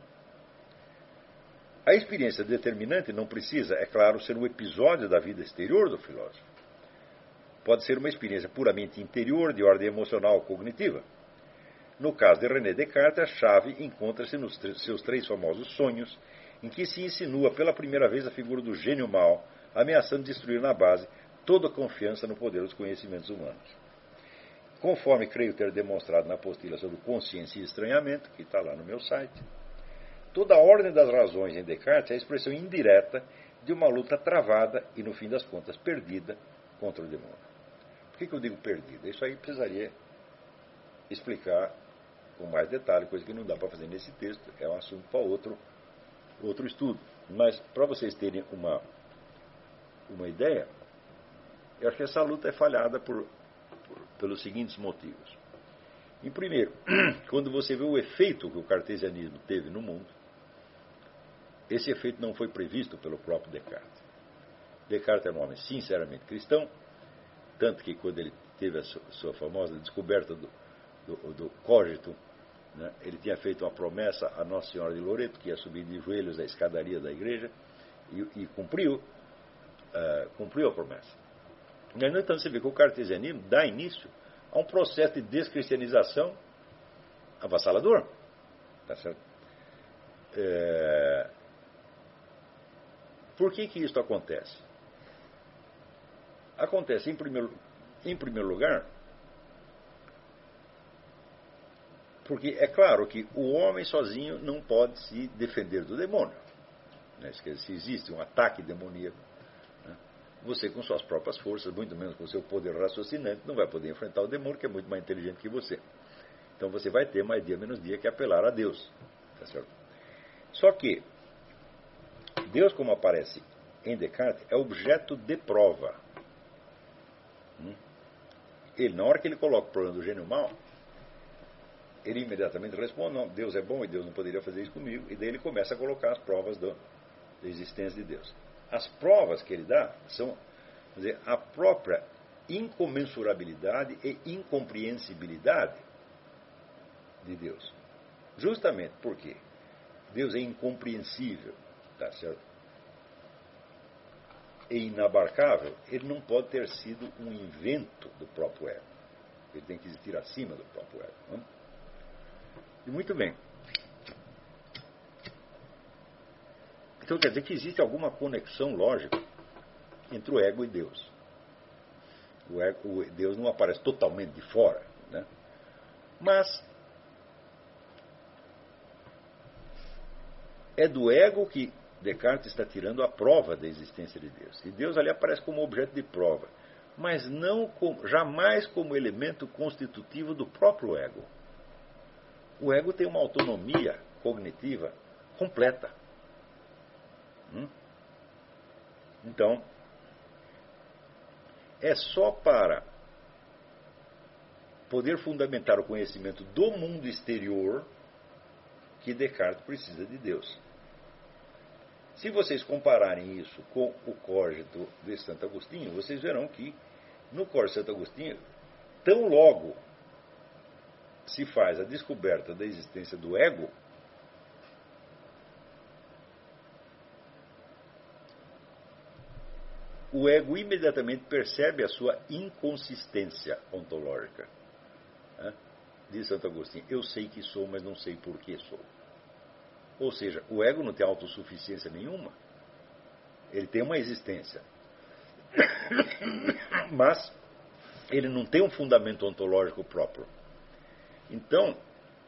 A experiência determinante não precisa, é claro, ser um episódio da vida exterior do filósofo. Pode ser uma experiência puramente interior, de ordem emocional ou cognitiva. No caso de René Descartes, a chave encontra-se nos seus três famosos sonhos, em que se insinua pela primeira vez a figura do gênio mau, ameaçando destruir na base toda a confiança no poder dos conhecimentos humanos. Conforme creio ter demonstrado na apostila sobre consciência e estranhamento, que está lá no meu site, toda a ordem das razões em Descartes é a expressão indireta de uma luta travada e, no fim das contas, perdida contra o demônio. Por que, que eu digo perdida? Isso aí precisaria explicar com mais detalhe, coisa que não dá para fazer nesse texto, é um assunto para outro, outro estudo. Mas, para vocês terem uma, uma ideia, eu acho que essa luta é falhada por, por, pelos seguintes motivos. Em primeiro, quando você vê o efeito que o cartesianismo teve no mundo, esse efeito não foi previsto pelo próprio Descartes. Descartes era um homem sinceramente cristão, tanto que quando ele teve a sua, sua famosa descoberta do, do, do cogito, né, ele tinha feito uma promessa a Nossa Senhora de Loreto, que ia subir de joelhos a escadaria da igreja, E, e cumpriu, uh, cumpriu a promessa. E, no entanto, você vê que o cartesianismo dá início a um processo de descristianização avassalador. Tá certo? É... Por que que isso acontece? Acontece, em primeiro, em primeiro lugar, porque é claro que o homem sozinho não pode se defender do demônio. Né? Se existe um ataque demoníaco, né? Você com suas próprias forças, muito menos com seu poder raciocinante, não vai poder enfrentar o demônio, que é muito mais inteligente que você. Então você vai ter mais dia menos dia que apelar a Deus. Tá certo? Só que Deus, como aparece em Descartes, é objeto de prova. Ele, na hora que ele coloca o problema do gênio mau, ele imediatamente responde: não, Deus é bom e Deus não poderia fazer isso comigo. E daí ele começa a colocar as provas do, da existência de Deus. As provas que ele dá são, quer dizer, a própria incomensurabilidade e incompreensibilidade de Deus. Justamente porque Deus é incompreensível, tá certo? E inabarcável, ele não pode ter sido um invento do próprio ego. Ele tem que existir acima do próprio ego. Não? E muito bem. Então quer dizer que existe alguma conexão lógica entre o ego e Deus. O ego, o Deus não aparece totalmente de fora, né? Mas é do ego que Descartes está tirando a prova da existência de Deus. E Deus ali aparece como objeto de prova, mas não como, jamais como elemento constitutivo do próprio ego. O ego tem uma autonomia cognitiva completa. Hum? Então, é só para poder fundamentar o conhecimento do mundo exterior que Descartes precisa de Deus. Se vocês compararem isso com o cogito de Santo Agostinho, vocês verão que no cogito de Santo Agostinho, tão logo se faz a descoberta da existência do ego, o ego imediatamente percebe a sua inconsistência ontológica. Né? Diz Santo Agostinho: eu sei que sou, mas não sei por que sou. Ou seja, o ego não tem autossuficiência nenhuma. Ele tem uma existência. Mas ele não tem um fundamento ontológico próprio. Então,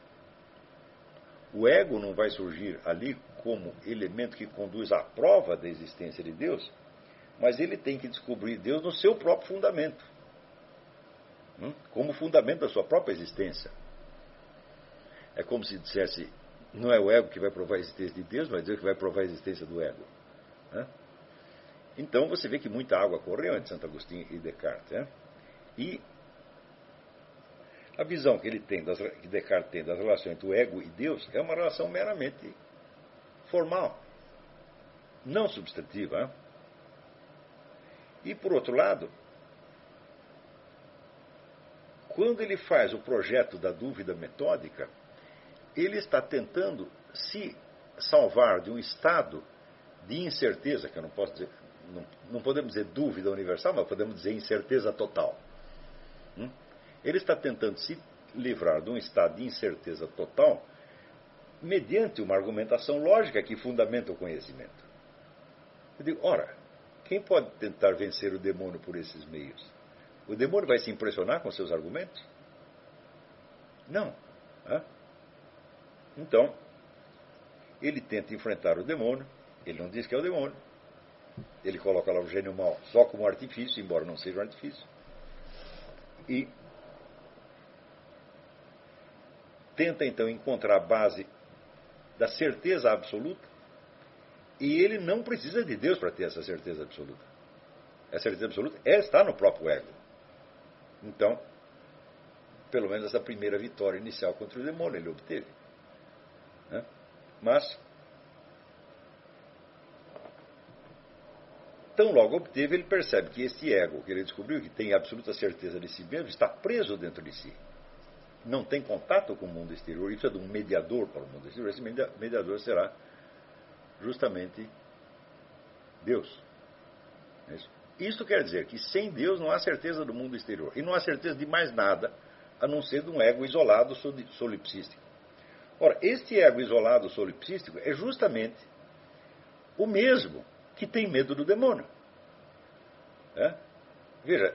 o ego não vai surgir ali como elemento que conduz à prova da existência de Deus, mas ele tem que descobrir Deus no seu próprio fundamento, como fundamento da sua própria existência. É como se dissesse: não é o ego que vai provar a existência de Deus, mas Deus que vai provar a existência do ego. Né? Então você vê que muita água correu entre Santo Agostinho e Descartes. Né? E a visão que ele tem, das, que Descartes tem das relações entre o ego e Deus é uma relação meramente formal, não substantiva. Né? E por outro lado, quando ele faz o projeto da dúvida metódica, ele está tentando se salvar de um estado de incerteza, que eu não posso dizer, não, não podemos dizer dúvida universal, mas podemos dizer incerteza total. Hum? Ele está tentando se livrar de um estado de incerteza total mediante uma argumentação lógica que fundamenta o conhecimento. Eu digo: ora, quem pode tentar vencer o demônio por esses meios? O demônio vai se impressionar com seus argumentos? Não. Hã? Então, ele tenta enfrentar o demônio. Ele não diz que é o demônio. Ele coloca lá o gênio mau só como artifício, embora não seja um artifício. E tenta então encontrar a base da certeza absoluta. E ele não precisa de Deus para ter essa certeza absoluta. Essa certeza absoluta é, está no próprio ego. Então, pelo menos essa primeira vitória inicial contra o demônio ele obteve. Né? Mas, tão logo obteve, ele percebe que esse ego que ele descobriu, que tem absoluta certeza de si mesmo, está preso dentro de si. Não tem contato com o mundo exterior. Isso é de um mediador para o mundo exterior. Esse mediador será justamente Deus. Isso. Isso quer dizer que sem Deus não há certeza do mundo exterior. E não há certeza de mais nada, a não ser de um ego isolado solipsístico. Ora, este ego isolado solipsístico é justamente o mesmo que tem medo do demônio. É? Veja,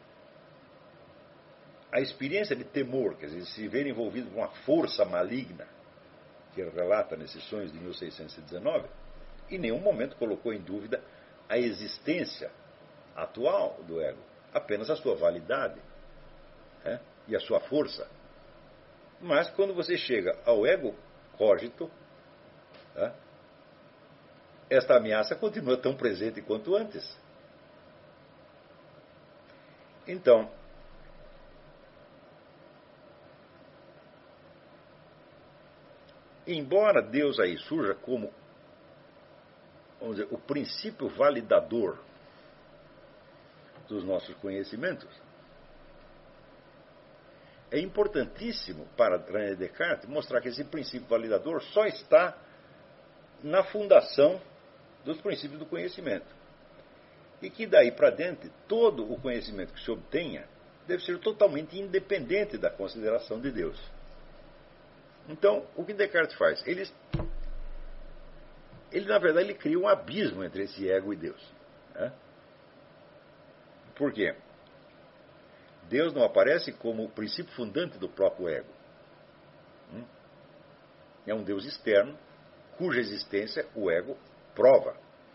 a experiência de temor, quer dizer, se ver envolvido com uma força maligna, que ele relata nesses sonhos de mil seiscentos e dezenove, em nenhum momento colocou em dúvida a existência atual do ego, apenas a sua validade, é? E a sua força. Mas quando você chega ao ego cogito, é? Esta ameaça continua tão presente quanto antes. Então, embora Deus aí surja como, vamos dizer, o princípio validador dos nossos conhecimentos, é importantíssimo para René Descartes mostrar que esse princípio validador só está na fundação dos princípios do conhecimento. E que daí para dentro, todo o conhecimento que se obtenha deve ser totalmente independente da consideração de Deus. Então, o que Descartes faz? Ele, ele na verdade, ele cria um abismo entre esse ego e Deus. Né? Por quê? Deus não aparece como o princípio fundante do próprio ego. É um Deus externo, cuja existência o ego prova.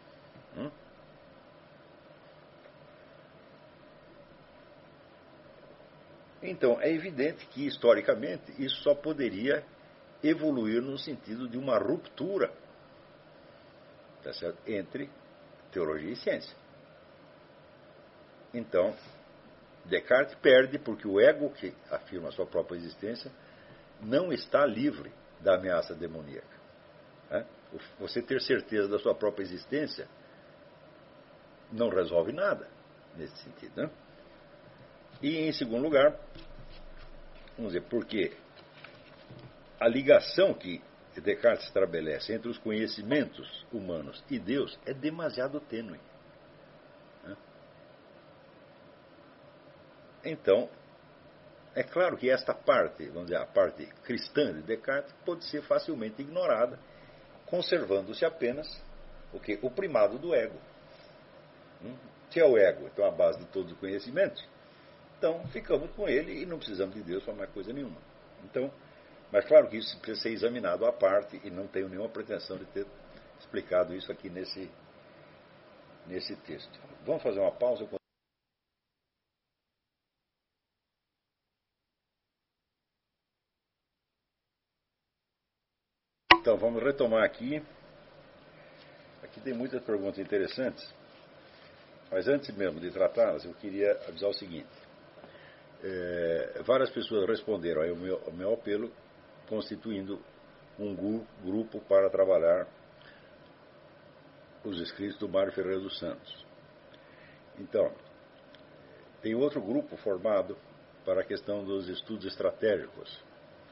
Então, é evidente que, historicamente, isso só poderia evoluir no sentido de uma ruptura, tá certo? Entre teologia e ciência. Então, Descartes perde porque o ego, que afirma a sua própria existência, não está livre da ameaça demoníaca. Né? Você ter certeza da sua própria existência não resolve nada nesse sentido. Né? E, em segundo lugar, vamos dizer, porque a ligação que Descartes estabelece entre os conhecimentos humanos e Deus é demasiado tênue. Então, é claro que esta parte, vamos dizer, a parte cristã de Descartes, pode ser facilmente ignorada, conservando-se apenas o, quê? O primado do ego. Se é o ego, então a base de todos os conhecimentos, então ficamos com ele e não precisamos de Deus para mais coisa nenhuma. Então, mas claro que isso precisa ser examinado à parte e não tenho nenhuma pretensão de ter explicado isso aqui nesse, nesse texto. Vamos fazer uma pausa. Então, vamos retomar aqui. Aqui tem muitas perguntas interessantes, mas antes mesmo de tratá-las, eu queria avisar o seguinte. É, várias pessoas responderam ao meu, ao meu apelo, constituindo um grupo para trabalhar os escritos do Mário Ferreira dos Santos. Então, tem outro grupo formado para a questão dos estudos estratégicos.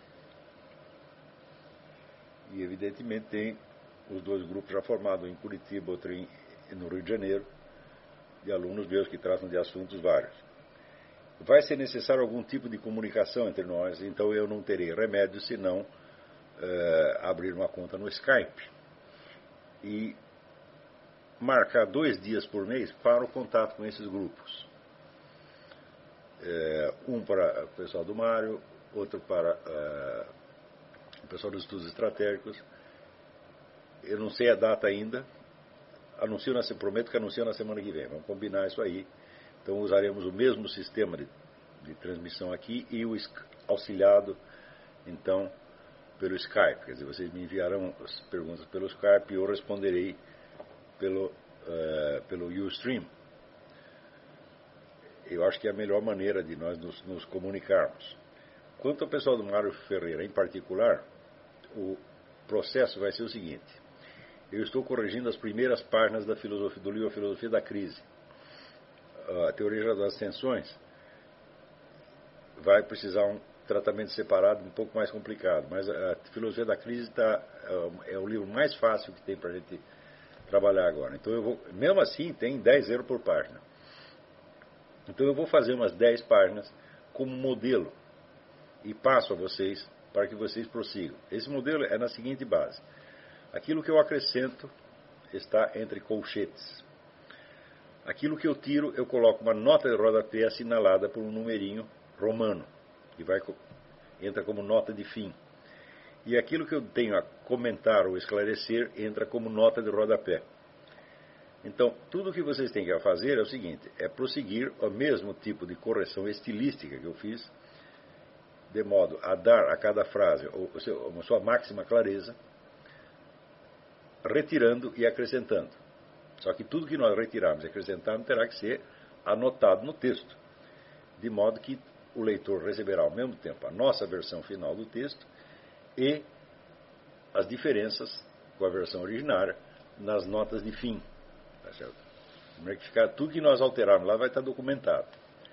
E, evidentemente, tem os dois grupos já formados, em Curitiba, outro em, no Rio de Janeiro, de alunos meus que tratam de assuntos vários. Vai ser necessário algum tipo de comunicação entre nós, então eu não terei remédio senão uh, abrir uma conta no Skype e marcar dois dias por mês para o contato com esses grupos. Uh, um para o pessoal do Mário, outro para uh, o pessoal dos estudos estratégicos. Eu não sei a data ainda, anuncio na, prometo que anuncio na semana que vem, vamos combinar isso aí. Então usaremos o mesmo sistema de, de transmissão aqui e o auxiliado, então, pelo Skype. Quer dizer, vocês me enviarão as perguntas pelo Skype e eu responderei pelo, uh, pelo Ustream. Eu acho que é a melhor maneira de nós nos, nos comunicarmos. Quanto ao pessoal do Mário Ferreira em particular, o processo vai ser o seguinte. Eu estou corrigindo as primeiras páginas da filosofia, do livro A Filosofia da Crise. A teoria das tensões vai precisar um tratamento separado, um pouco mais complicado, mas a Filosofia da Crise tá, é o livro mais fácil que tem para a gente trabalhar agora. Então eu vou, mesmo assim, tem dez euros por página. Então eu vou fazer umas dez páginas como modelo e passo a vocês para que vocês prossigam. Esse modelo é na seguinte base. Aquilo que eu acrescento está entre colchetes. Aquilo que eu tiro, eu coloco uma nota de rodapé assinalada por um numerinho romano, que vai, entra como nota de fim. E aquilo que eu tenho a comentar ou esclarecer entra como nota de rodapé. Então, tudo o que vocês têm que fazer é o seguinte, é prosseguir o mesmo tipo de correção estilística que eu fiz, de modo a dar a cada frase a sua máxima clareza, retirando e acrescentando. Só que tudo que nós retirarmos e acrescentarmos terá que ser anotado no texto, de modo que o leitor receberá ao mesmo tempo a nossa versão final do texto e as diferenças com a versão originária nas notas de fim. Tá certo? Ficar, tudo que nós alterarmos lá vai estar documentado.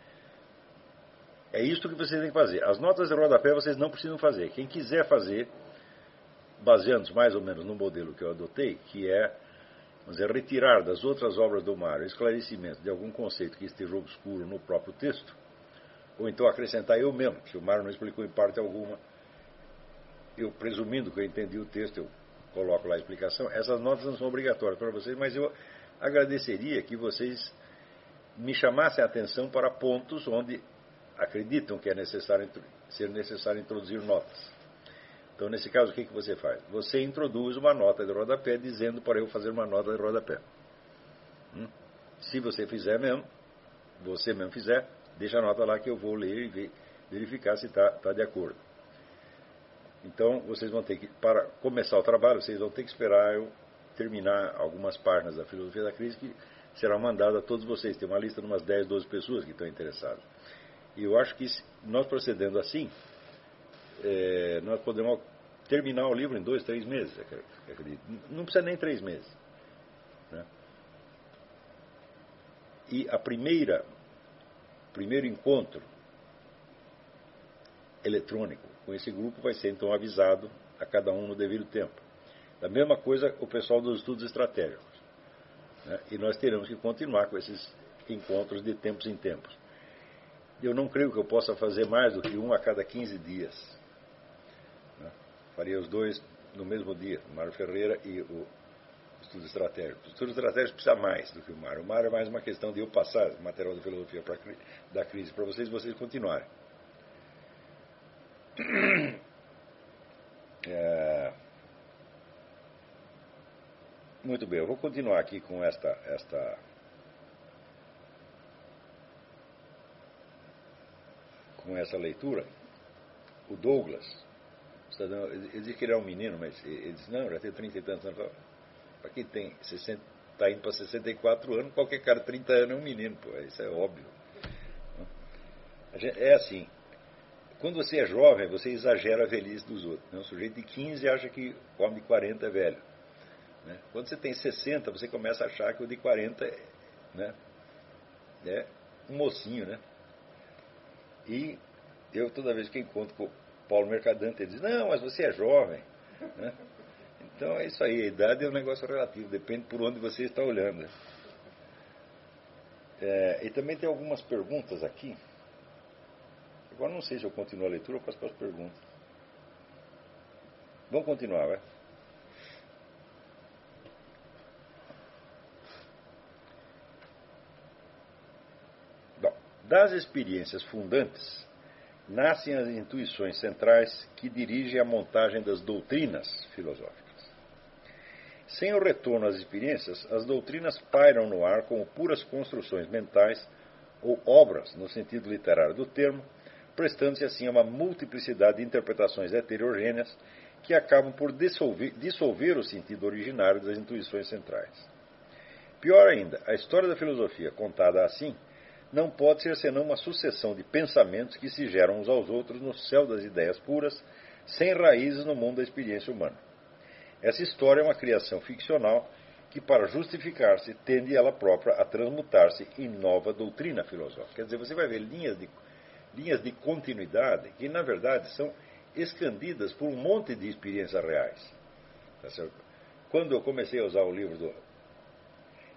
É isso que vocês têm que fazer. As notas de rodapé vocês não precisam fazer. Quem quiser fazer, baseando-se mais ou menos no modelo que eu adotei, que é, vamos dizer, retirar das outras obras do Mário esclarecimento de algum conceito que esteja obscuro no próprio texto, ou então acrescentar eu mesmo, se o Mário não explicou em parte alguma, eu presumindo que eu entendi o texto, eu coloco lá a explicação. Essas notas não são obrigatórias para vocês, mas eu agradeceria que vocês me chamassem a atenção para pontos onde acreditam que é necessário, ser necessário introduzir notas. Então, nesse caso, o que, que você faz? Você introduz uma nota de rodapé dizendo para eu fazer uma nota de rodapé. Hum? Se você fizer mesmo, você mesmo fizer, deixa a nota lá que eu vou ler e verificar se está tá de acordo. Então, vocês vão ter que, para começar o trabalho, vocês vão ter que esperar eu terminar algumas páginas da Filosofia da Crise, que será mandada a todos vocês. Tem uma lista de umas dez, doze pessoas que estão interessadas. E eu acho que nós procedendo assim, é, nós podemos terminar o livro em dois, três meses, acredito. Não precisa nem três meses. Né? E a primeira, primeiro encontro eletrônico com esse grupo vai ser então avisado a cada um no devido tempo. Da mesma coisa o pessoal dos estudos estratégicos. Né? E nós teremos que continuar com esses encontros de tempos em tempos. Eu não creio que eu possa fazer mais do que um a cada quinze dias. Né? Faria os dois no mesmo dia, o Mário Ferreira e o estudo estratégico. O estudo estratégico precisa mais do que o Mário. O Mário é mais uma questão de eu passar o material da filosofia pra, da crise para vocês e vocês continuarem. É... Muito bem, eu vou continuar aqui com esta... esta com essa leitura. O Douglas, ele diz que ele é um menino, mas ele diz, não, já tem trinta e tantos anos. Para quem tem sessenta, está indo para sessenta e quatro anos, qualquer cara de trinta anos é um menino, pô, isso é óbvio. É assim, quando você é jovem, você exagera a velhice dos outros. Né? Um sujeito de quinze acha que o homem de quarenta é velho. Né? Quando você tem sessenta, você começa a achar que o de quarenta é, né, é um mocinho, né? E eu, toda vez que encontro com o Paulo Mercadante, ele diz, não, mas você é jovem. Né? Então é isso aí, a idade é um negócio relativo, depende por onde você está olhando. É, e também tem algumas perguntas aqui. Agora não sei se eu continuo a leitura ou passo para as perguntas. Vamos continuar, vai? Das experiências fundantes, nascem as intuições centrais que dirigem a montagem das doutrinas filosóficas. Sem o retorno às experiências, as doutrinas pairam no ar como puras construções mentais ou obras, no sentido literário do termo, prestando-se assim a uma multiplicidade de interpretações heterogêneas que acabam por dissolver, dissolver o sentido originário das intuições centrais. Pior ainda, a história da filosofia, contada assim, não pode ser senão uma sucessão de pensamentos que se geram uns aos outros no céu das ideias puras, sem raízes no mundo da experiência humana. Essa história é uma criação ficcional que, para justificar-se, tende ela própria a transmutar-se em nova doutrina filosófica. Quer dizer, você vai ver linhas de, linhas de continuidade que, na verdade, são escandidas por um monte de experiências reais. Tá certo? Quando eu comecei a usar o livro do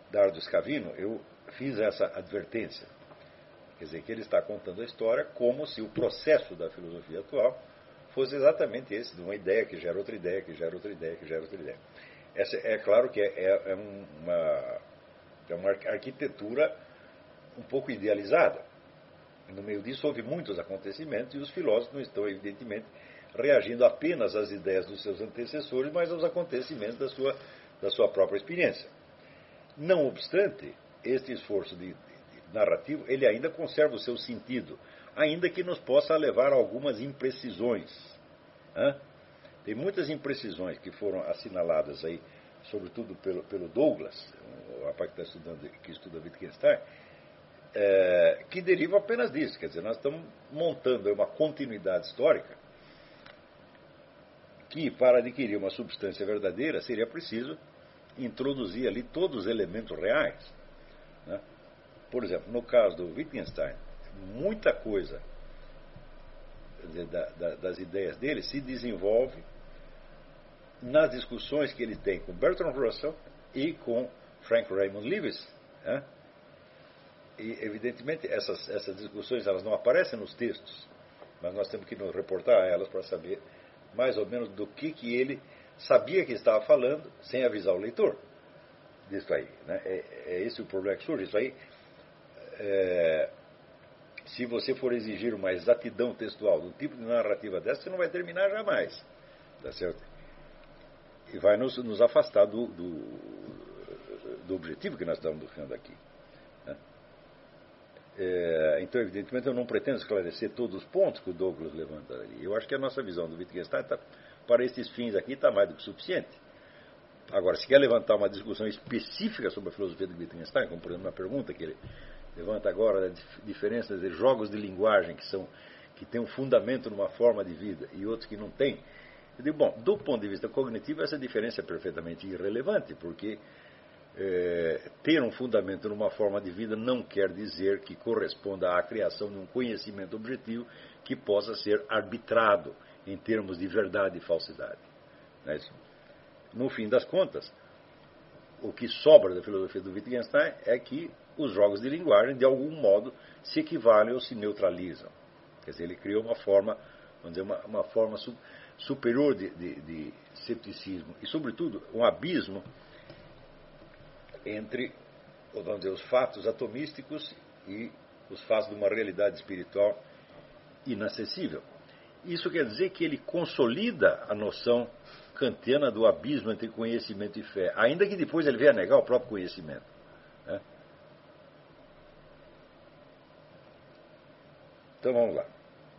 Dardo Scavino, eu fiz essa advertência. Quer dizer, que ele está contando a história como se o processo da filosofia atual fosse exatamente esse, de uma ideia que gera outra ideia, que gera outra ideia, que gera outra ideia. Essa, é claro que é, é, é uma, é uma arquitetura um pouco idealizada. No meio disso houve muitos acontecimentos e os filósofos não estão, evidentemente, reagindo apenas às ideias dos seus antecessores, mas aos acontecimentos da sua, da sua própria experiência. Não obstante, este esforço de, de, de narrativo, ele ainda conserva o seu sentido, ainda que nos possa levar a algumas imprecisões. Hã? Tem muitas imprecisões que foram assinaladas aí, sobretudo pelo, pelo Douglas, o rapaz que, está estudando, que estuda Wittgenstein, é, que deriva apenas disso. Quer dizer, nós estamos montando uma continuidade histórica que, para adquirir uma substância verdadeira, seria preciso introduzir ali todos os elementos reais. Né? Por exemplo, no caso do Wittgenstein, muita coisa dizer, da, da, das ideias dele se desenvolve nas discussões que ele tem com Bertrand Russell e com Frank Raymond Lewis. Né? E, evidentemente, essas, essas discussões elas não aparecem nos textos, mas nós temos que nos reportar a elas para saber mais ou menos do que, que ele sabia que estava falando sem avisar o leitor disso aí. Né? É, é esse o problema que surge. Isso aí, é, se você for exigir uma exatidão textual do tipo de narrativa dessa, você não vai terminar jamais. Tá certo? E vai nos, nos afastar do, do, do objetivo que nós estamos buscando aqui. Né? É, então, evidentemente, eu não pretendo esclarecer todos os pontos que o Douglas levanta ali. Eu acho que a nossa visão do Wittgenstein, tá, para esses fins aqui, está mais do que suficiente. Agora, se quer levantar uma discussão específica sobre a filosofia do Wittgenstein, como, por exemplo, uma pergunta que ele levanta agora, a diferença entre jogos de linguagem que, são, que têm um fundamento numa forma de vida e outros que não têm, eu digo, bom, do ponto de vista cognitivo, essa diferença é perfeitamente irrelevante, porque é, ter um fundamento numa forma de vida não quer dizer que corresponda à criação de um conhecimento objetivo que possa ser arbitrado em termos de verdade e falsidade. Não é isso? No fim das contas, o que sobra da filosofia do Wittgenstein é que os jogos de linguagem, de algum modo, se equivalem ou se neutralizam. Quer dizer, ele criou uma forma, vamos dizer, uma, uma forma su, superior de, de, de cepticismo e, sobretudo, um abismo entre, vamos dizer, os fatos atomísticos e os fatos de uma realidade espiritual inacessível. Isso quer dizer que ele consolida a noção kantiana do abismo entre conhecimento e fé, ainda que depois ele venha negar o próprio conhecimento. Né? Então vamos lá.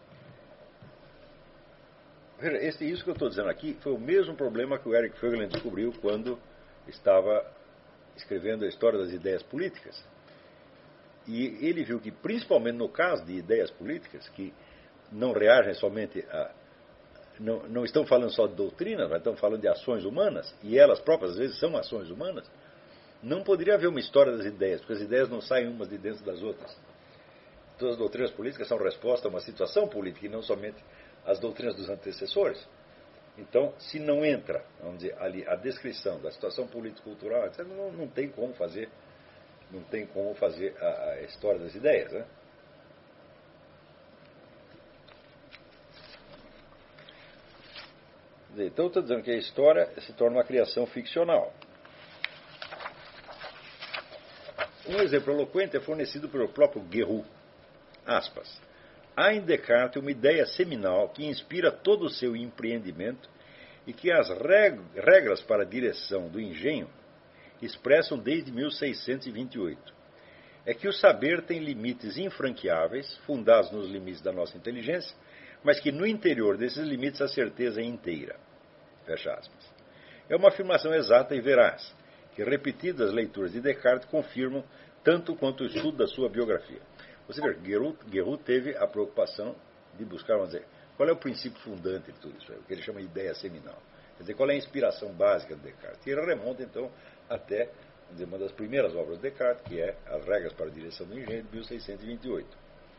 Veja, esse, isso que eu estou dizendo aqui foi o mesmo problema que o Eric Voegelin descobriu quando estava escrevendo a história das ideias políticas. E ele viu que, principalmente no caso de ideias políticas, que não reagem somente a... Não, não estão falando só de doutrinas, mas estão falando de ações humanas, e elas próprias, às vezes, são ações humanas, não poderia haver uma história das ideias, porque as ideias não saem umas de dentro das outras. Todas as doutrinas políticas são resposta a uma situação política, e não somente as doutrinas dos antecessores. Então, se não entra, vamos dizer, ali a descrição da situação político-cultural, não, não tem como fazer, não tem como fazer a, a história das ideias, né? Então, eu estou dizendo que a história se torna uma criação ficcional. Um exemplo eloquente é fornecido pelo próprio Guerrero. Aspas. Há em Descartes uma ideia seminal que inspira todo o seu empreendimento e que as regras para a direção do engenho expressam desde mil seiscentos e vinte e oito. É que o saber tem limites infranqueáveis, fundados nos limites da nossa inteligência, mas que no interior desses limites a certeza é inteira. Fecha aspas. É uma afirmação exata e veraz, que repetidas leituras de Descartes confirmam tanto quanto o estudo da sua biografia. Você vê, Guerrero teve a preocupação de buscar, vamos dizer, qual é o princípio fundante de tudo isso, o que ele chama de ideia seminal. Quer dizer, qual é a inspiração básica de Descartes. E ele remonta, então, até vamos dizer, uma das primeiras obras de Descartes, que é As Regras para a Direção do Engenho, de mil seiscentos e vinte e oito.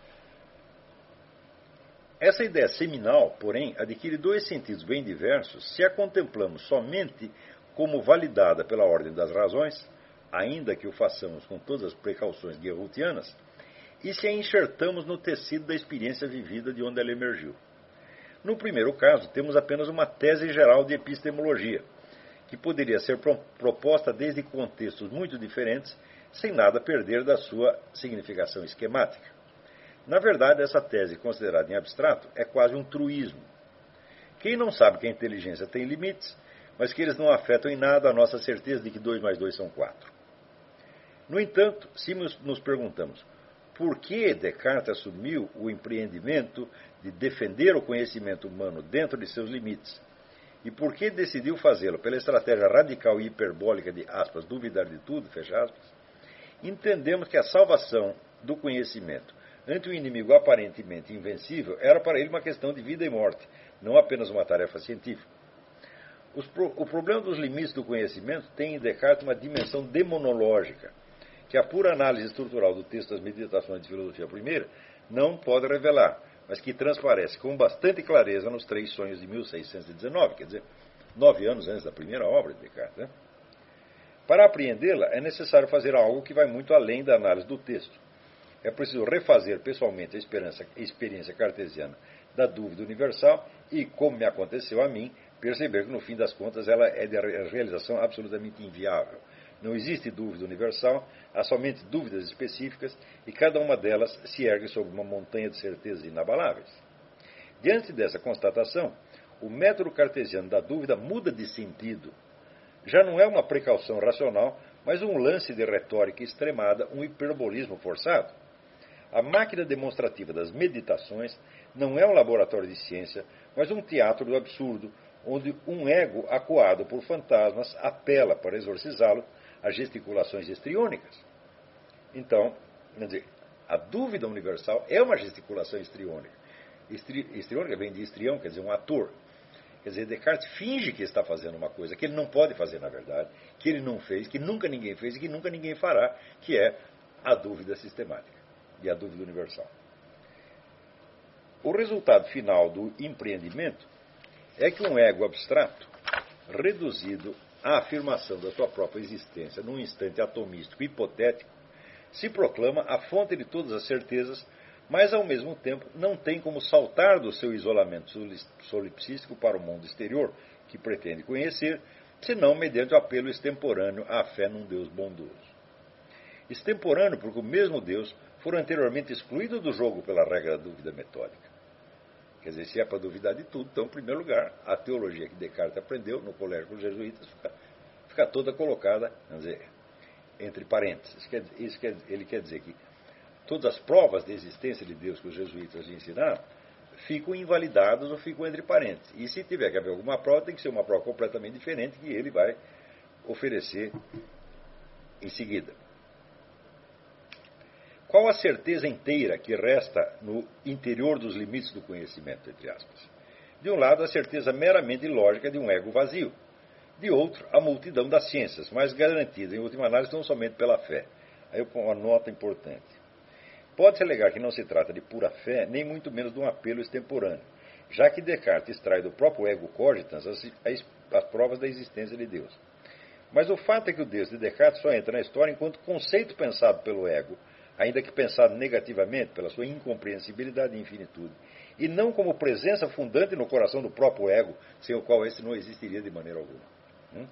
Essa ideia seminal, porém, adquire dois sentidos bem diversos se a contemplamos somente como validada pela ordem das razões ainda que o façamos com todas as precauções guerrutianas, e se a enxertamos no tecido da experiência vivida de onde ela emergiu. No primeiro caso, temos apenas uma tese geral de epistemologia, que poderia ser proposta desde contextos muito diferentes, sem nada perder da sua significação esquemática. Na verdade, essa tese, considerada em abstrato, é quase um truísmo. Quem não sabe que a inteligência tem limites, mas que eles não afetam em nada a nossa certeza de que dois mais dois são quatro. No entanto, se nos perguntamos por que Descartes assumiu o empreendimento de defender o conhecimento humano dentro de seus limites, e por que decidiu fazê-lo pela estratégia radical e hiperbólica de, aspas, duvidar de tudo, fecha aspas, entendemos que a salvação do conhecimento ante um inimigo aparentemente invencível era para ele uma questão de vida e morte, não apenas uma tarefa científica. O problema dos limites do conhecimento tem em Descartes uma dimensão demonológica, que a pura análise estrutural do texto das Meditações de Filosofia Primeira não pode revelar, mas que transparece com bastante clareza nos Três Sonhos de mil seiscentos e dezenove, quer dizer, nove anos antes da primeira obra de Descartes. Né? Para apreendê-la, é necessário fazer algo que vai muito além da análise do texto. É preciso refazer pessoalmente a experiência cartesiana da dúvida universal e, como me aconteceu a mim, perceber que, no fim das contas, ela é de realização absolutamente inviável. Não existe dúvida universal, há somente dúvidas específicas e cada uma delas se ergue sobre uma montanha de certezas inabaláveis. Diante dessa constatação, o método cartesiano da dúvida muda de sentido. Já não é uma precaução racional, mas um lance de retórica extremada, um hiperbolismo forçado. A máquina demonstrativa das meditações não é um laboratório de ciência, mas um teatro do absurdo, onde um ego acuado por fantasmas apela para exorcizá-lo a gesticulações histriônicas. Então, quer dizer, a dúvida universal é uma gesticulação histriônica. Histri, histriônica vem de histrião, quer dizer, um ator. Quer dizer, Descartes finge que está fazendo uma coisa que ele não pode fazer na verdade, que ele não fez, que nunca ninguém fez e que nunca ninguém fará, que é a dúvida sistemática e a dúvida universal. O resultado final do empreendimento é que um ego abstrato, reduzido à afirmação da sua própria existência num instante atomístico hipotético, se proclama a fonte de todas as certezas, mas ao mesmo tempo não tem como saltar do seu isolamento solipsístico para o mundo exterior, que pretende conhecer, senão mediante o apelo extemporâneo à fé num Deus bondoso. Extemporâneo porque o mesmo Deus fora anteriormente excluído do jogo pela regra da dúvida metódica. Quer dizer, se é para duvidar de tudo, então, em primeiro lugar, a teologia que Descartes aprendeu no colégio com os jesuítas fica, fica toda colocada, quer dizer, entre parênteses. Quer, isso quer, ele quer dizer que todas as provas de existência de Deus que os jesuítas lhe ensinaram ficam invalidadas ou ficam entre parênteses. E se tiver que haver alguma prova, tem que ser uma prova completamente diferente que ele vai oferecer em seguida. Qual a certeza inteira que resta no interior dos limites do conhecimento, entre aspas? De um lado, a certeza meramente lógica de um ego vazio. De outro, a multidão das ciências, mas garantida, em última análise, não somente pela fé. Aí eu ponho uma nota importante. Pode-se alegar que não se trata de pura fé, nem muito menos de um apelo extemporâneo, já que Descartes extrai do próprio ego cogitans as, as, as provas da existência de Deus. Mas o fato é que o Deus de Descartes só entra na história enquanto conceito pensado pelo ego, ainda que pensado negativamente pela sua incompreensibilidade e infinitude, e não como presença fundante no coração do próprio ego, sem o qual esse não existiria de maneira alguma. Hum?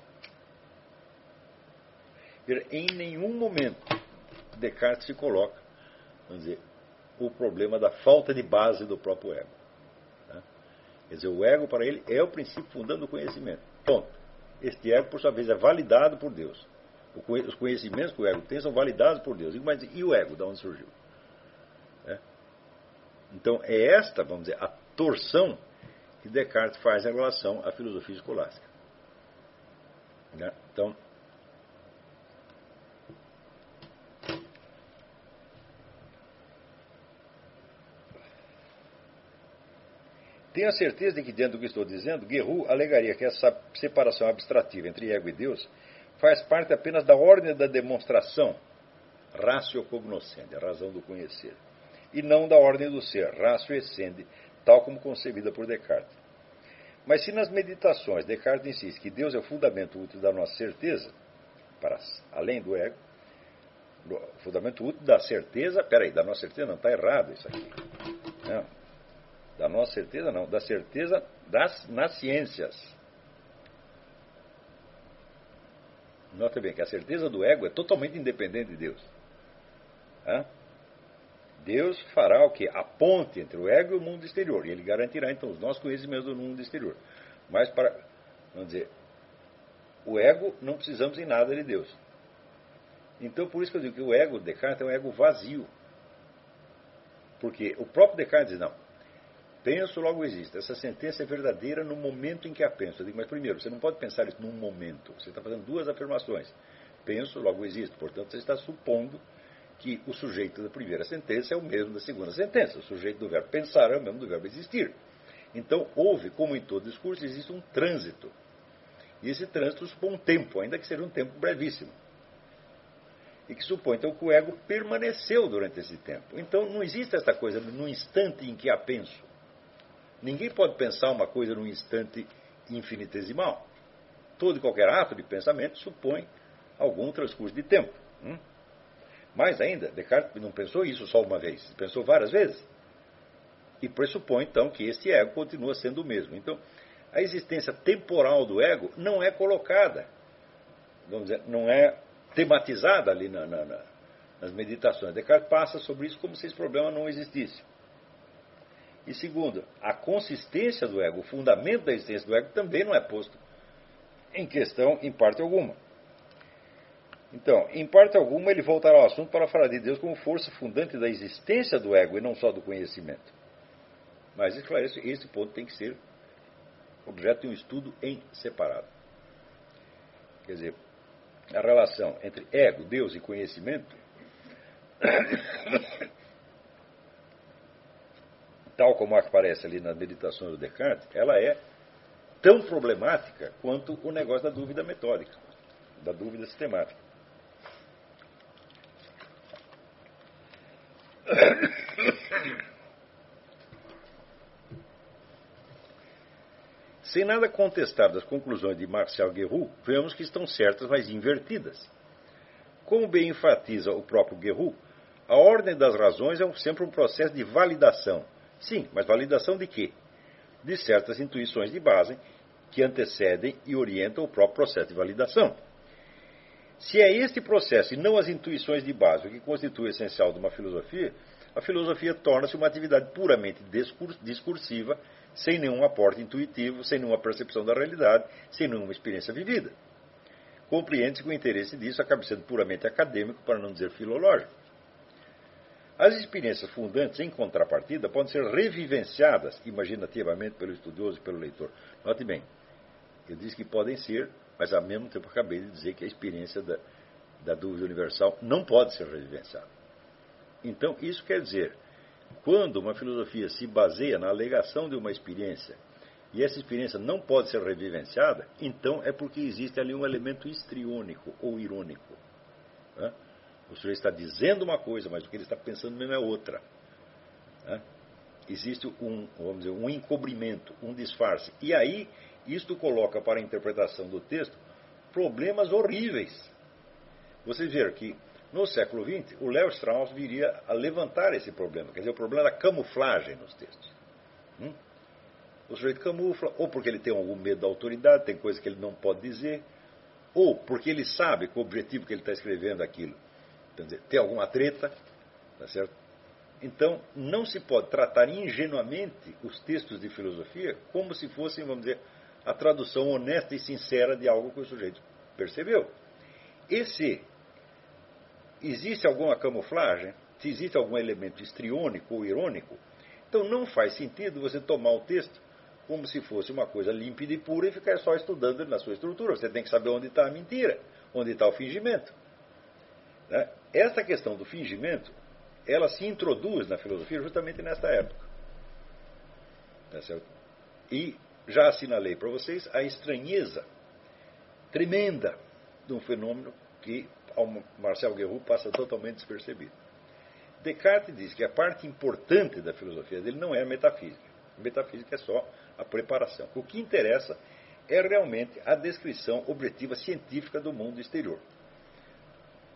Em nenhum momento Descartes se coloca, vamos dizer, o problema da falta de base do próprio ego. Tá? Quer dizer, o ego para ele é o princípio fundante do conhecimento. Ponto. Este ego, por sua vez, é validado por Deus. Os conhecimentos que o ego tem são validados por Deus. Mas e o ego, de onde surgiu? É? Então, é esta, vamos dizer, a torção que Descartes faz em relação à filosofia escolástica. É? Então, tenho a certeza de que, diante do que estou dizendo, Guerrero alegaria que essa separação abstrativa entre ego e Deus faz parte apenas da ordem da demonstração, ratio cognoscendi, a razão do conhecer, e não da ordem do ser, ratio essendi, tal como concebida por Descartes. Mas se nas meditações Descartes insiste que Deus é o fundamento útil da nossa certeza, para além do ego, o fundamento útil da certeza, peraí, da nossa certeza não, está errado isso aqui. Não, da nossa certeza não, da certeza das, nas ciências. Nota bem que a certeza do ego é totalmente independente de Deus. Hã? Deus fará o quê? A ponte entre o ego e o mundo exterior. E ele garantirá, então, os nossos conhecimentos do mundo exterior. Mas para, vamos dizer, o ego, não precisamos em nada de Deus. Então, por isso que eu digo que o ego de Descartes é um ego vazio. Porque o próprio Descartes diz, não, penso, logo existe. Essa sentença é verdadeira no momento em que a penso. Eu digo, mas primeiro, você não pode pensar isso num momento. Você está fazendo duas afirmações. Penso, logo existe. Portanto, você está supondo que o sujeito da primeira sentença é o mesmo da segunda sentença. O sujeito do verbo pensar é o mesmo do verbo existir. Então, houve, como em todo discurso, existe um trânsito. E esse trânsito supõe um tempo, ainda que seja um tempo brevíssimo. E que supõe, então, que o ego permaneceu durante esse tempo. Então, não existe essa coisa no instante em que a penso. Ninguém pode pensar uma coisa num instante infinitesimal. Todo e qualquer ato de pensamento supõe algum transcurso de tempo. Hum? Mais ainda, Descartes não pensou isso só uma vez, pensou várias vezes. E pressupõe, então, que este ego continua sendo o mesmo. Então, a existência temporal do ego não é colocada, vamos dizer, não é tematizada ali na, na, na, nas meditações. Descartes passa sobre isso como se esse problema não existisse. E segundo, a consistência do ego, o fundamento da existência do ego também não é posto em questão em parte alguma. Então, em parte alguma, ele voltará ao assunto para falar de Deus como força fundante da existência do ego e não só do conhecimento. Mas, esclareço, esse ponto tem que ser objeto de um estudo em separado. Quer dizer, a relação entre ego, Deus e conhecimento, tal como aparece ali nas meditações do Descartes, ela é tão problemática quanto o negócio da dúvida metódica, da dúvida sistemática. Sem nada contestar das conclusões de Marcel Guerroux, vemos que estão certas, mas invertidas. Como bem enfatiza o próprio Guerroux, a ordem das razões é sempre um processo de validação. Sim, mas validação de quê? De certas intuições de base que antecedem e orientam o próprio processo de validação. Se é este processo e não as intuições de base o que constitui o essencial de uma filosofia, a filosofia torna-se uma atividade puramente discursiva, sem nenhum aporte intuitivo, sem nenhuma percepção da realidade, sem nenhuma experiência vivida. Compreende-se que o interesse disso acaba sendo puramente acadêmico, para não dizer filológico. As experiências fundantes, em contrapartida, podem ser revivenciadas imaginativamente pelo estudioso e pelo leitor. Note bem, eu disse que podem ser, mas ao mesmo tempo acabei de dizer que a experiência da, da dúvida universal não pode ser revivenciada. Então, isso quer dizer, quando uma filosofia se baseia na alegação de uma experiência e essa experiência não pode ser revivenciada, então é porque existe ali um elemento histriônico ou irônico. Né? O sujeito está dizendo uma coisa, mas o que ele está pensando mesmo é outra. Né? Existe um, vamos dizer, um encobrimento, um disfarce. E aí, isto coloca para a interpretação do texto problemas horríveis. Vocês viram que no século vinte, o Léo Strauss viria a levantar esse problema, quer dizer, o problema da camuflagem nos textos. Hum? O sujeito camufla, ou porque ele tem algum medo da autoridade, tem coisa que ele não pode dizer, ou porque ele sabe que o objetivo que ele está escrevendo é aquilo. Quer dizer, tem alguma treta, tá certo? Então, não se pode tratar ingenuamente os textos de filosofia como se fossem, vamos dizer, a tradução honesta e sincera de algo que o sujeito percebeu. E se existe alguma camuflagem, se existe algum elemento histriônico ou irônico, então não faz sentido você tomar o texto como se fosse uma coisa límpida e pura e ficar só estudando na sua estrutura. Você tem que saber onde está a mentira, onde está o fingimento. Né? Essa questão do fingimento, ela se introduz na filosofia justamente nesta época. Tá certo? E já assinalei para vocês a estranheza tremenda de um fenômeno que ao Marcel Guerroux passa totalmente despercebido. Descartes diz que a parte importante da filosofia dele não é a metafísica. A metafísica é só a preparação. O que interessa é realmente a descrição objetiva científica do mundo exterior.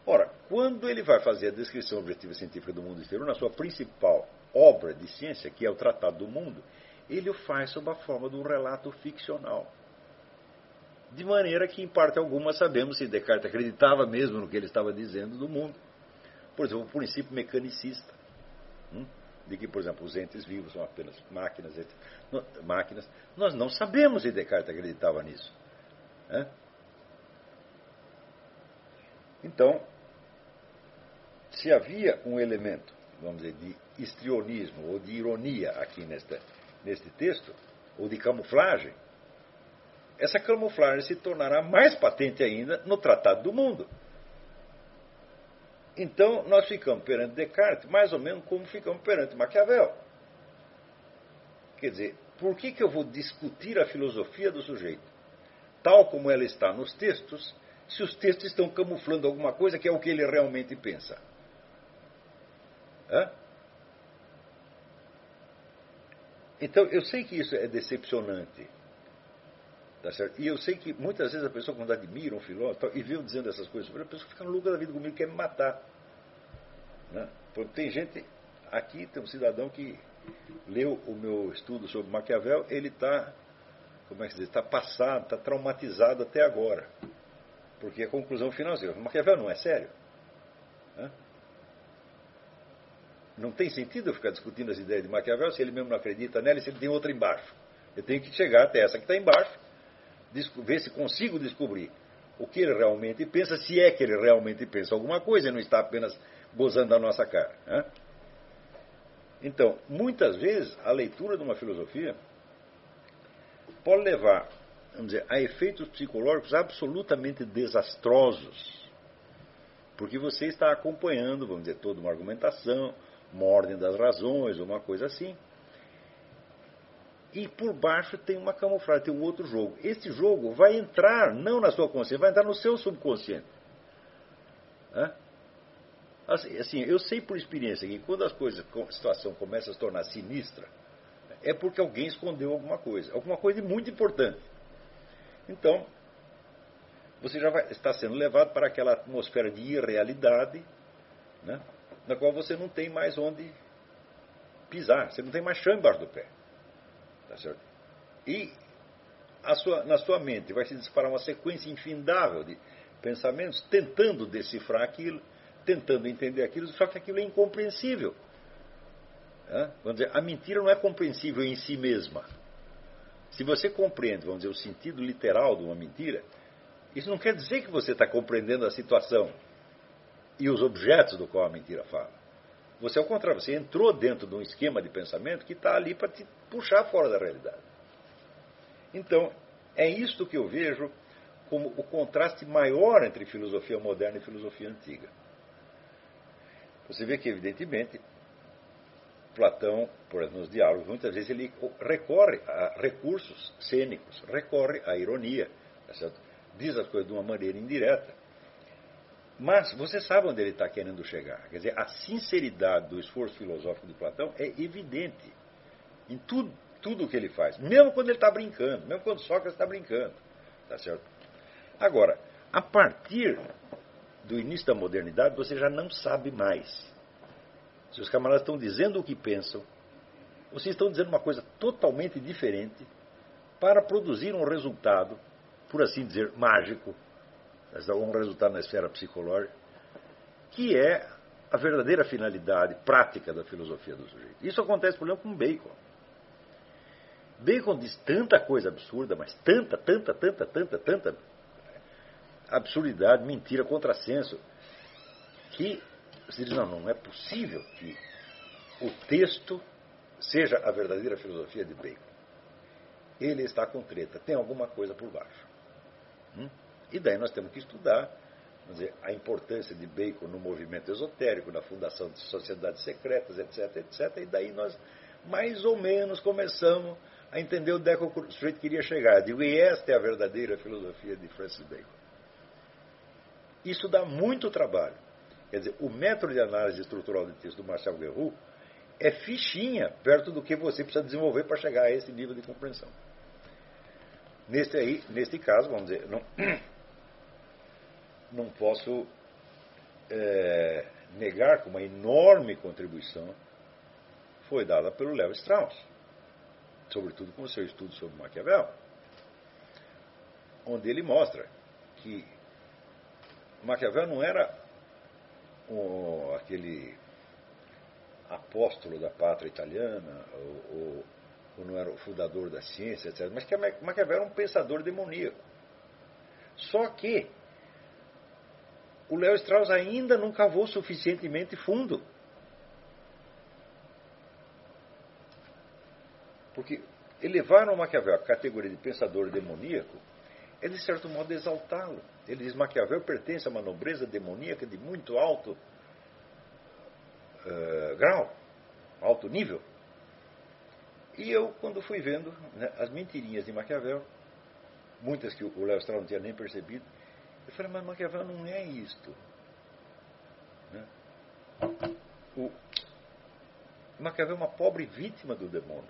Ora, quando ele vai fazer a descrição objetiva científica do mundo exterior, na sua principal obra de ciência, que é o Tratado do Mundo, ele o faz sob a forma de um relato ficcional. De maneira que, em parte alguma, sabemos se Descartes acreditava mesmo no que ele estava dizendo do mundo. Por exemplo, o princípio mecanicista, hum, de que, por exemplo, os entes vivos são apenas máquinas. máquinas. Nós não sabemos se Descartes acreditava nisso. Né? Então, se havia um elemento, vamos dizer, de histrionismo ou de ironia aqui nesta, neste texto, ou de camuflagem, essa camuflagem se tornará mais patente ainda no Tratado do Mundo. Então, nós ficamos perante Descartes mais ou menos como ficamos perante Maquiavel. Quer dizer, por que, que eu vou discutir a filosofia do sujeito, tal como ela está nos textos, se os textos estão camuflando alguma coisa que é o que ele realmente pensa? Hã? Então, eu sei que isso é decepcionante. Tá certo? E eu sei que muitas vezes a pessoa, quando admira um filósofo e vê eu dizendo essas coisas sobre ele, a pessoa fica louca da vida comigo, quer me matar. Né? Porque tem gente, aqui tem um cidadão que leu o meu estudo sobre Maquiavel, ele está, como é que se diz, está passado, está traumatizado até agora. Porque a conclusão final é: Maquiavel não é sério. Né? Não tem sentido eu ficar discutindo as ideias de Maquiavel se ele mesmo não acredita nela e se ele tem outra embaixo. Eu tenho que chegar até essa que está embaixo, ver se consigo descobrir o que ele realmente pensa, se é que ele realmente pensa alguma coisa e não está apenas gozando da nossa cara. Né? Então, muitas vezes, a leitura de uma filosofia pode levar, vamos dizer, a efeitos psicológicos absolutamente desastrosos, porque você está acompanhando, vamos dizer, toda uma argumentação, uma ordem das razões, uma coisa assim. E por baixo tem uma camuflagem, tem um outro jogo. Esse jogo vai entrar não na sua consciência, vai entrar no seu subconsciente. Assim, assim, eu sei por experiência que quando as coisas, a situação começa a se tornar sinistra, é porque alguém escondeu alguma coisa, alguma coisa muito importante. Então, você já vai, está sendo levado para aquela atmosfera de irrealidade, né, na qual você não tem mais onde pisar, você não tem mais chão embaixo do pé. Tá certo? E a sua, na sua mente vai se disparar uma sequência infindável de pensamentos tentando decifrar aquilo, tentando entender aquilo, só que aquilo é incompreensível. É? Vamos dizer, a mentira não é compreensível em si mesma. Se você compreende, vamos dizer, o sentido literal de uma mentira, isso não quer dizer que você está compreendendo a situação e os objetos do qual a mentira fala. Você, ao contrário, você entrou dentro de um esquema de pensamento que está ali para te puxar fora da realidade. Então, é isto que eu vejo como o contraste maior entre filosofia moderna e filosofia antiga. Você vê que, evidentemente, Platão, por exemplo, nos diálogos, muitas vezes ele recorre a recursos cênicos, recorre à ironia, tá certo? Diz as coisas de uma maneira indireta. Mas você sabe onde ele está querendo chegar. Quer dizer, a sinceridade do esforço filosófico de Platão é evidente em tudo, tudo o que ele faz. Mesmo quando ele está brincando, mesmo quando Sócrates está brincando. Tá certo? Agora, a partir do início da modernidade, você já não sabe mais. Se os camaradas estão dizendo o que pensam, vocês estão dizendo uma coisa totalmente diferente para produzir um resultado, por assim dizer, mágico, um resultado na esfera psicológica, que é a verdadeira finalidade prática da filosofia do sujeito. Isso acontece, por exemplo, com Bacon. Bacon diz tanta coisa absurda, mas tanta, tanta, tanta, tanta, tanta absurdidade, mentira, contrassenso, que você diz, não, não é possível que o texto seja a verdadeira filosofia de Bacon. Ele está com treta, tem alguma coisa por baixo. Hum? E daí nós temos que estudar, vamos dizer, a importância de Bacon no movimento esotérico, na fundação de sociedades secretas, etc, etcétera. E daí nós, mais ou menos, começamos a entender onde é que o sujeito queria chegar. Digo, e esta é a verdadeira filosofia de Francis Bacon. Isso dá muito trabalho. Quer dizer, o método de análise estrutural de texto do Marcel Guerroux é fichinha perto do que você precisa desenvolver para chegar a esse nível de compreensão. Neste, aí, neste caso, vamos dizer, não, não posso é, negar que uma enorme contribuição foi dada pelo Léo Strauss, sobretudo com o seu estudo sobre Maquiavel, onde ele mostra que Maquiavel não era o, aquele apóstolo da pátria italiana, ou, ou, ou não era o fundador da ciência, etcétera, mas que Maquiavel era um pensador demoníaco. Só que o Léo Strauss ainda não cavou suficientemente fundo. Porque elevaram Maquiavel à categoria de pensador demoníaco é, de certo modo, exaltá-lo. Ele diz: Maquiavel pertence a uma nobreza demoníaca de muito alto uh, grau, alto nível. E eu, quando fui vendo, né, as mentirinhas de Maquiavel, muitas que o Léo Strauss não tinha nem percebido, eu falei: mas Maquiavel não é isto. Né? O Maquiavel é uma pobre vítima do demônio.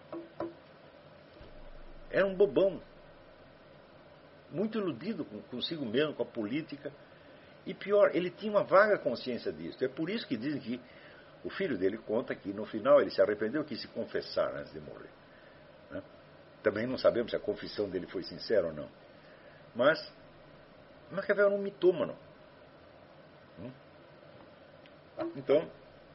Era um bobão, muito iludido consigo mesmo, com a política. E pior, ele tinha uma vaga consciência disso. É por isso que dizem que o filho dele conta que no final ele se arrependeu e quis se confessar antes de morrer. Né? Também não sabemos se a confissão dele foi sincera ou não. Mas Maquiavel era um mitômano. Então,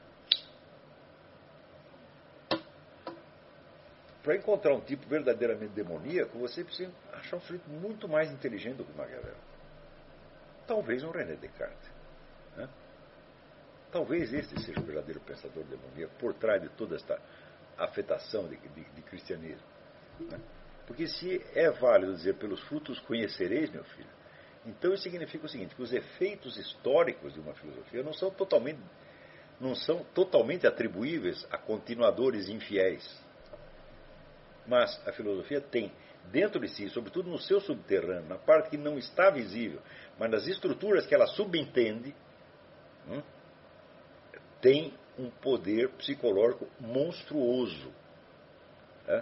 para encontrar um tipo verdadeiramente demoníaco, você precisa achar um sujeito muito mais inteligente do que Maquiavel. Talvez um René Descartes. Né? Talvez este seja o verdadeiro pensador demoníaco por trás de toda esta afetação de, de, de cristianismo. Né? Porque se é válido dizer pelos frutos conhecereis, meu filho, então isso significa o seguinte: que os efeitos históricos de uma filosofia não são totalmente, não são totalmente atribuíveis a continuadores infiéis. Mas a filosofia tem dentro de si, sobretudo no seu subterrâneo, na parte que não está visível, mas nas estruturas que ela subentende, hum, tem um poder psicológico monstruoso. Né?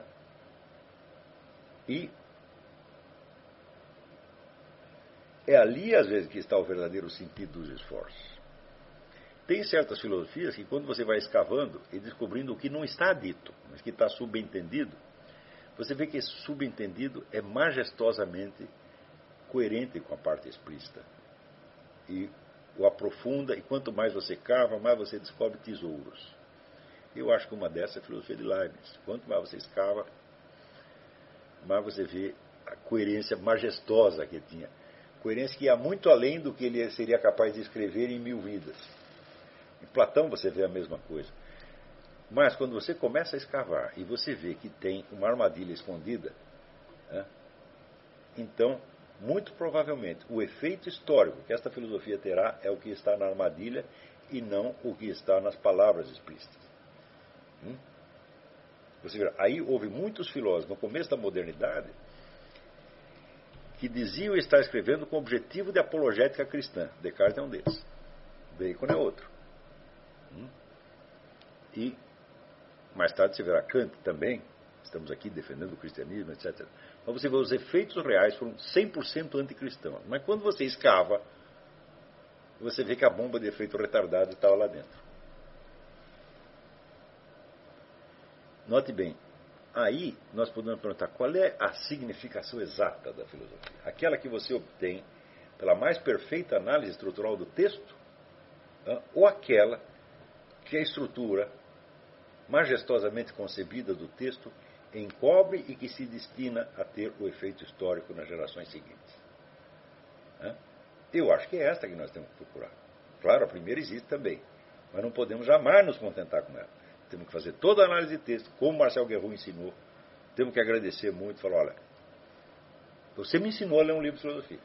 E é ali, às vezes, que está o verdadeiro sentido dos esforços. Tem certas filosofias que, quando você vai escavando e descobrindo o que não está dito, mas que está subentendido, você vê que esse subentendido é majestosamente coerente com a parte explícita. E o aprofunda, e quanto mais você cava, mais você descobre tesouros. Eu acho que uma dessas é a filosofia de Leibniz. Quanto mais você escava, mais você vê a coerência majestosa que ele tinha. Coerência que ia muito além do que ele seria capaz de escrever em mil vidas. Em Platão você vê a mesma coisa. Mas quando você começa a escavar e você vê que tem uma armadilha escondida, né, então, muito provavelmente, o efeito histórico que esta filosofia terá é o que está na armadilha e não o que está nas palavras explícitas. Hum? Você vê, aí houve muitos filósofos, no começo da modernidade, que diziam estar escrevendo com o objetivo de apologética cristã. Descartes é um deles. Bacon é outro. Hum? E mais tarde você verá Kant também. Estamos aqui defendendo o cristianismo, etcétera. Mas você vê, os efeitos reais foram cem por cento anticristãos. Mas quando você escava, você vê que a bomba de efeito retardado estava lá dentro. Note bem, aí nós podemos perguntar qual é a significação exata da filosofia. Aquela que você obtém pela mais perfeita análise estrutural do texto, ou aquela que a estrutura majestosamente concebida do texto encobre e que se destina a ter o efeito histórico nas gerações seguintes. Eu acho que é esta que nós temos que procurar. Claro, a primeira existe também, mas não podemos jamais nos contentar com ela. Temos que fazer toda a análise de texto, como Marcel Guerroux ensinou. Temos que agradecer muito e falar: olha, você me ensinou a ler um livro de filosofia.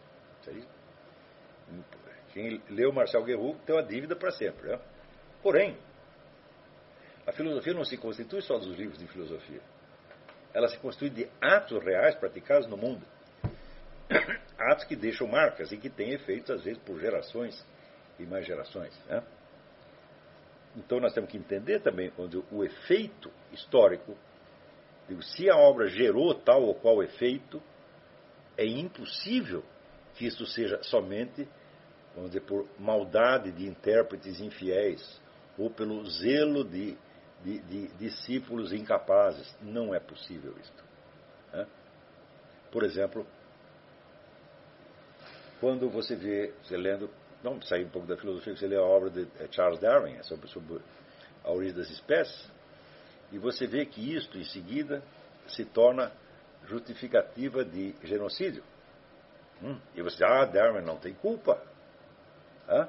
Quem leu Marcel Guerroux tem uma dívida para sempre. Né? Porém, a filosofia não se constitui só dos livros de filosofia. Ela se constitui de atos reais praticados no mundo. Atos que deixam marcas e que têm efeitos, às vezes, por gerações e mais gerações. Né? Então nós temos que entender também onde o efeito histórico, digo, se a obra gerou tal ou qual efeito, é impossível que isso seja somente vamos dizer, por maldade de intérpretes infiéis, ou pelo zelo de, de, de discípulos incapazes. Não é possível isto. Né? Por exemplo, quando você vê, você lendo, vamos sair um pouco da filosofia, você lê a obra de Charles Darwin, sobre, sobre a origem das espécies, e você vê que isto, em seguida, se torna justificativa de genocídio. Hum, e você diz, ah, Darwin não tem culpa. Hã?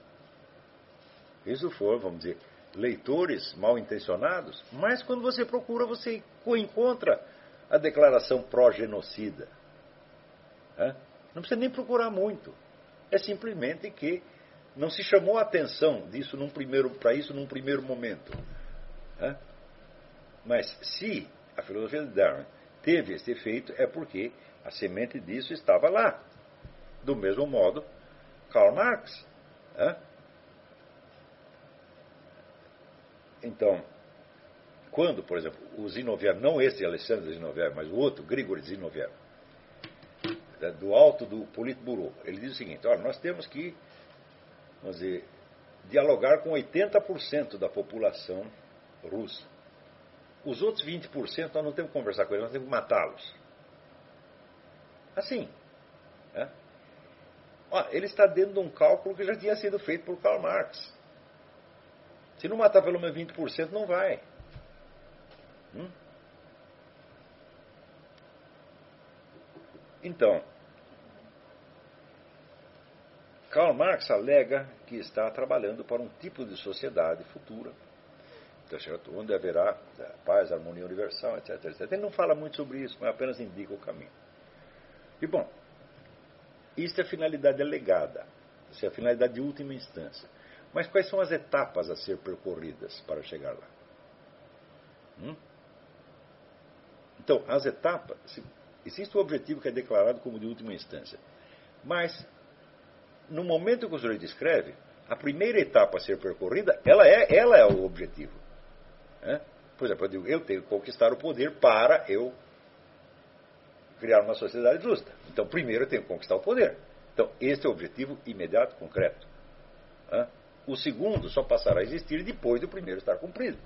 Isso for, vamos dizer, leitores mal intencionados, mas quando você procura, você encontra a declaração pró-genocida. Hã? Não precisa nem procurar muito. É simplesmente que não se chamou a atenção disso num primeiro, para isso num primeiro momento. Hã? Mas se a filosofia de Darwin teve esse efeito, é porque a semente disso estava lá. Do mesmo modo, Karl Marx. Hã? Então, quando, por exemplo, o Zinoviev, não esse Alexandre Zinoviev, mas o outro, Grigori Zinoviev, do alto do Politburo, ele diz o seguinte: olha, nós temos que, vamos dizer, dialogar com oitenta por cento da população russa. Os outros vinte por cento nós não temos que conversar com eles, nós temos que matá-los. Assim. Né? Ó, ele está dentro de um cálculo que já tinha sido feito por Karl Marx. Se não matar pelo menos vinte por cento, não vai. Hum? Então, Karl Marx alega que está trabalhando para um tipo de sociedade futura, onde haverá paz, harmonia universal, etc, etcétera. Ele não fala muito sobre isso, mas apenas indica o caminho. E, bom, isso é a finalidade alegada, isso é a finalidade de última instância. Mas quais são as etapas a ser percorridas para chegar lá? Hum? Então, as etapas... Existe o objetivo que é declarado como de última instância. Mas, no momento que o sujeito escreve, a primeira etapa a ser percorrida, ela é, ela é o objetivo. É? Por exemplo, eu digo, eu tenho que conquistar o poder para eu criar uma sociedade justa. Então, primeiro eu tenho que conquistar o poder. Então, esse é o objetivo imediato, concreto. É? O segundo só passará a existir depois do primeiro estar cumprido.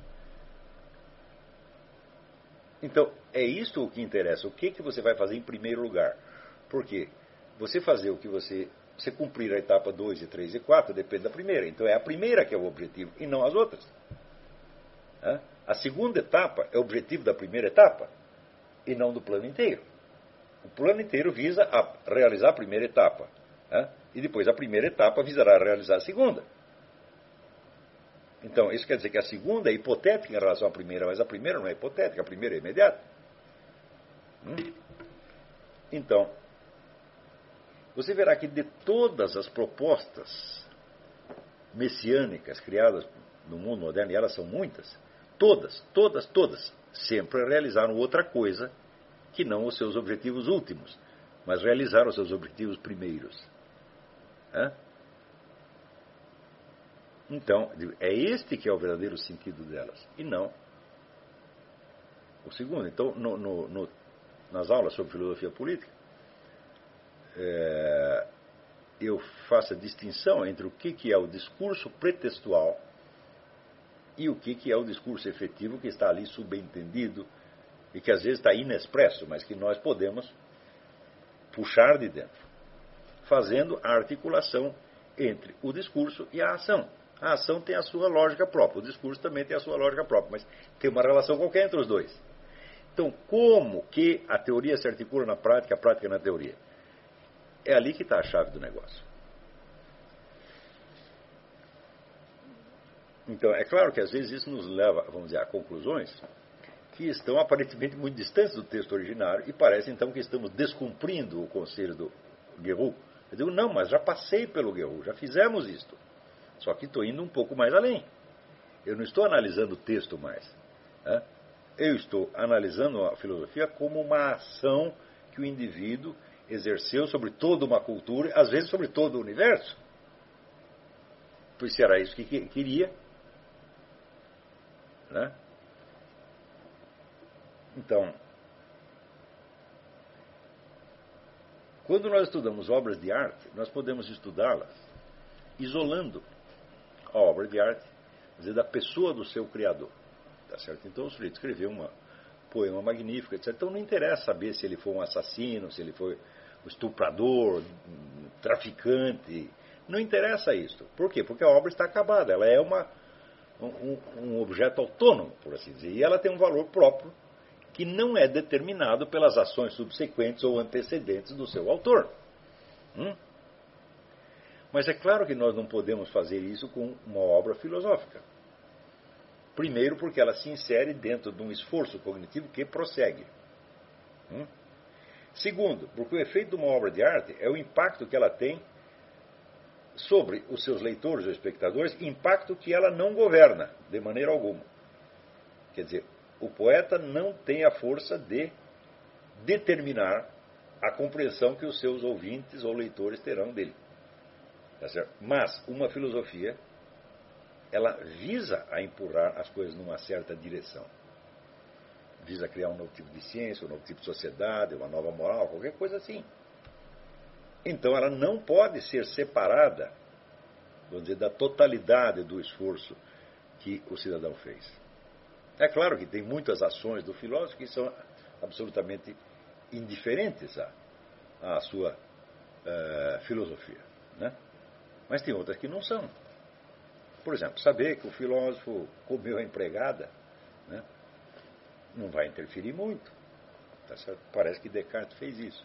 Então, é isto o que interessa. O que, que você vai fazer em primeiro lugar? Porque você fazer o que você... Você cumprir a etapa dois, e três e quatro depende da primeira. Então, é a primeira que é o objetivo e não as outras. É? A segunda etapa é o objetivo da primeira etapa e não do plano inteiro. O plano inteiro visa a realizar a primeira etapa. É? E depois a primeira etapa visará a realizar a segunda. Então, isso quer dizer que a segunda é hipotética em relação à primeira, mas a primeira não é hipotética, a primeira é imediata. Hum? Então, você verá que de todas as propostas messiânicas criadas no mundo moderno, e elas são muitas, todas, todas, todas, sempre realizaram outra coisa que não os seus objetivos últimos, mas realizaram os seus objetivos primeiros. Hã? Então, é este que é o verdadeiro sentido delas, e não o segundo. Então, no, no, no, nas aulas sobre filosofia política, é, eu faço a distinção entre o que, que é o discurso pretextual e o que, que é o discurso efetivo que está ali subentendido e que às vezes está inexpresso, mas que nós podemos puxar de dentro, fazendo a articulação entre o discurso e a ação. A ação tem a sua lógica própria, o discurso também tem a sua lógica própria, mas tem uma relação qualquer entre os dois. Então, como que a teoria se articula na prática, a prática na teoria? É ali que está a chave do negócio. Então, é claro que às vezes isso nos leva, vamos dizer, a conclusões que estão aparentemente muito distantes do texto originário e parece então que estamos descumprindo o conselho do Guéroult. Eu digo, não, mas já passei pelo Guéroult, já fizemos isto. Só que estou indo um pouco mais além. Eu não estou analisando o texto mais. Né? Eu estou analisando a filosofia como uma ação que o indivíduo exerceu sobre toda uma cultura, às vezes sobre todo o universo. Pois se era isso que queria. Né? Então, quando nós estudamos obras de arte, nós podemos estudá-las isolando a obra de arte, quer dizer, da pessoa do seu criador. Tá certo? Então o sujeito escreveu uma poema magnífico, etcétera. Então não interessa saber se ele foi um assassino, se ele foi um estuprador, um traficante. Não interessa isso. Por quê? Porque a obra está acabada. Ela é uma, um, um objeto autônomo, por assim dizer. E ela tem um valor próprio que não é determinado pelas ações subsequentes ou antecedentes do seu autor. Hum? Mas é claro que nós não podemos fazer isso com uma obra filosófica. Primeiro, porque ela se insere dentro de um esforço cognitivo que prossegue. Hum? Segundo, porque o efeito de uma obra de arte é o impacto que ela tem sobre os seus leitores ou espectadores, impacto que ela não governa de maneira alguma. Quer dizer, o poeta não tem a força de determinar a compreensão que os seus ouvintes ou leitores terão dele. Tá certo? Mas uma filosofia, ela visa a empurrar as coisas numa certa direção. Visa criar um novo tipo de ciência, um novo tipo de sociedade, uma nova moral, qualquer coisa assim. Então ela não pode ser separada, vamos dizer, da totalidade do esforço que o cidadão fez. É claro que tem muitas ações do filósofo que são absolutamente indiferentes à, à sua uh, filosofia, né? Mas tem outras que não são. Por exemplo, saber que o filósofo comeu a empregada, né, não vai interferir muito. Tá certo? Parece que Descartes fez isso.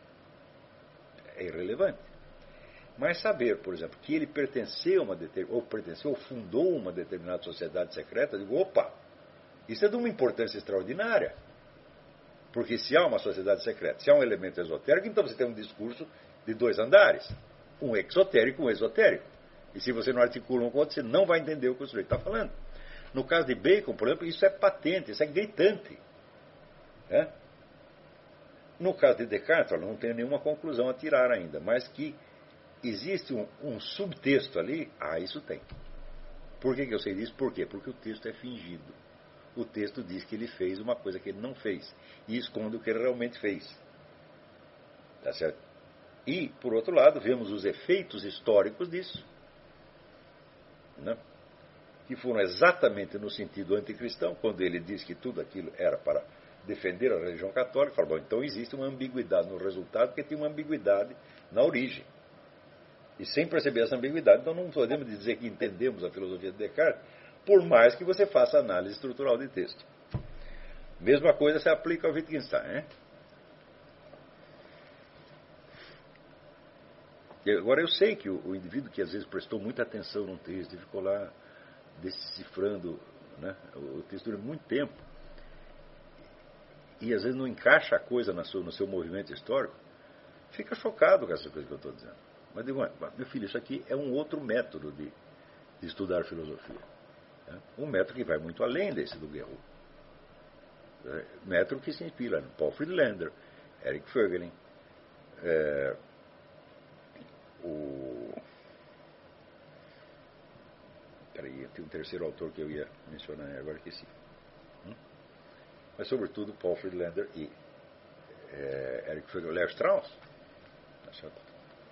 É irrelevante. Mas saber, por exemplo, que ele pertenceu a uma determinada, ou pertenceu ou fundou uma determinada sociedade secreta, eu digo, opa, isso é de uma importância extraordinária. Porque se há uma sociedade secreta, se há um elemento esotérico, então você tem um discurso de dois andares. Um exotérico e um esotérico. E se você não articula um com o outro, você não vai entender o que o sujeito está falando. No caso de Bacon, por exemplo, isso é patente, isso é gritante. É? No caso de Descartes, olha, não tenho nenhuma conclusão a tirar ainda, mas que existe um, um subtexto ali, ah, isso tem. Por que, que eu sei disso? Por quê? Porque o texto é fingido. O texto diz que ele fez uma coisa que ele não fez e esconde o que ele realmente fez. Tá certo? E, por outro lado, vemos os efeitos históricos disso, né? Que foram exatamente no sentido anticristão, quando ele diz que tudo aquilo era para defender a religião católica. Fala, bom, então existe uma ambiguidade no resultado, porque tem uma ambiguidade na origem. E sem perceber essa ambiguidade, então não podemos dizer que entendemos a filosofia de Descartes, por mais que você faça análise estrutural de texto. Mesma coisa se aplica ao Wittgenstein, né? E agora eu sei que o, o indivíduo que às vezes prestou muita atenção num texto e ficou lá decifrando, né, o texto durante muito tempo, e às vezes não encaixa a coisa na sua, no seu movimento histórico, fica chocado com essa coisa que eu estou dizendo. Mas digo, meu filho, isso aqui é um outro método de, de estudar filosofia. Né? Um método que vai muito além desse do Guerreau. É, método que se inspira no Paul Friedlander, Eric Voegelin, é, o... Peraí, tem um terceiro autor que eu ia mencionar, agora esqueci. Hum? Mas, sobretudo, Paul Friedlander e é, Eric Voegelin, Léo Strauss. Tá certo?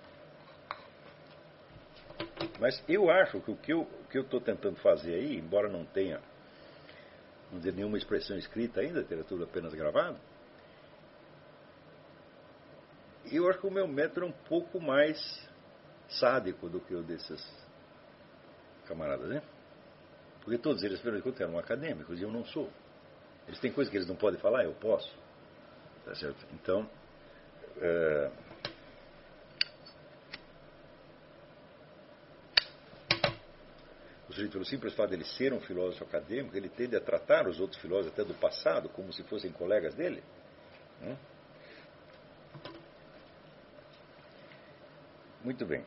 Mas eu acho que o que eu estou tentando fazer aí, embora não tenha, não tenha nenhuma expressão escrita ainda, terá tudo apenas gravado, eu acho que o meu método é um pouco mais sádico do que o desses camaradas, né? Porque todos eles, afinal de contas, eram acadêmicos e eu não sou. Eles têm coisas que eles não podem falar, eu posso. Tá certo? Então, é... o sujeito, pelo simples fato de ele ser um filósofo acadêmico, ele tende a tratar os outros filósofos até do passado como se fossem colegas dele. Hum? Muito bem.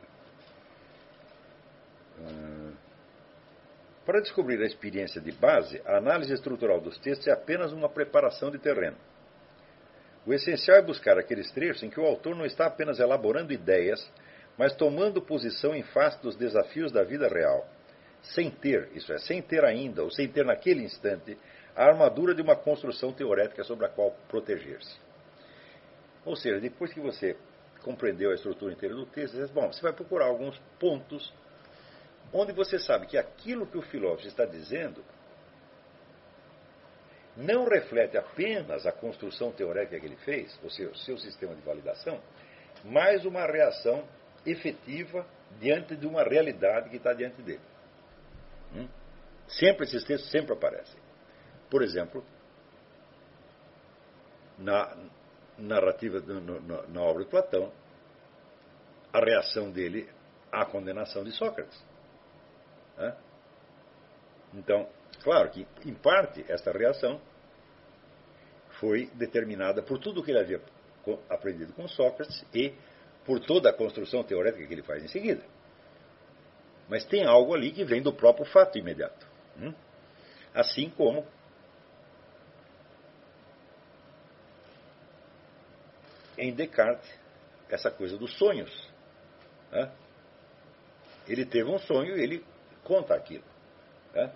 Hum... Para descobrir a experiência de base, a análise estrutural dos textos é apenas uma preparação de terreno. O essencial é buscar aqueles trechos em que o autor não está apenas elaborando ideias, mas tomando posição em face dos desafios da vida real, sem ter, isso é, sem ter ainda, ou sem ter naquele instante, a armadura de uma construção teorética sobre a qual proteger-se. Ou seja, depois que você compreendeu a estrutura inteira do texto, você, bom, você vai procurar alguns pontos onde você sabe que aquilo que o filósofo está dizendo não reflete apenas a construção teórica que ele fez, ou seja, o seu sistema de validação, mas uma reação efetiva diante de uma realidade que está diante dele. Hum? Sempre esses textos sempre aparecem. Por exemplo, na narrativa, no, no, na obra de Platão, a reação dele à condenação de Sócrates. Né? Então, claro que, em parte, esta reação foi determinada por tudo o que ele havia aprendido com Sócrates e por toda a construção teórica que ele faz em seguida. Mas tem algo ali que vem do próprio fato imediato. Hum? Assim como em Descartes, essa coisa dos sonhos. Né? Ele teve um sonho e ele conta aquilo. Né?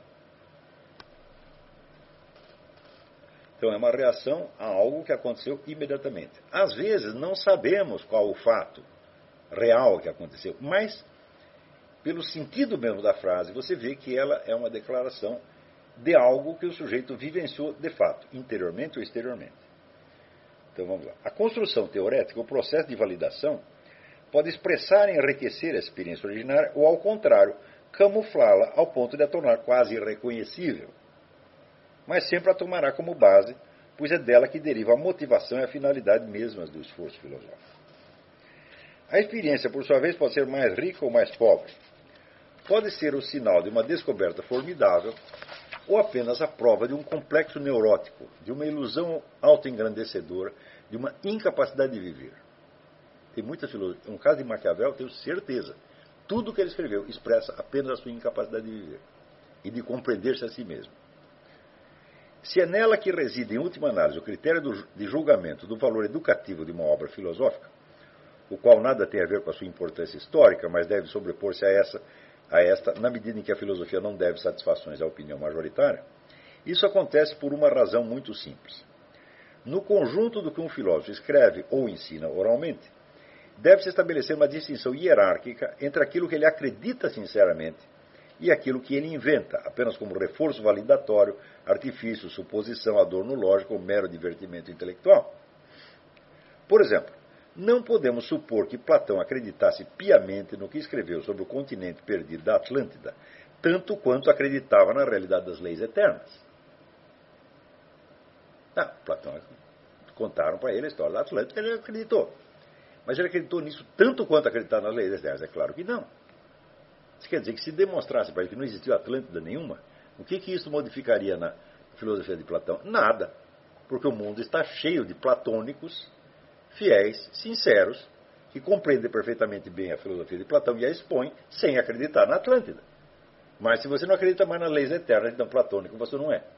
Então é uma reação a algo que aconteceu imediatamente. Às vezes não sabemos qual o fato real que aconteceu, mas pelo sentido mesmo da frase, você vê que ela é uma declaração de algo que o sujeito vivenciou de fato, interiormente ou exteriormente. Então vamos lá. A construção teorética, o processo de validação, pode expressar e enriquecer a experiência originária ou, ao contrário, camuflá-la ao ponto de a tornar quase irreconhecível. Mas sempre a tomará como base, pois é dela que deriva a motivação e a finalidade mesmas do esforço filosófico. A experiência, por sua vez, pode ser mais rica ou mais pobre. Pode ser o sinal de uma descoberta formidável ou apenas a prova de um complexo neurótico, de uma ilusão autoengrandecedora, de uma incapacidade de viver. Tem muitas filosofias. No caso de Maquiavel, tenho certeza. Tudo o que ele escreveu expressa apenas a sua incapacidade de viver e de compreender-se a si mesmo. Se é nela que reside, em última análise, o critério de julgamento do valor educativo de uma obra filosófica, o qual nada tem a ver com a sua importância histórica, mas deve sobrepor-se a, essa, a esta, na medida em que a filosofia não deve satisfações à opinião majoritária, isso acontece por uma razão muito simples. No conjunto do que um filósofo escreve ou ensina oralmente, deve-se estabelecer uma distinção hierárquica entre aquilo que ele acredita sinceramente e aquilo que ele inventa, apenas como reforço validatório, artifício, suposição, adorno lógico ou mero divertimento intelectual. Por exemplo, não podemos supor que Platão acreditasse piamente no que escreveu sobre o continente perdido da Atlântida, tanto quanto acreditava na realidade das leis eternas. Não, Platão, contaram para ele a história da Atlântida, ele acreditou. Mas ele acreditou nisso tanto quanto acreditar nas leis eternas? É claro que não. Isso quer dizer que se demonstrasse para ele que não existiu Atlântida nenhuma, o que, que isso modificaria na filosofia de Platão? Nada. Porque o mundo está cheio de platônicos, fiéis, sinceros, que compreendem perfeitamente bem a filosofia de Platão e a expõem sem acreditar na Atlântida. Mas se você não acredita mais nas leis eternas, então platônico você não é.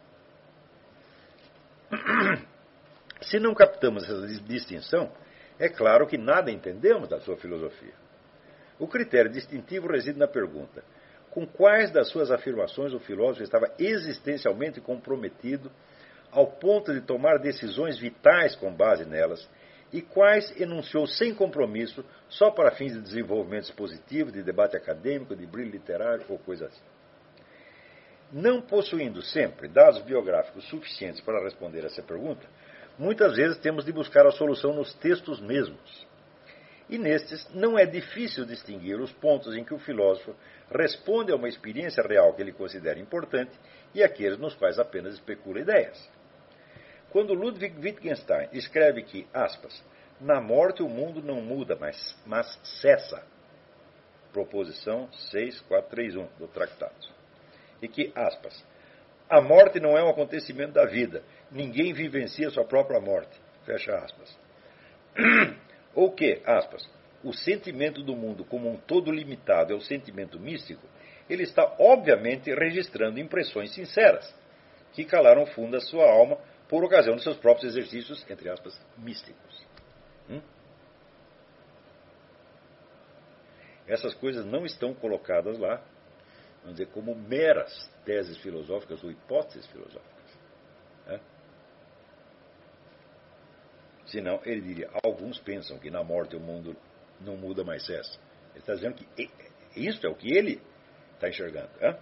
Se não captamos essa distinção, é claro que nada entendemos da sua filosofia. O critério distintivo reside na pergunta: com quais das suas afirmações o filósofo estava existencialmente comprometido ao ponto de tomar decisões vitais com base nelas, e quais enunciou sem compromisso só para fins de desenvolvimento expositivo, de debate acadêmico, de brilho literário ou coisa assim. Não possuindo sempre dados biográficos suficientes para responder essa pergunta, muitas vezes temos de buscar a solução nos textos mesmos. E nestes não é difícil distinguir os pontos em que o filósofo responde a uma experiência real que ele considera importante e aqueles nos quais apenas especula ideias. Quando Ludwig Wittgenstein escreve que, aspas, na morte o mundo não muda, mas, mas cessa, proposição seis quatro três um do tratado, e que, aspas, a morte não é um acontecimento da vida, ninguém vivencia sua própria morte, fecha aspas. Ou que, aspas, o sentimento do mundo como um todo limitado é o sentimento místico, ele está obviamente registrando impressões sinceras, que calaram fundo a sua alma por ocasião de seus próprios exercícios, entre aspas, místicos. Hum? Essas coisas não estão colocadas lá, vamos dizer, como meras teses filosóficas ou hipóteses filosóficas. Né? Senão, ele diria, alguns pensam que na morte o mundo não muda mais cessa. Ele está dizendo que isso é o que ele está enxergando. É?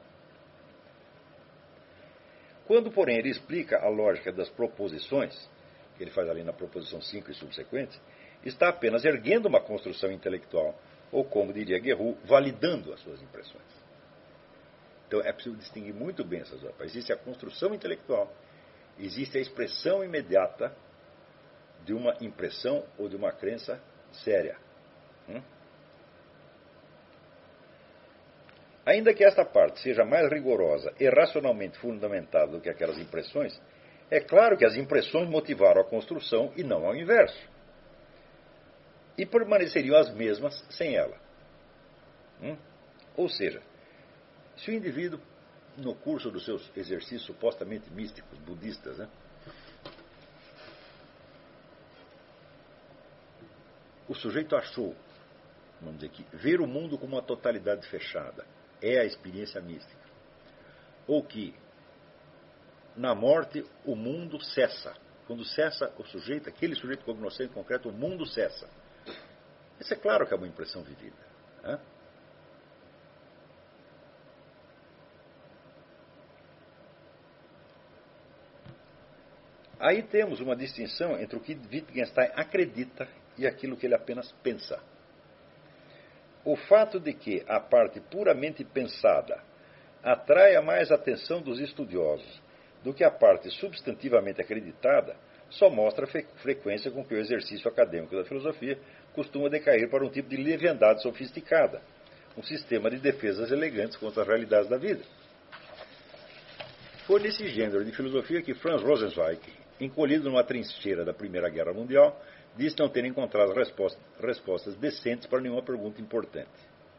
Quando, porém, ele explica a lógica das proposições, que ele faz ali na proposição cinco e subsequentes, está apenas erguendo uma construção intelectual, ou, como diria Guerrero, validando as suas impressões. Então é preciso distinguir muito bem essas obras. Existe a construção intelectual, existe a expressão imediata de uma impressão ou de uma crença séria. Hum? Ainda que esta parte seja mais rigorosa e racionalmente fundamentada do que aquelas impressões, é claro que as impressões motivaram a construção e não ao inverso. E permaneceriam as mesmas sem ela. Hum? Ou seja, se o indivíduo, no curso dos seus exercícios supostamente místicos, budistas, né, o sujeito achou, vamos dizer que, ver o mundo como uma totalidade fechada é a experiência mística. Ou que, na morte, o mundo cessa. Quando cessa o sujeito, aquele sujeito cognoscente concreto, o mundo cessa. Isso é claro que é uma impressão vivida. Né? Aí temos uma distinção entre o que Wittgenstein acredita e aquilo que ele apenas pensa. O fato de que a parte puramente pensada atraia mais a atenção dos estudiosos do que a parte substantivamente acreditada só mostra a frequência com que o exercício acadêmico da filosofia costuma decair para um tipo de leviandade sofisticada, um sistema de defesas elegantes contra as realidades da vida. Foi nesse gênero de filosofia que Franz Rosenzweig, encolhido numa trincheira da Primeira Guerra Mundial, disse não ter encontrado respostas, respostas decentes para nenhuma pergunta importante.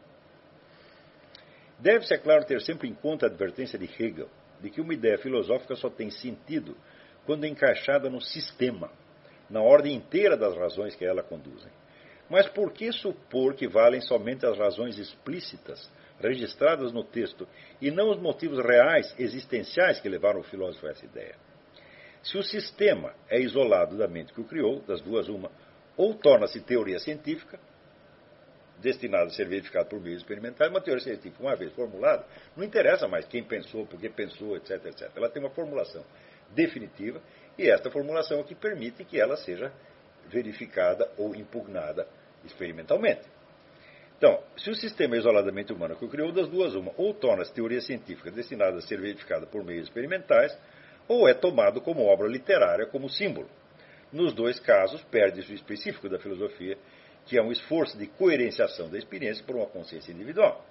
Deve-se, é claro, ter sempre em conta a advertência de Hegel de que uma ideia filosófica só tem sentido quando encaixada no sistema, na ordem inteira das razões que a ela conduzem. Mas por que supor que valem somente as razões explícitas, registradas no texto, e não os motivos reais, existenciais que levaram o filósofo a essa ideia? Se o sistema é isolado da mente que o criou, das duas uma, ou torna-se teoria científica, destinada a ser verificada por meios experimentais, uma teoria científica, uma vez formulada, não interessa mais quem pensou, por que pensou, etc, etcétera. Ela tem uma formulação definitiva, e esta formulação é o que permite que ela seja verificada ou impugnada experimentalmente. Então, se o sistema é isoladamente humano que o criou, das duas uma, ou torna-se teoria científica destinada a ser verificada por meios experimentais, ou é tomado como obra literária, como símbolo. Nos dois casos, perde-se o específico da filosofia, que é um esforço de coerenciação da experiência por uma consciência individual.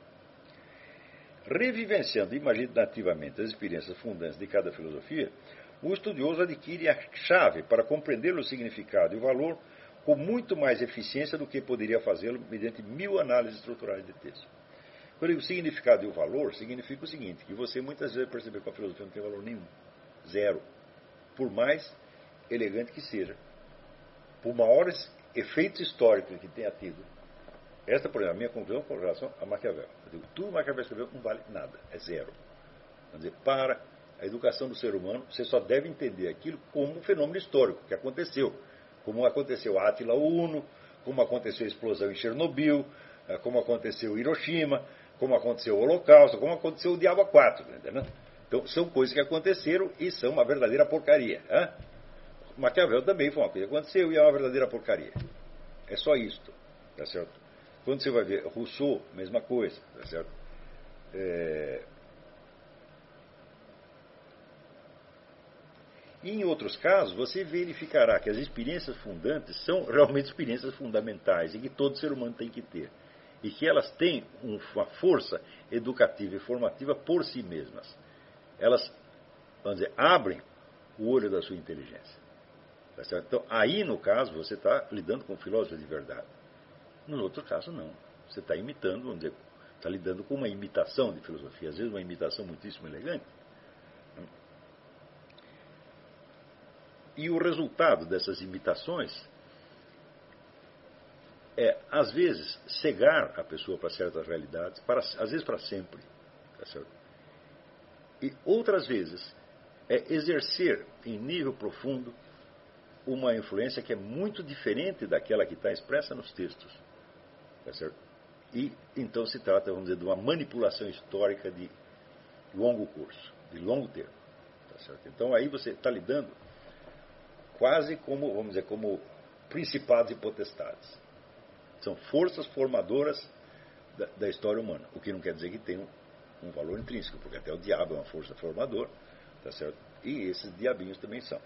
Revivenciando imaginativamente as experiências fundantes de cada filosofia, o estudioso adquire a chave para compreender o significado e o valor com muito mais eficiência do que poderia fazê-lo mediante mil análises estruturais de texto. Quando eu digo significado e o valor, significa o seguinte, que você muitas vezes percebe que a filosofia não tem valor nenhum. Zero. Por mais elegante que seja. Por maiores efeitos históricos que tenha tido. Esta, por exemplo, a minha conclusão com relação a Maquiavel. Eu digo, tudo Maquiavel escreveu não vale nada. É zero. Quer dizer, para a educação do ser humano, você só deve entender aquilo como um fenômeno histórico que aconteceu. Como aconteceu a Átila Uno, como aconteceu a explosão em Chernobyl, como aconteceu em Hiroshima, como aconteceu o Holocausto, como aconteceu o Diabo quatro. Entendeu? Então, são coisas que aconteceram e são uma verdadeira porcaria. Hein? Maquiavel também foi uma coisa que aconteceu e é uma verdadeira porcaria. É só isto. Tá certo? Quando você vai ver Rousseau, mesma coisa. Tá certo? É... E em outros casos, você verificará que as experiências fundantes são realmente experiências fundamentais e que todo ser humano tem que ter. E que elas têm uma força educativa e formativa por si mesmas. Elas, vamos dizer, abrem o olho da sua inteligência. Tá certo? Então, aí, no caso, você está lidando com filósofos de verdade. No outro caso, não. Você está imitando, vamos dizer, está lidando com uma imitação de filosofia, às vezes uma imitação muitíssimo elegante. E o resultado dessas imitações é, às vezes, cegar a pessoa para certas realidades, para, às vezes para sempre. Tá certo? E outras vezes é exercer em nível profundo uma influência que é muito diferente daquela que está expressa nos textos. Tá certo? E então se trata, vamos dizer, de uma manipulação histórica de longo curso, de longo termo. Tá certo? Então aí você está lidando quase como, vamos dizer, como principados e potestades. São forças formadoras da, da história humana, o que não quer dizer que tem um, um valor intrínseco, porque até o diabo é uma força formadora, tá certo? E esses diabinhos também são.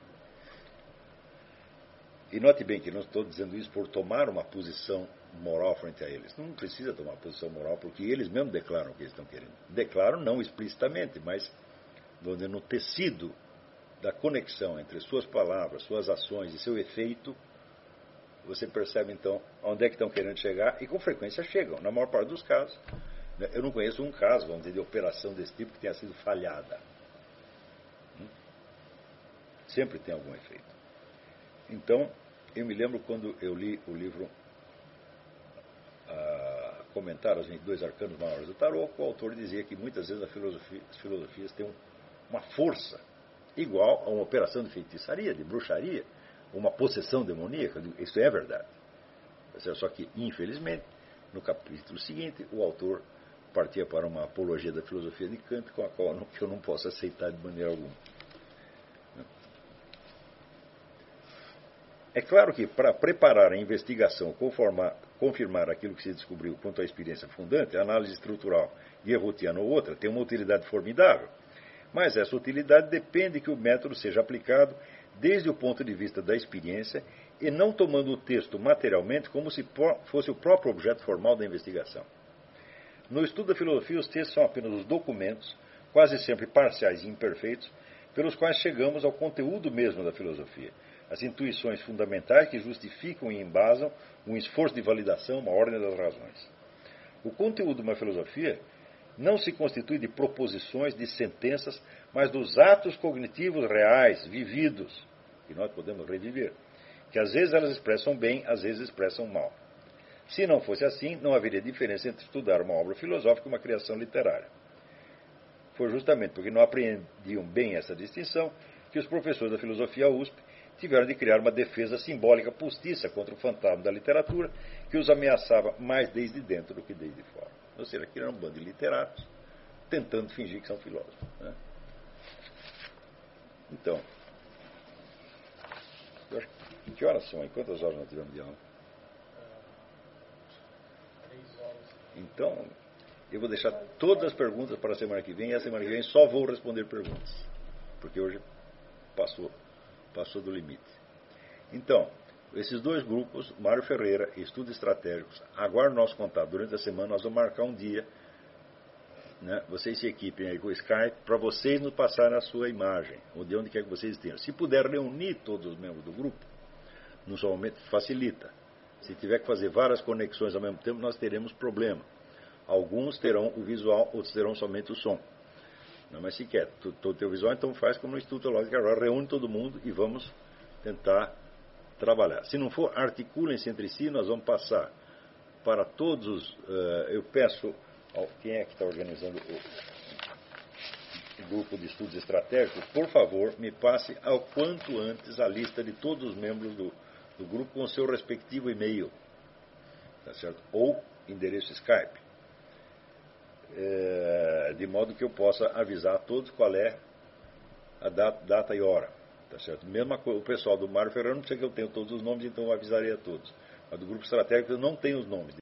E note bem que não estou dizendo isso por tomar uma posição moral frente a eles. Não precisa tomar uma posição moral, porque eles mesmos declaram o que eles estão querendo. Declaram não explicitamente, mas no tecido da conexão entre suas palavras, suas ações e seu efeito, você percebe então onde é que estão querendo chegar, e com frequência chegam, na maior parte dos casos. Eu não conheço um caso, vamos dizer, de operação desse tipo que tenha sido falhada. Sempre tem algum efeito. Então, eu me lembro quando eu li o livro ah, Comentários aos vinte e dois Arcanos Maiores do Tarot, o autor dizia que muitas vezes a filosofia, as filosofias têm um, uma força igual a uma operação de feitiçaria, de bruxaria, uma possessão demoníaca. Isso é verdade. Só que, infelizmente, no capítulo seguinte, o autor partia para uma apologia da filosofia de Kant, com a qual eu não posso aceitar de maneira alguma. É claro que, para preparar a investigação, conformar, confirmar aquilo que se descobriu quanto à experiência fundante, a análise estrutural Yehotiana ou outra tem uma utilidade formidável. Mas essa utilidade depende que o método seja aplicado desde o ponto de vista da experiência e não tomando o texto materialmente como se fosse o próprio objeto formal da investigação. No estudo da filosofia, os textos são apenas os documentos, quase sempre parciais e imperfeitos, pelos quais chegamos ao conteúdo mesmo da filosofia, as intuições fundamentais que justificam e embasam um esforço de validação, uma ordem das razões. O conteúdo de uma filosofia não se constitui de proposições, de sentenças, mas dos atos cognitivos reais, vividos, que nós podemos reviver, que às vezes elas expressam bem, às vezes expressam mal. Se não fosse assim, não haveria diferença entre estudar uma obra filosófica e uma criação literária. Foi justamente porque não apreendiam bem essa distinção que os professores da filosofia U S P tiveram de criar uma defesa simbólica postiça contra o fantasma da literatura que os ameaçava mais desde dentro do que desde fora. Ou seja, aquilo era um bando de literatos tentando fingir que são filósofos. Né? Então, eu acho que, que horas são aí? Quantas horas nós tivemos de aula? Três horas. Então, eu vou deixar todas as perguntas para a semana que vem, e a semana que vem só vou responder perguntas, porque hoje passou, passou do limite. Então, esses dois grupos, Mário Ferreira e Estudos Estratégicos, aguardem nosso contato durante a semana. Nós vamos marcar um dia, né, vocês se equipem aí com o Skype, para vocês nos passarem a sua imagem, ou de onde quer que vocês estejam. Se puder reunir todos os membros do grupo, num só momento, facilita. Se tiver que fazer várias conexões ao mesmo tempo, nós teremos problema. Alguns terão o visual, outros terão somente o som. Não, mas se quer todo o teu visual, então faz como no Instituto Teológico agora, reúne todo mundo e vamos tentar trabalhar. Se não for, articulem-se entre si, nós vamos passar para todos os... Uh, eu peço... Ao, quem é que está organizando o, o grupo de estudos estratégicos? Por favor, me passe ao quanto antes a lista de todos os membros do, do grupo com o seu respectivo e-mail. Tá certo? Ou endereço Skype. É, de modo que eu possa avisar a todos qual é a data, data e hora. Tá certo? Mesmo o pessoal do Mário Ferreira, não sei que eu tenho todos os nomes, então eu avisarei a todos. Mas do grupo estratégico eu não tenho os nomes.